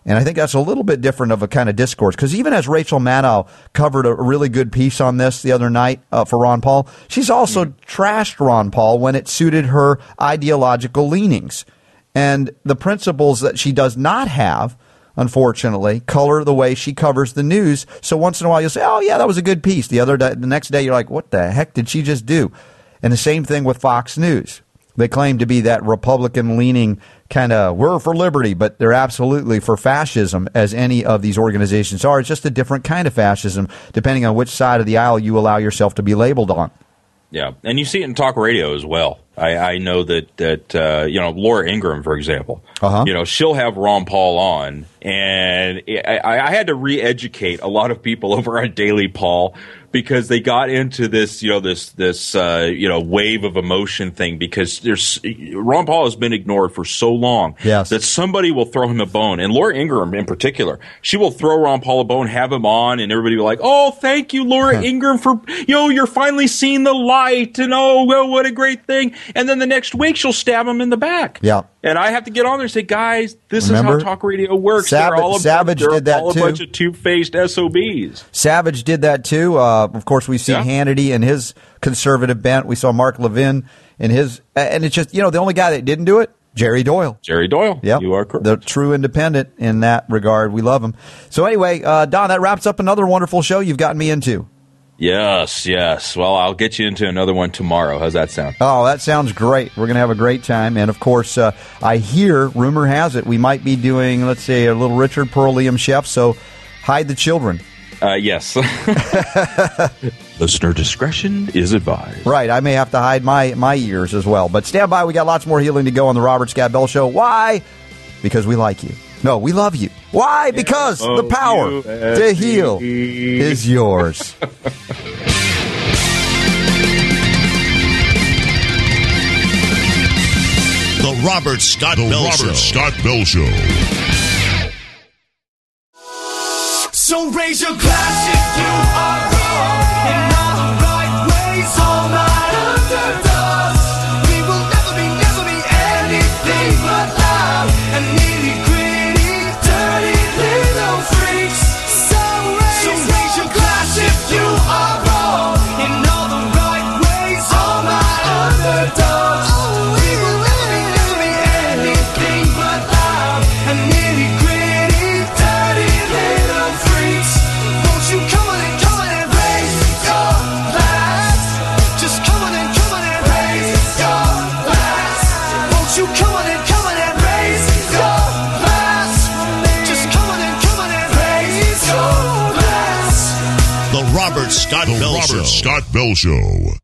And I think that's a little bit different of a kind of discourse, because even as Rachel Maddow covered a really good piece on this the other night uh, for Ron Paul, she's also mm. trashed Ron Paul when it suited her ideological leanings. And the principles that she does not have, unfortunately, color the way she covers the news. So once in a while you'll say, oh, yeah, that was a good piece. The other day, the next day you're like, what the heck did she just do? And the same thing with Fox News. They claim to be that Republican-leaning kind of, we're for liberty, but they're absolutely for fascism, as any of these organizations are. It's just a different kind of fascism, depending on which side of the aisle you allow yourself to be labeled on. Yeah, and you see it in talk radio as well. I, I know that, that uh, you know, Laura Ingraham, for example, uh-huh. you know, she'll have Ron Paul on, and I, I had to re-educate a lot of people over on Daily Paul, because they got into this, you know, this, this, uh, you know, wave of emotion thing, because there's, Ron Paul has been ignored for so long yes. that somebody will throw him a bone. And Laura Ingraham in particular, she will throw Ron Paul a bone, have him on, and everybody will be like, oh, thank you, Laura Ingraham, for, you know, you're finally seeing the light, and oh, well, what a great thing. And then the next week she'll stab him in the back. Yeah. And I have to get on there and say, guys, this Remember? is how talk radio works. Sav- they're all a, Savage they're did that all a too. bunch of two-faced S O Bs. Savage did that too. Uh, of course, we've seen Yeah. Hannity and his conservative bent. We saw Mark Levin and his, and it's just, you know, the only guy that didn't do it, Jerry Doyle. Jerry Doyle. Yeah, you are correct. The true independent in that regard. We love him. So anyway, uh, Don, that wraps up another wonderful show you've gotten me into. Yes, yes. Well, I'll get you into another one tomorrow. How's that sound? Oh, that sounds great. We're going to have a great time. And, of course, uh, I hear, rumor has it, we might be doing, let's say, a little Richard Pearl-Liam Chef, so hide the children. Uh, yes. Listener discretion is advised. Right. I may have to hide my, my ears as well. But stand by. We got lots more healing to go on the Robert Scott Bell Show. Why? Because we like you. No, we love you. Why? Because the power to heal is yours. The Robert Scott the Bell Robert Show. Scott Bell Show. So raise your glass if you are wrong in all the right ways. All my underdogs, we will never be, never be anything but loud and nitty gritty, dirty little freaks. So raise, so raise your glass if you are wrong in all the right ways. All my underdogs, we will never be, never be anything but loud and nitty gritty, dirty little freaks. Won't you come on and come on and raise your glass? Just come on and come on and raise your glass. Won't you come on and come on and raise your glass? Just come on and come on and raise your glass. The Robert Scott The Bell Robert Show. Scott Bell Show.